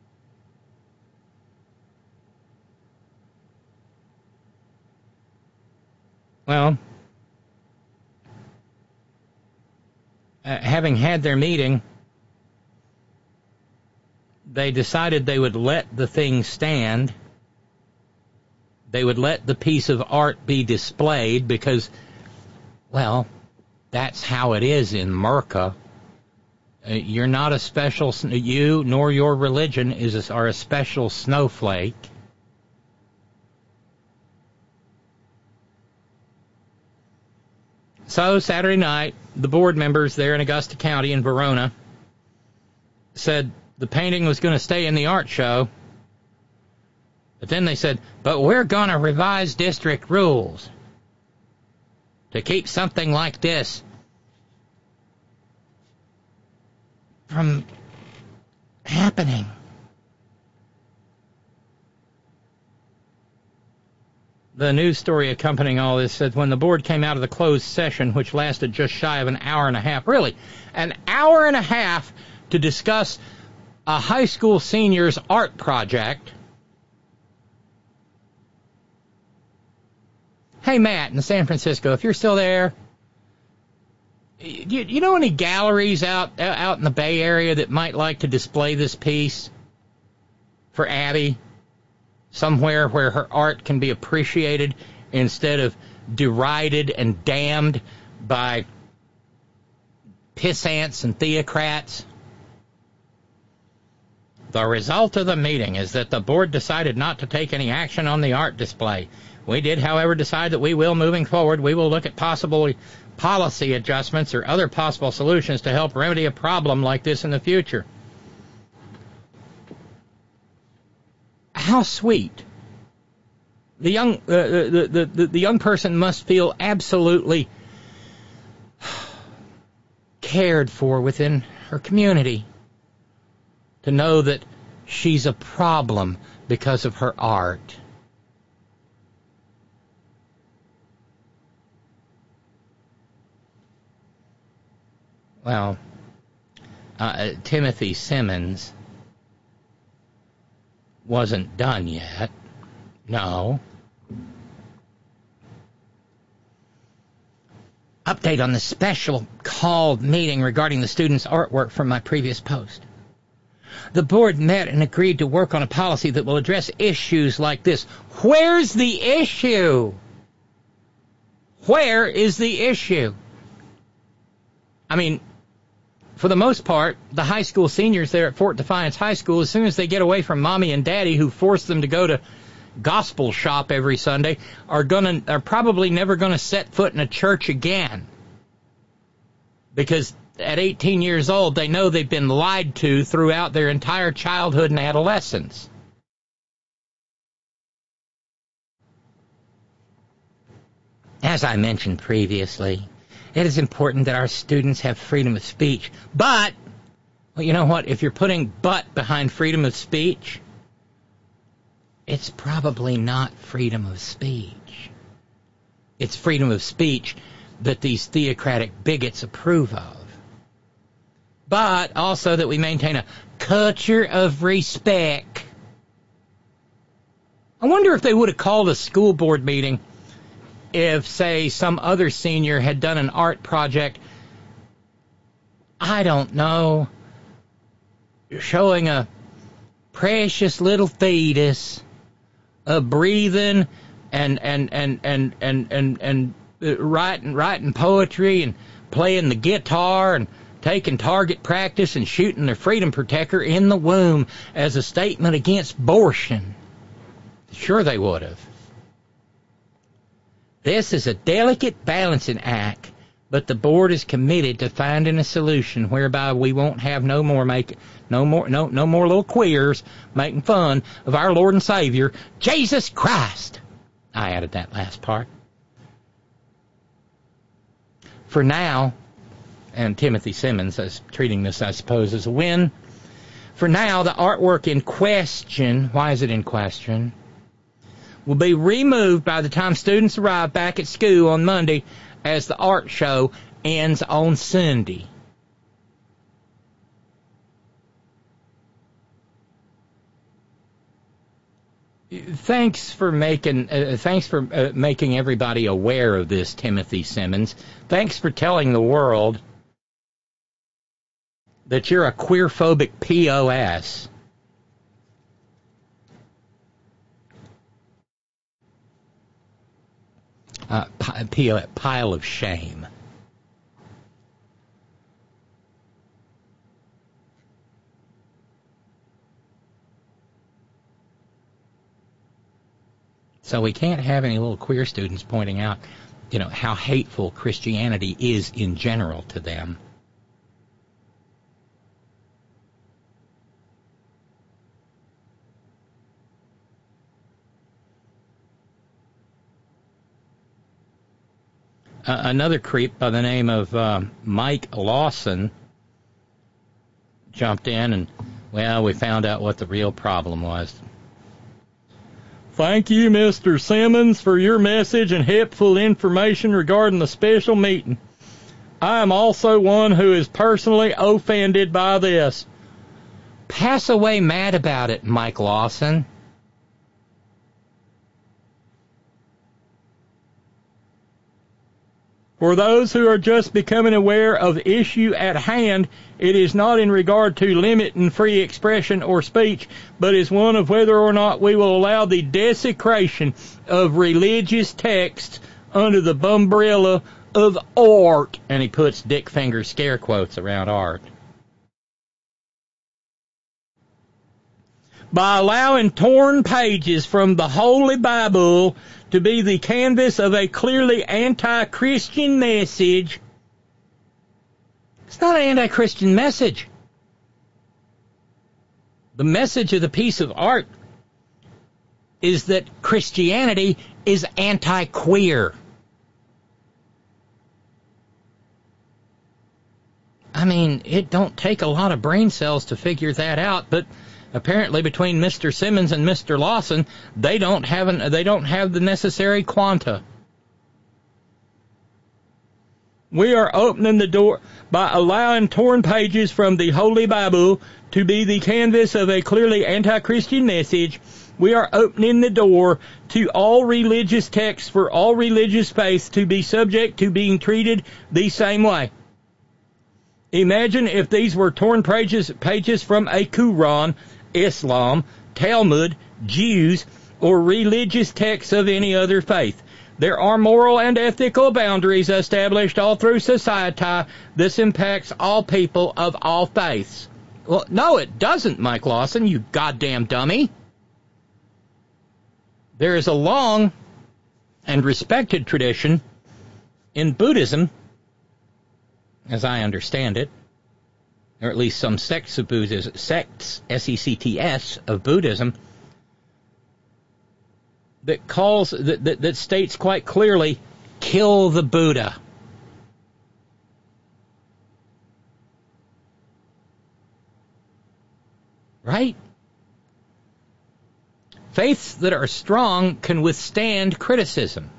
well, uh, having had their meeting, they decided they would let the thing stand. They would let the piece of art be displayed because, well, that's how it is in Merca. Uh, you're not a special, you nor your religion is a, are a special snowflake. So Saturday night, the board members there in Augusta County in Verona said the painting was going to stay in the art show. But then they said, but we're going to revise district rules to keep something like this from happening. The news story accompanying all this said when the board came out of the closed session, which lasted just shy of an hour and a half, really, an hour and a half to discuss a high school senior's art project. Hey, Matt, in San Francisco, if you're still there, you, you know any galleries out out in the Bay Area that might like to display this piece for Abby? Somewhere where her art can be appreciated instead of derided and damned by pissants and theocrats. The result of the meeting is that the board decided not to take any action on the art display. We did, however, decide that we will, moving forward, we will look at possible policy adjustments or other possible solutions to help remedy a problem like this in the future. How sweet. The young, uh, the, the, the, the young person must feel absolutely cared for within her community to know that she's a problem because of her art. Well, uh, Timothy Simmons wasn't done yet. No. Update on the special called meeting regarding the students' artwork from my previous post. The board met and agreed to work on a policy that will address issues like this. Where's the issue? Where is the issue? I mean, for the most part, the high school seniors there at Fort Defiance High School, as soon as they get away from mommy and daddy who forced them to go to gospel shop every Sunday, are gonna are probably never going to set foot in a church again. Because at eighteen years old, they know they've been lied to throughout their entire childhood and adolescence. As I mentioned previously, it is important that our students have freedom of speech. But, well, you know what? If you're putting but behind freedom of speech, it's probably not freedom of speech. It's freedom of speech that these theocratic bigots approve of. But also that we maintain a culture of respect. I wonder if they would have called a school board meeting if, say, some other senior had done an art project, I don't know, showing a precious little fetus, a breathing and and and and and and, and writing writing poetry and playing the guitar and taking target practice and shooting their freedom protector in the womb as a statement against abortion. Sure they would have. This is a delicate balancing act But the board is committed to finding a solution whereby we won't have no more make no more no no more little queers making fun of our Lord and Savior, Jesus Christ. I added that last part. For now, and Timothy Simmons is treating this, I suppose, as a win. For now, the artwork in question, why is it in question, will be removed by the time students arrive back at school on Monday as the art show ends on Sunday. Thanks for making uh, thanks for uh, making everybody aware of this, Timothy Simmons. Thanks for telling the world that you're a queerphobic P O S. Uh, p- pile of shame. So we can't have any little queer students pointing out, you know, how hateful Christianity is in general to them. Uh, another creep by the name of uh, Mike Lawson jumped in and, well, we found out what the real problem was. Thank you, Mister Simmons, for your message and helpful information regarding the special meeting. I am also one who is personally offended by this. Pass away mad about it, Mike Lawson. For those who are just becoming aware of the issue at hand, it is not in regard to limiting free expression or speech, but is one of whether or not we will allow the desecration of religious texts under the umbrella of art. And he puts dick finger scare quotes around art. By allowing torn pages from the Holy Bible to be the canvas of a clearly anti-Christian message. It's not an anti-Christian message. The message of the piece of art is that Christianity is anti-queer. I mean, it don't take a lot of brain cells to figure that out, but apparently between Mister Simmons and Mister Lawson, they don't have an, they don't have the necessary quanta. We are opening the door by allowing torn pages from the Holy Bible to be the canvas of a clearly anti-Christian message. We are opening the door to all religious texts for all religious faiths to be subject to being treated the same way. Imagine if these were torn pages, pages from a Quran, Islam, Talmud, Jews, or religious texts of any other faith. There are moral and ethical boundaries established all through society. This impacts all people of all faiths. Well, no, it doesn't, Mike Lawson, you goddamn dummy. There is a long and respected tradition in Buddhism, as I understand it, or at least some sects of Buddhism, sects, S E C T S, of Buddhism, that calls, that, that, that states quite clearly, kill the Buddha. Right? Faiths that are strong can withstand criticism.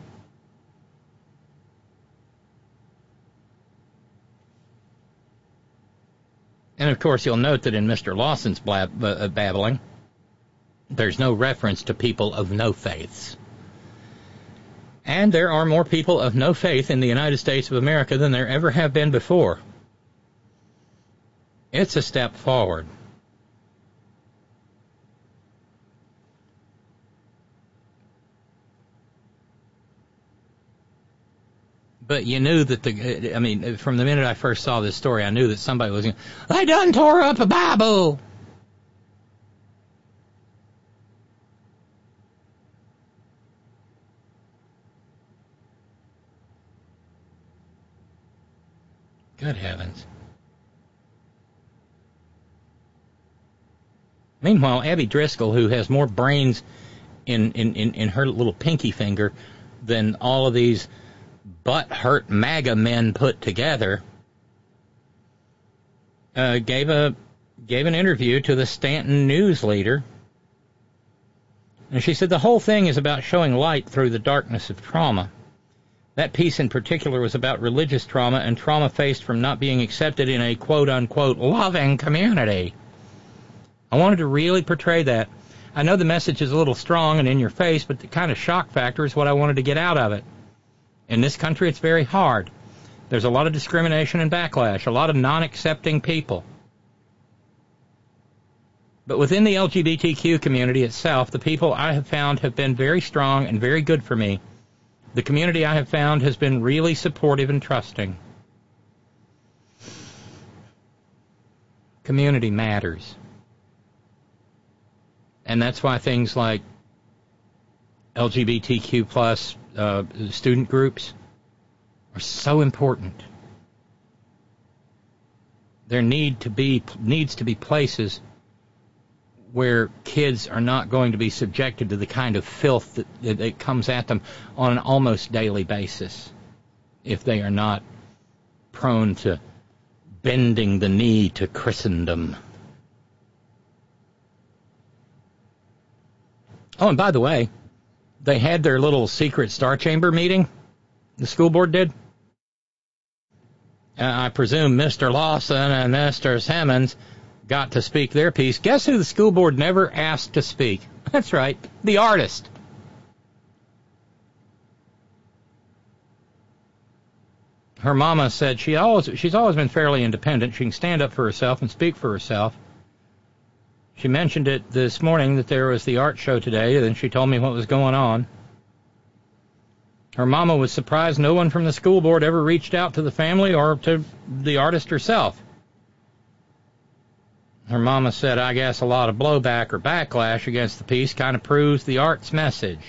And, of course, you'll note that in Mister Lawson's blab, uh, babbling, there's no reference to people of no faiths. And there are more people of no faith in the United States of America than there ever have been before. It's a step forward. But you knew that the, I mean, from the minute I first saw this story, I knew that somebody was going, they done tore up a Bible. Good heavens. Meanwhile, Abby Driscoll, who has more brains in, in, in, in her little pinky finger than all of these butt-hurt MAGA men put together, uh, gave a gave an interview to the Stanton News Leader. And she said the whole thing is about showing light through the darkness of trauma. That piece in particular was about religious trauma and trauma faced from not being accepted in a quote-unquote loving community. I wanted to really portray that. I know the message is a little strong and in your face, but the kind of shock factor is what I wanted to get out of it. In this country, it's very hard. There's a lot of discrimination and backlash, a lot of non-accepting people. But within the L G B T Q community itself, the people I have found have been very strong and very good for me. The community I have found has been really supportive and trusting. Community matters. And that's why things like L G B T Q plus uh, student groups are so important. There need to be needs to be places where kids are not going to be subjected to the kind of filth that, that comes at them on an almost daily basis if they are not prone to bending the knee to Christendom. Oh, and by the way, they had their little secret Star Chamber meeting, the school board did. Uh, I presume Mister Lawson and Mister Simmons got to speak their piece. Guess who the school board never asked to speak? That's right, the artist. Her mama said she always she's always been fairly independent. She can stand up for herself and speak for herself. She mentioned it this morning that there was the art show today, and then she told me what was going on. Her mama was surprised no one from the school board ever reached out to the family or to the artist herself. Her mama said, I guess a lot of blowback or backlash against the piece kind of proves the art's message.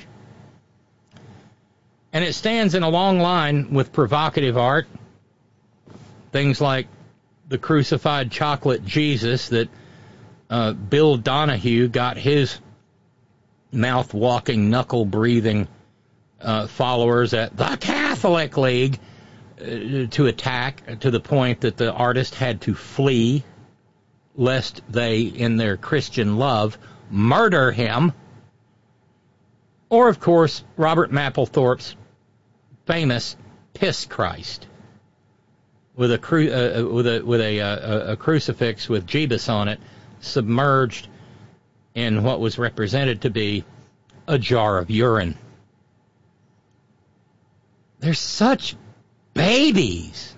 And it stands in a long line with provocative art. Things like the crucified chocolate Jesus that uh, Bill Donahue got his mouth-walking, knuckle-breathing uh, followers at the Catholic League uh, to attack, to the point that the artist had to flee lest they, in their Christian love, murder him. Or, of course, Robert Mapplethorpe's famous Piss Christ, with a cru- uh, with a with a, uh, a crucifix with Jebus on it, submerged in what was represented to be a jar of urine. They're such babies,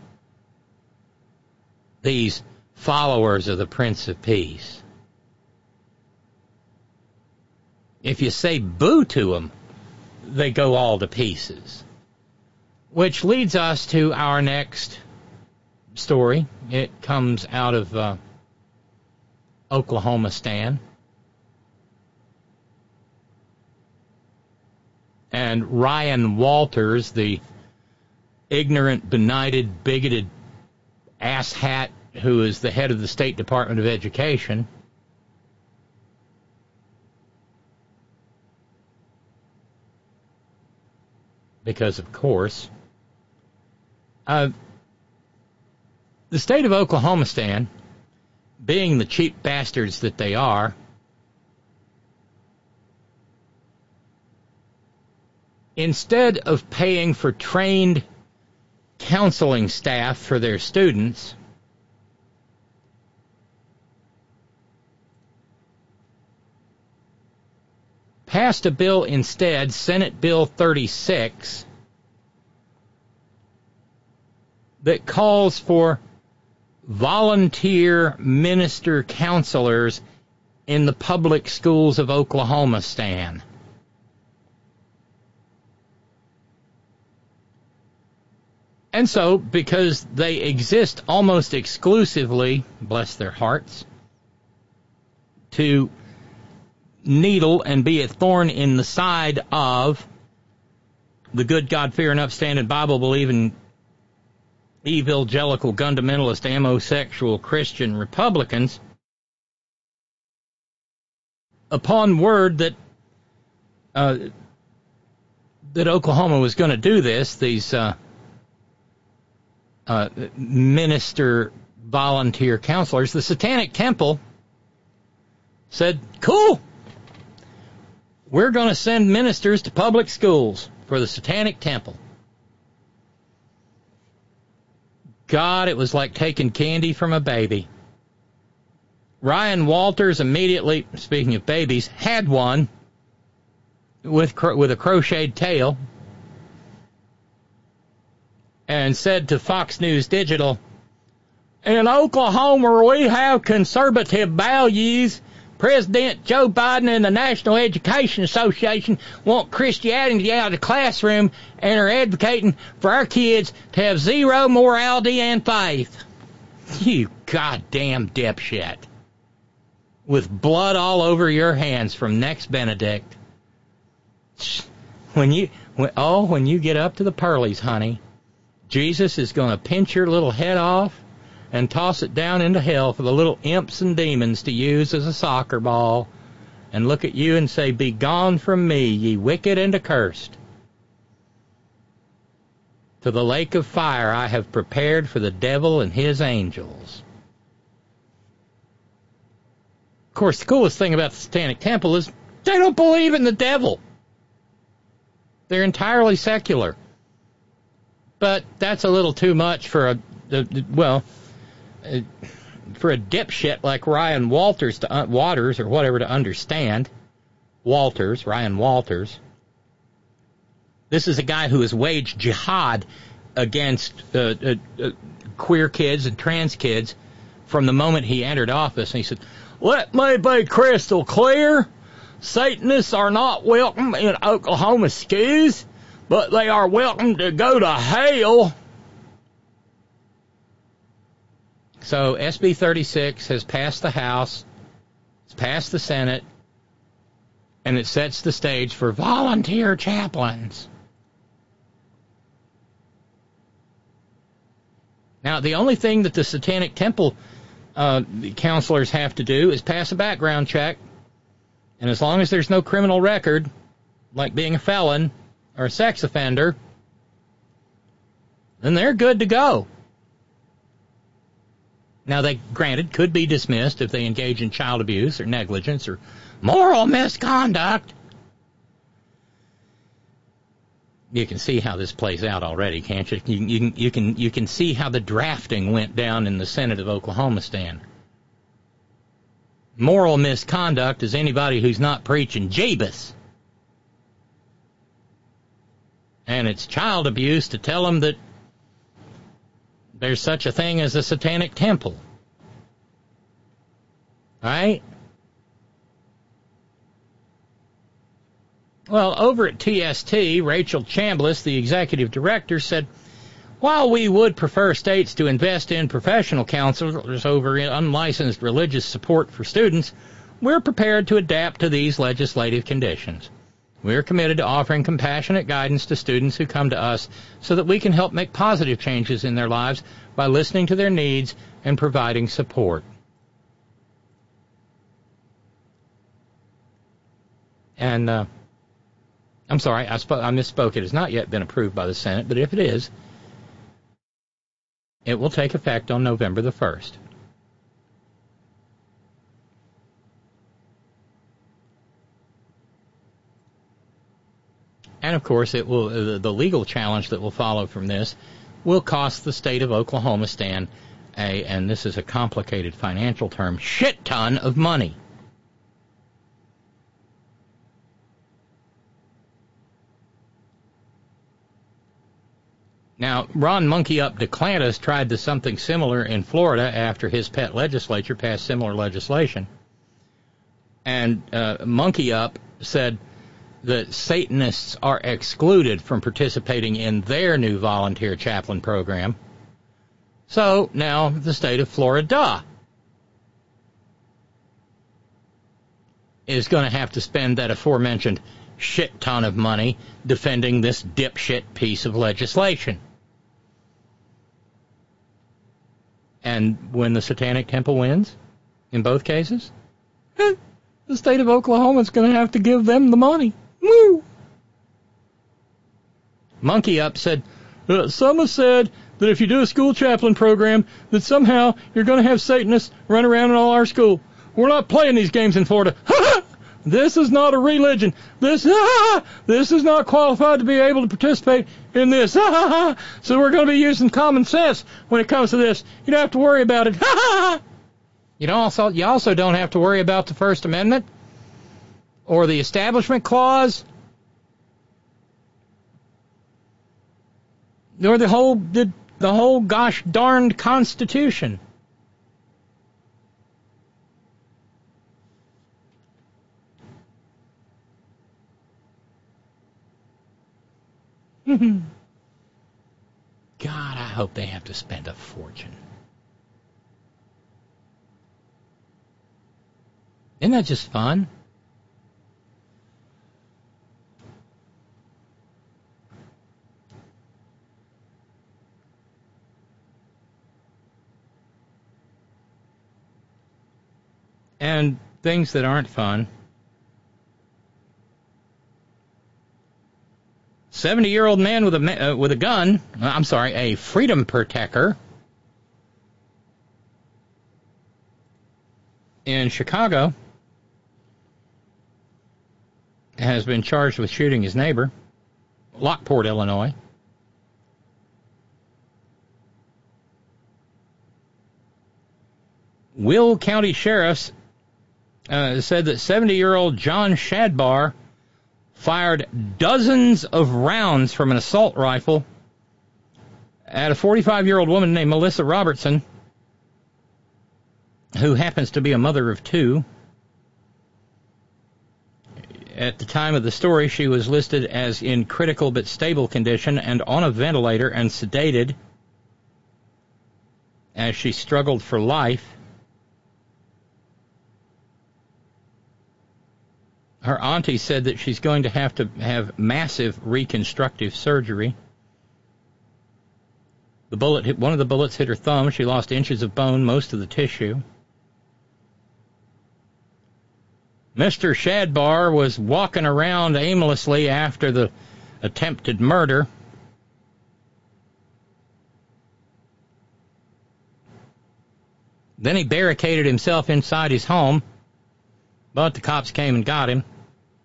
these followers of the Prince of Peace. If you say boo to them, they go all to pieces. Which leads us to our next story. It comes out of uh, Oklahoma Stan. And Ryan Walters, the ignorant, benighted, bigoted asshat who is the head of the State Department of Education, because, of course, uh, the state of Oklahoma, Stan, being the cheap bastards that they are, instead of paying for trained counseling staff for their students, passed a bill instead, Senate Bill thirty-six, that calls for volunteer minister counselors in the public schools of Oklahoma, Stan. And so, because they exist almost exclusively, bless their hearts, to needle and be a thorn in the side of the good, God-fearing, upstanding, Bible-believing evangelical, fundamentalist, homosexual Christian Republicans, upon word that uh, that Oklahoma was going to do this, these uh, uh, minister volunteer counselors, the Satanic Temple said, cool, we're going to send ministers to public schools for the Satanic Temple. God, it was like taking candy from a baby. Ryan Walters immediately, speaking of babies, had one with with a crocheted tail and said to Fox News Digital, in Oklahoma we have conservative values. President Joe Biden and the National Education Association want Christianity out of the classroom and are advocating for our kids to have zero morality and faith. You goddamn dipshit. With blood all over your hands from Next Benedict. When you, when, oh, when you get up to the pearlies, honey, Jesus is going to pinch your little head off and toss it down into hell for the little imps and demons to use as a soccer ball, and look at you and say, be gone from me, ye wicked and accursed. To the lake of fire I have prepared for the devil and his angels. Of course, the coolest thing about the Satanic Temple is they don't believe in the devil. They're entirely secular. But that's a little too much for a, a well... Uh, for a dipshit like Ryan Walters to uh, Waters or whatever to understand. Walters, Ryan Walters. This is a guy who has waged jihad against uh, uh, uh, queer kids and trans kids from the moment he entered office. And he said, let me be crystal clear. Satanists are not welcome in Oklahoma schools, but they are welcome to go to hell. So S B thirty-six has passed the House, it's passed the Senate, and it sets the stage for volunteer chaplains. Now, the only thing that the Satanic Temple uh, counselors have to do is pass a background check, and as long as there's no criminal record, like being a felon or a sex offender, then they're good to go. Now, they, granted, could be dismissed if they engage in child abuse or negligence or moral misconduct. You can see how this plays out already, can't you? You, you, you, can, you can see how the drafting went down in the Senate of Oklahoma stand. Moral misconduct is anybody who's not preaching Jeebus. And it's child abuse to tell them that there's such a thing as a Satanic Temple. Right? Well, over at T S T, Rachel Chambliss, the executive director, said, while we would prefer states to invest in professional counselors over unlicensed religious support for students, we're prepared to adapt to these legislative conditions. We're committed to offering compassionate guidance to students who come to us so that we can help make positive changes in their lives by listening to their needs and providing support. And, uh, I'm sorry, I, sp- I misspoke. It has not yet been approved by the Senate, but if it is, it will take effect on November the first. And, of course, it will uh, the legal challenge that will follow from this will cost the state of Oklahoma stand a, and this is a complicated financial term, shit ton of money. Now, Ron Monkey Up DeClantis tried to something similar in Florida after his pet legislature passed similar legislation. And uh, Monkey Up said that Satanists are excluded from participating in their new volunteer chaplain program. So now the state of Florida is going to have to spend that aforementioned shit ton of money defending this dipshit piece of legislation. And when the Satanic Temple wins, in both cases, eh, the state of Oklahoma is going to have to give them the money. Woo! Monkey Up said, uh, some have said that if you do a school chaplain program, that somehow you're going to have Satanists run around in all our school. We're not playing these games in Florida. This is not a religion. This this is not qualified to be able to participate in this. So we're going to be using common sense when it comes to this. You don't have to worry about it. You don't also you also don't have to worry about the First Amendment or the Establishment Clause or the whole the, the whole gosh darned Constitution. God, I hope they have to spend a fortune. Isn't that just fun? And things that aren't fun. seventy-year-old man with a uh, with a gun, I'm sorry, a freedom protector in Chicago has been charged with shooting his neighbor, Lockport, Illinois. Will County Sheriffs uh, said that seventy-year-old John Shadbar fired dozens of rounds from an assault rifle at a forty-five-year-old woman named Melissa Robertson, who happens to be a mother of two. At the time of the story, she was listed as in critical but stable condition and on a ventilator and sedated as she struggled for life. Her auntie said that she's going to have to have massive reconstructive surgery. The bullet hit, one of the bullets hit her thumb. She lost inches of bone, most of the tissue. Mister Shadbar was walking around aimlessly after the attempted murder. Then he barricaded himself inside his home, but the cops came and got him.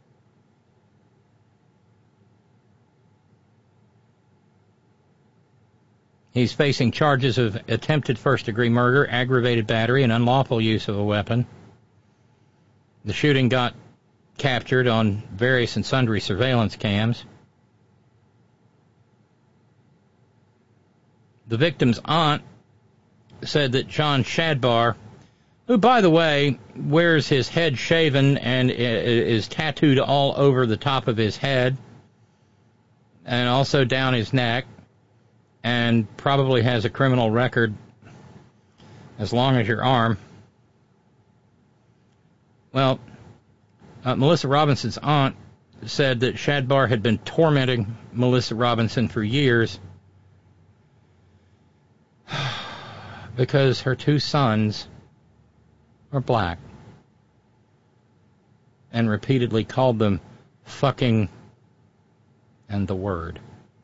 He's facing charges of attempted first-degree murder, aggravated battery, and unlawful use of a weapon. The shooting got captured on various and sundry surveillance cams. The victim's aunt said that John Shadbar, who, by the way, wears his head shaven and is tattooed all over the top of his head and also down his neck, and probably has a criminal record as long as your arm. Well, uh, Melissa Robinson's aunt said that Shadbar had been tormenting Melissa Robinson for years because her two sons are black and repeatedly called them fucking and the word.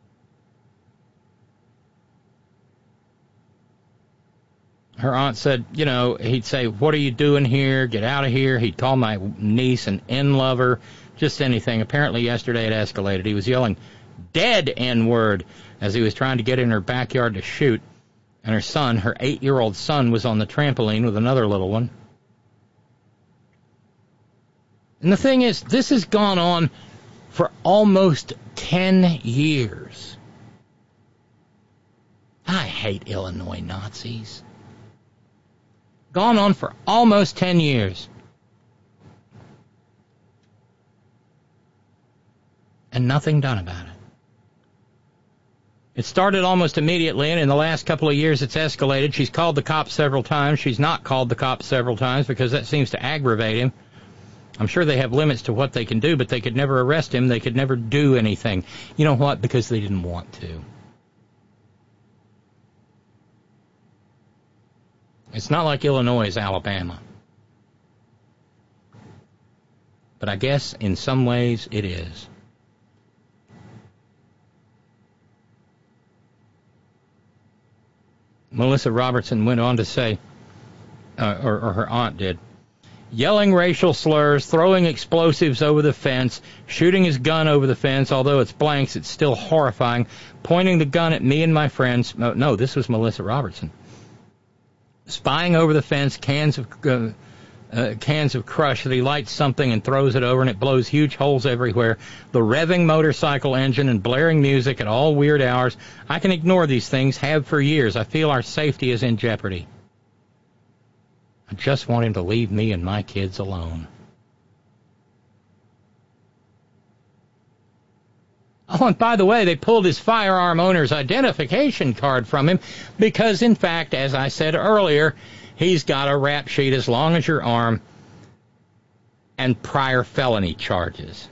Her aunt said, you know, he'd say, what are you doing here? Get out of here. He'd call my niece an N-lover, just anything. Apparently yesterday it escalated. He was yelling, dead N-word, as he was trying to get in her backyard to shoot. And her son, her eight-year-old son, was on the trampoline with another little one. And the thing is, this has gone on for almost ten years. I hate Illinois Nazis. Gone on for almost ten years. And nothing done about it. It started almost immediately, and in the last couple of years it's escalated. She's called the cops several times. She's not called the cops several times because that seems to aggravate him. I'm sure they have limits to what they can do, but they could never arrest him. They could never do anything. You know what? Because they didn't want to. It's not like Illinois is Alabama. But I guess in some ways it is. Melissa Robertson went on to say, uh, or, or her aunt did, yelling racial slurs, throwing explosives over the fence, shooting his gun over the fence, although it's blanks, it's still horrifying, pointing the gun at me and my friends. No, no this was Melissa Robertson. Spying over the fence, cans of uh, uh, cans of crush that he lights something and throws it over, and it blows huge holes everywhere. The revving motorcycle engine and blaring music at all weird hours. I can ignore these things, have for years. I feel our safety is in jeopardy. I just want him to leave me and my kids alone. Oh, and by the way, they pulled his firearm owner's identification card from him because, in fact, as I said earlier, he's got a rap sheet as long as your arm and prior felony charges.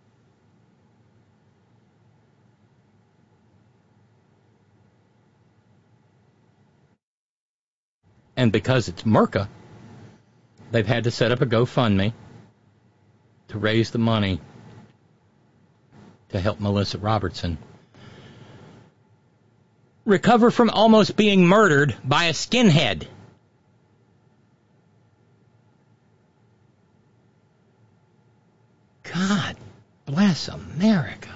And because it's Merca, they've had to set up a GoFundMe to raise the money to help Melissa Robertson recover from almost being murdered by a skinhead. God bless America.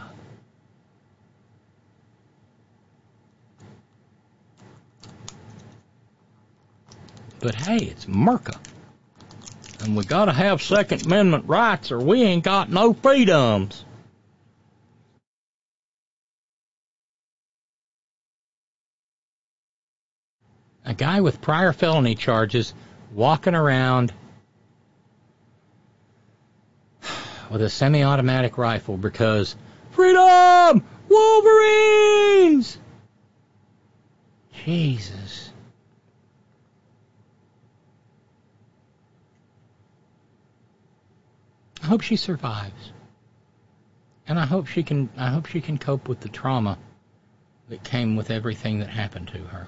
But hey, it's Merca. And we gotta have Second Amendment rights or we ain't got no freedoms. A guy with prior felony charges walking around with a semi-automatic rifle because freedom! Wolverines! Jesus. I hope she survives. And I hope she can I hope she can cope with the trauma that came with everything that happened to her.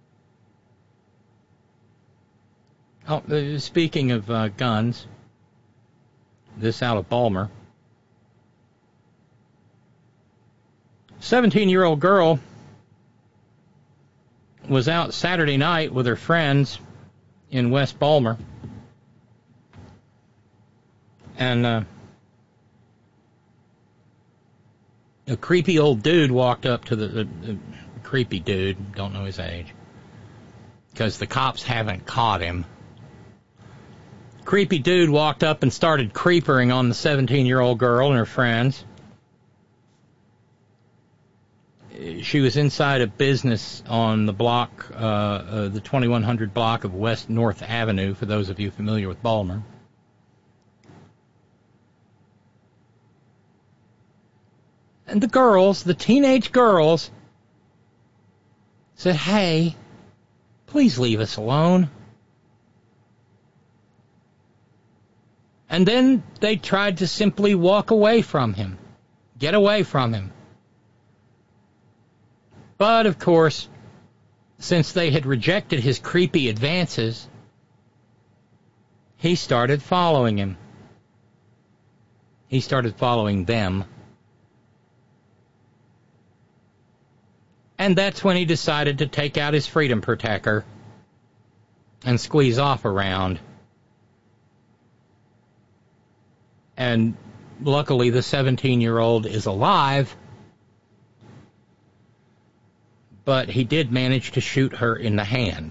Oh, uh, speaking of uh, guns, this out of Balmer. seventeen-year-old girl was out Saturday night with her friends in West Balmer. And uh, a creepy old dude walked up to the, the, the creepy dude, don't know his age, because the cops haven't caught him. Creepy dude walked up and started creepering on the seventeen-year-old girl and her friends. She was inside a business on the block, uh, uh, the twenty-one hundred block of West North Avenue, for those of you familiar with Balmer. And the girls, the teenage girls, said, "Hey, please leave us alone." And then they tried to simply walk away from him, get away from him. But, of course, since they had rejected his creepy advances, he started following him. He started following them. And that's when he decided to take out his freedom protector and squeeze off around. And luckily the seventeen-year-old is alive, but he did manage to shoot her in the hand.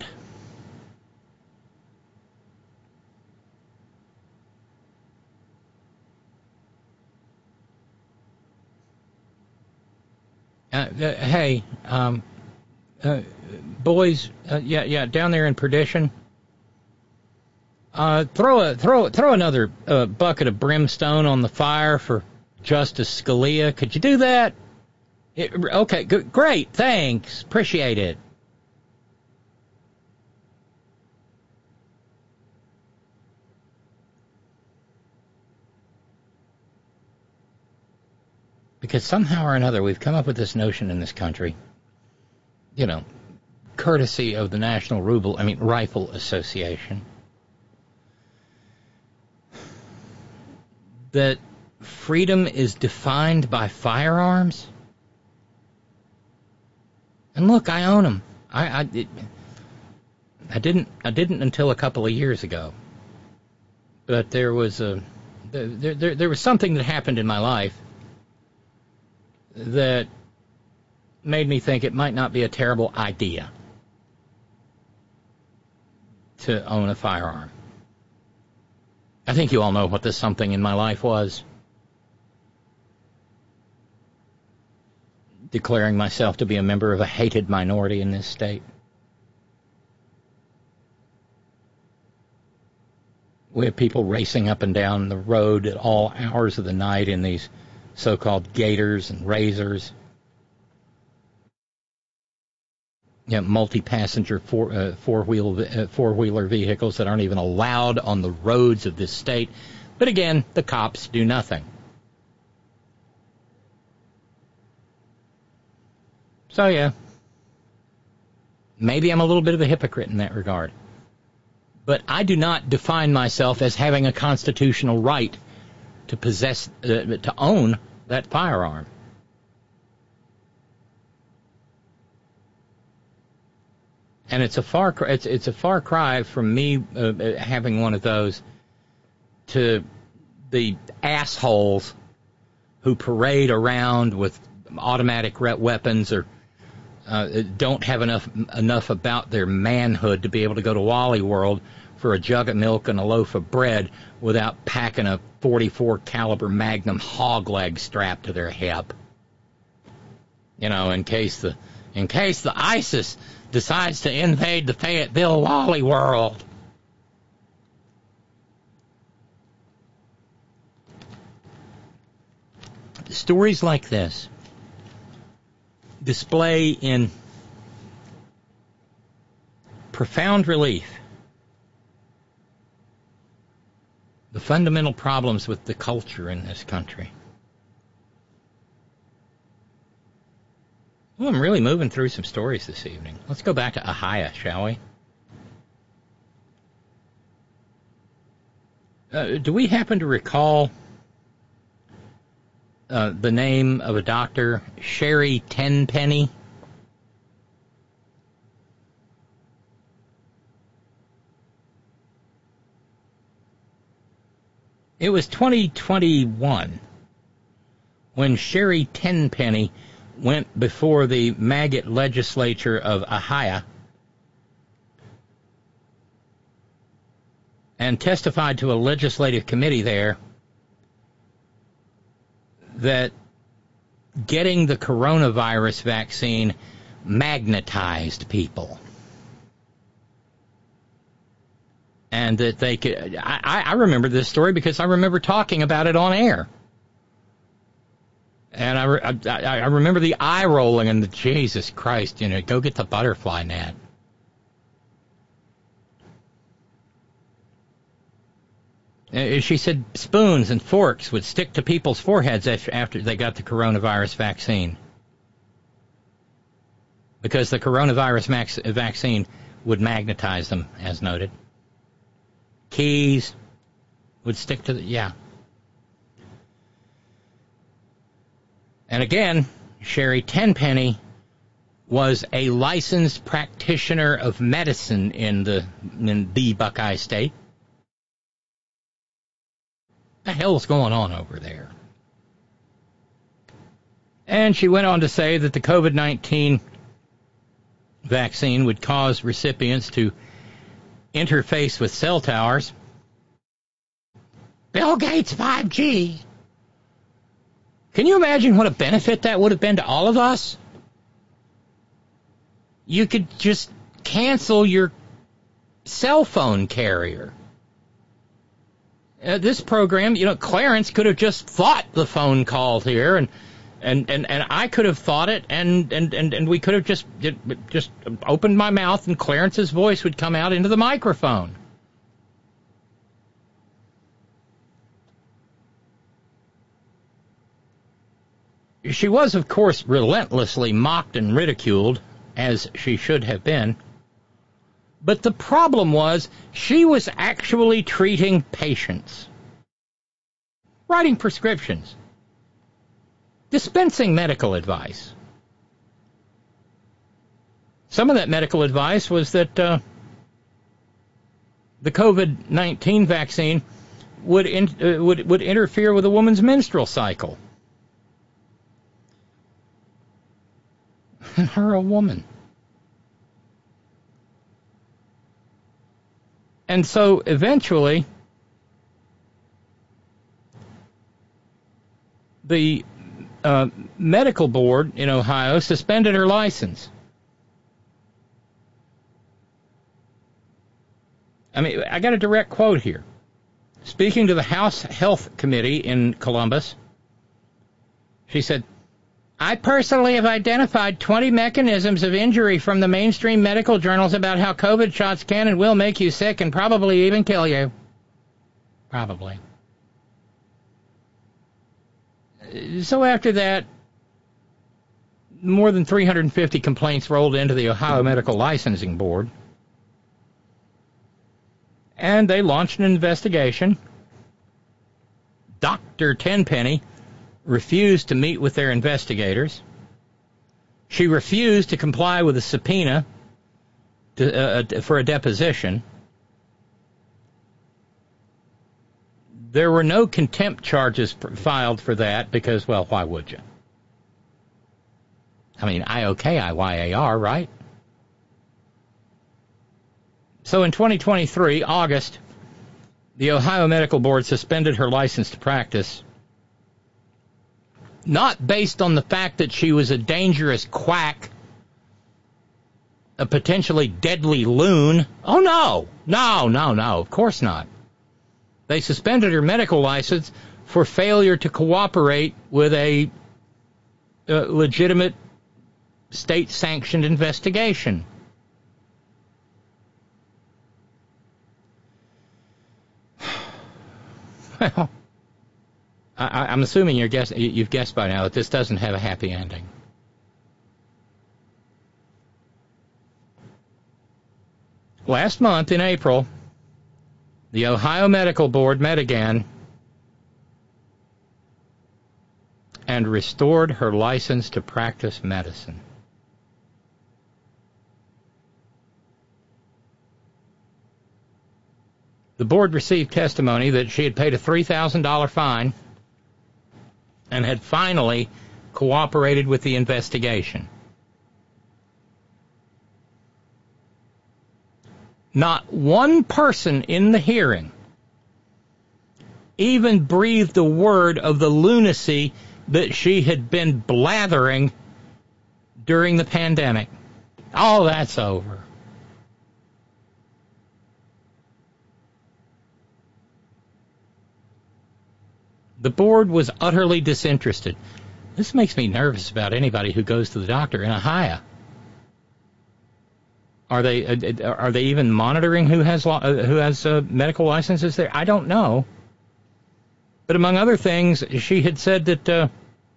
Uh, uh, hey, um, uh, boys, uh, yeah, yeah, down there in Perdition, uh, throw a throw throw another uh, bucket of brimstone on the fire for Justice Scalia. Could you do that? It, okay, good, great, thanks, appreciate it. Because somehow or another we've come up with this notion in this country, you know, courtesy of the National Rifle, I mean, Rifle Association, that freedom is defined by firearms. And look, I own them. I, I, it, I didn't. I didn't until a couple of years ago. But there was a, there, there, there was something that happened in my life that made me think it might not be a terrible idea to own a firearm. I think you all know what this something in my life was. Declaring myself to be a member of a hated minority in this state. We have people racing up and down the road at all hours of the night in these so-called Gators and Razors. You know, multi-passenger four, uh, four-wheel, uh, four-wheeler vehicles that aren't even allowed on the roads of this state. But again, the cops do nothing. So yeah, maybe I'm a little bit of a hypocrite in that regard. But I do not define myself as having a constitutional right to possess, uh, to own that firearm. And it's a far cry, it's, it's a far cry from me uh, having one of those to the assholes who parade around with automatic weapons or uh, don't have enough enough about their manhood to be able to go to Wally World for a jug of milk and a loaf of bread without packing a forty-four caliber Magnum hog leg strapped to their hip. You know, in case the in case the ISIS decides to invade the Fayetteville Wally World. Stories like this display in profound relief the fundamental problems with the culture in this country. Well, I'm really moving through some stories this evening. Let's go back to Ahia, shall we? Uh, do we happen to recall uh, the name of a doctor, Sherry Tenpenny? It was twenty twenty-one when Sherry Tenpenny went before the maggot legislature of Ahia and testified to a legislative committee there that getting the coronavirus vaccine magnetized people. And that they could, I, I remember this story because I remember talking about it on air. And I, I, I remember the eye rolling and the, Jesus Christ, you know, go get the butterfly net. Uh, she said spoons and forks would stick to people's foreheads after they got the coronavirus vaccine. Because the coronavirus max, vaccine would magnetize them, as noted. Keys would stick to the, yeah. And again, Sherry Tenpenny was a licensed practitioner of medicine in the in the Buckeye State. What the hell's going on over there? And she went on to say that the COVID nineteen vaccine would cause recipients to interface with cell towers. Bill Gates five G. Can you imagine what a benefit that would have been to all of us? You could just cancel your cell phone carrier. Uh, this program, you know, Clarence could have just thought the phone call here, and and, and, and I could have thought it, and, and, and, and we could have just just opened my mouth, and Clarence's voice would come out into the microphone. She was, of course, relentlessly mocked and ridiculed as she should have been. But the problem was she was actually treating patients, writing prescriptions, dispensing medical advice. Some of that medical advice was that uh, the COVID nineteen vaccine would, in, uh, would would interfere with a woman's menstrual cycle. And her a woman. And so eventually, the uh, medical board in Ohio suspended her license. I mean, I got a direct quote here. Speaking to the House Health Committee in Columbus, she said, I personally have identified twenty mechanisms of injury from the mainstream medical journals about how COVID shots can and will make you sick and probably even kill you. Probably. So after that, more than three hundred fifty complaints rolled into the Ohio Medical Licensing Board, and they launched an investigation. Doctor Tenpenny refused to meet with their investigators. She refused to comply with a subpoena to, uh, for a deposition. There were no contempt charges filed for that because, well, why would you? I mean, I O K I Y A R, right? So in twenty twenty-three, August, the Ohio Medical Board suspended her license to practice, not based on the fact that she was a dangerous quack, a potentially deadly loon. Oh, no. No, no, no. Of course not. They suspended her medical license for failure to cooperate with a uh, legitimate state-sanctioned investigation. Well, I, I'm assuming you're guess, you've guessed by now that this doesn't have a happy ending. Last month, in April, the Ohio Medical Board met again and restored her license to practice medicine. The board received testimony that she had paid a three thousand dollars fine and had finally cooperated with the investigation. Not one person in the hearing even breathed a word of the lunacy that she had been blathering during the pandemic. All that's over. The board was utterly disinterested. This makes me nervous about anybody who goes to the doctor in Ohio. Are they uh, are they even monitoring who has uh, who has uh, medical licenses there? I don't know. But among other things, she had said that uh,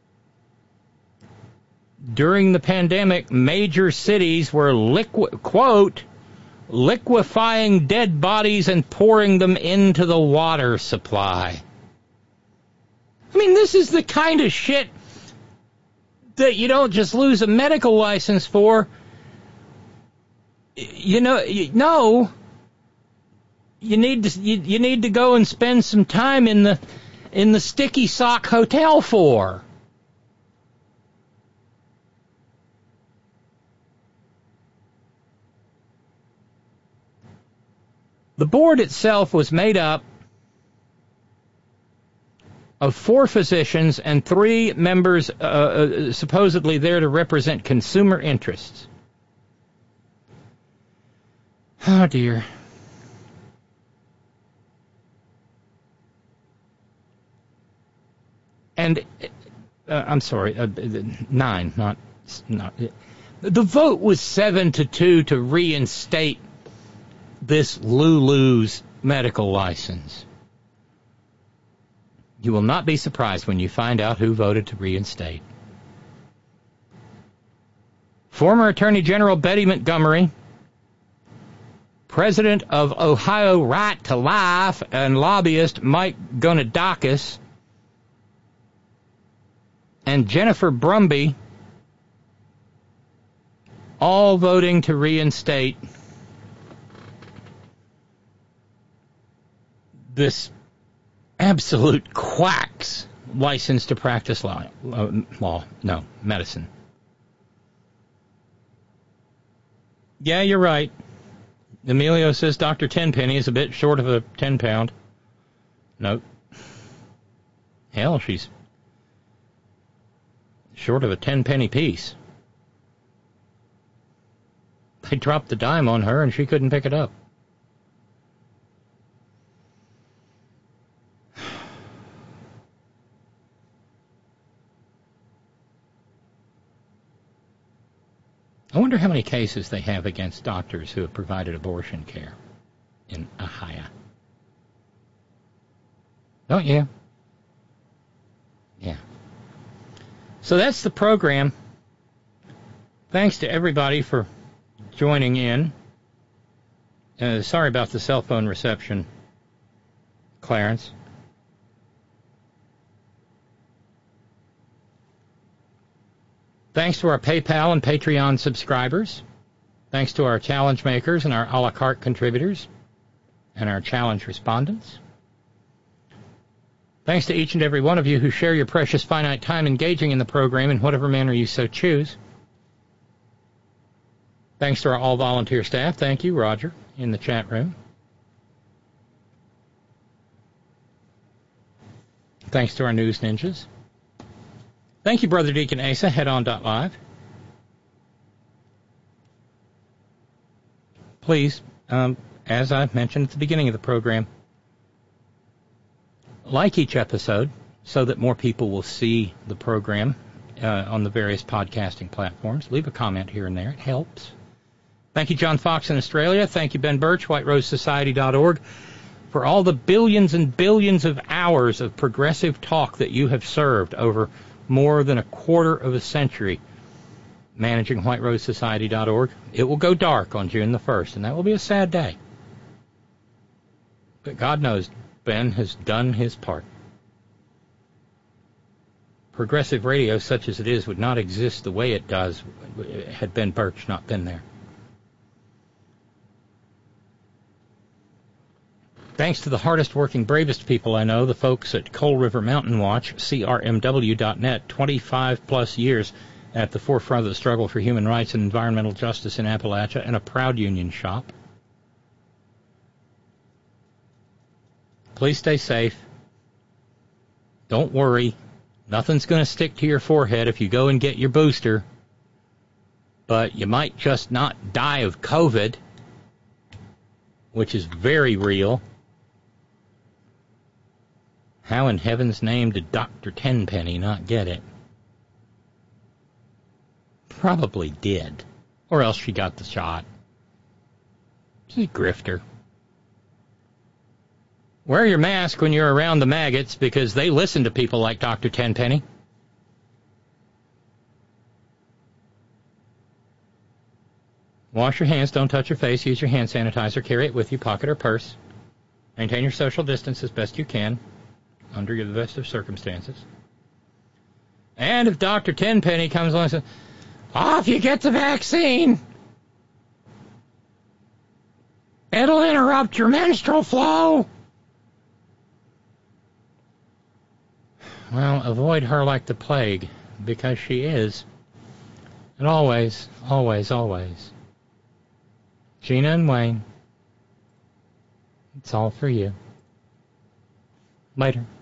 during the pandemic, major cities were liqui- quote liquefying dead bodies and pouring them into the water supply. I mean, this is the kind of shit that you don't just lose a medical license for. You know, you, no. You need to you, you need to go and spend some time in the in the Sticky Sock Hotel for. The board itself was made up of four physicians and three members uh, uh, supposedly there to represent consumer interests. Oh, dear. And, uh, I'm sorry, uh, nine, not, not... The vote was seven to two to reinstate this Lulu's medical license. You will not be surprised when you find out who voted to reinstate. Former Attorney General Betty Montgomery, President of Ohio Right to Life, and lobbyist Mike Gonadakis, and Jennifer Brumby, all voting to reinstate this absolute quack's license to practice law. Uh, law, no, medicine. Yeah, you're right. Emilio says Doctor Tenpenny is a bit short of a ten pound. Nope. Hell, she's short of a ten penny piece. They dropped the dime on her and she couldn't pick it up. I wonder how many cases they have against doctors who have provided abortion care in Ohio. Don't you? Yeah. So that's the program. Thanks to everybody for joining in. Uh, sorry about the cell phone reception, Clarence. Thanks to our PayPal and Patreon subscribers. Thanks to our challenge makers and our a la carte contributors and our challenge respondents. Thanks to each and every one of you who share your precious finite time engaging in the program in whatever manner you so choose. Thanks to our all-volunteer staff. Thank you, Roger, in the chat room. Thanks to our news ninjas. Thank you, Brother Deacon Asa, head on dot live. Please, um, as I've mentioned at the beginning of the program, like each episode so that more people will see the program uh, on the various podcasting platforms. Leave a comment here and there. It helps. Thank you, John Fox in Australia. Thank you, Ben Birch, white rose society dot org, for all the billions and billions of hours of progressive talk that you have served over more than a quarter of a century managing white rose society dot org. It will go dark on June the first, and that will be a sad day. But God knows Ben has done his part. Progressive radio, such as it is, would not exist the way it does had Ben Birch not been there. Thanks to the hardest working, bravest people I know, the folks at Coal River Mountain Watch, C R M W dot net, twenty-five plus years at the forefront of the struggle for human rights and environmental justice in Appalachia, and a proud union shop. Please stay safe. Don't worry. Nothing's going to stick to your forehead if you go and get your booster. But you might just not die of COVID, which is very real. How in heaven's name did Doctor Tenpenny not get it? Probably did. Or else she got the shot. She's a grifter. Wear your mask when you're around the maggots because they listen to people like Doctor Tenpenny. Wash your hands, don't touch your face, use your hand sanitizer, carry it with you, pocket or purse. Maintain your social distance as best you can, under the best of circumstances. And if Doctor Tenpenny comes along and says, oh, if you get the vaccine, it'll interrupt your menstrual flow. Well, avoid her like the plague, because she is. And always, always, always. Gina and Wayne, it's all for you. Later.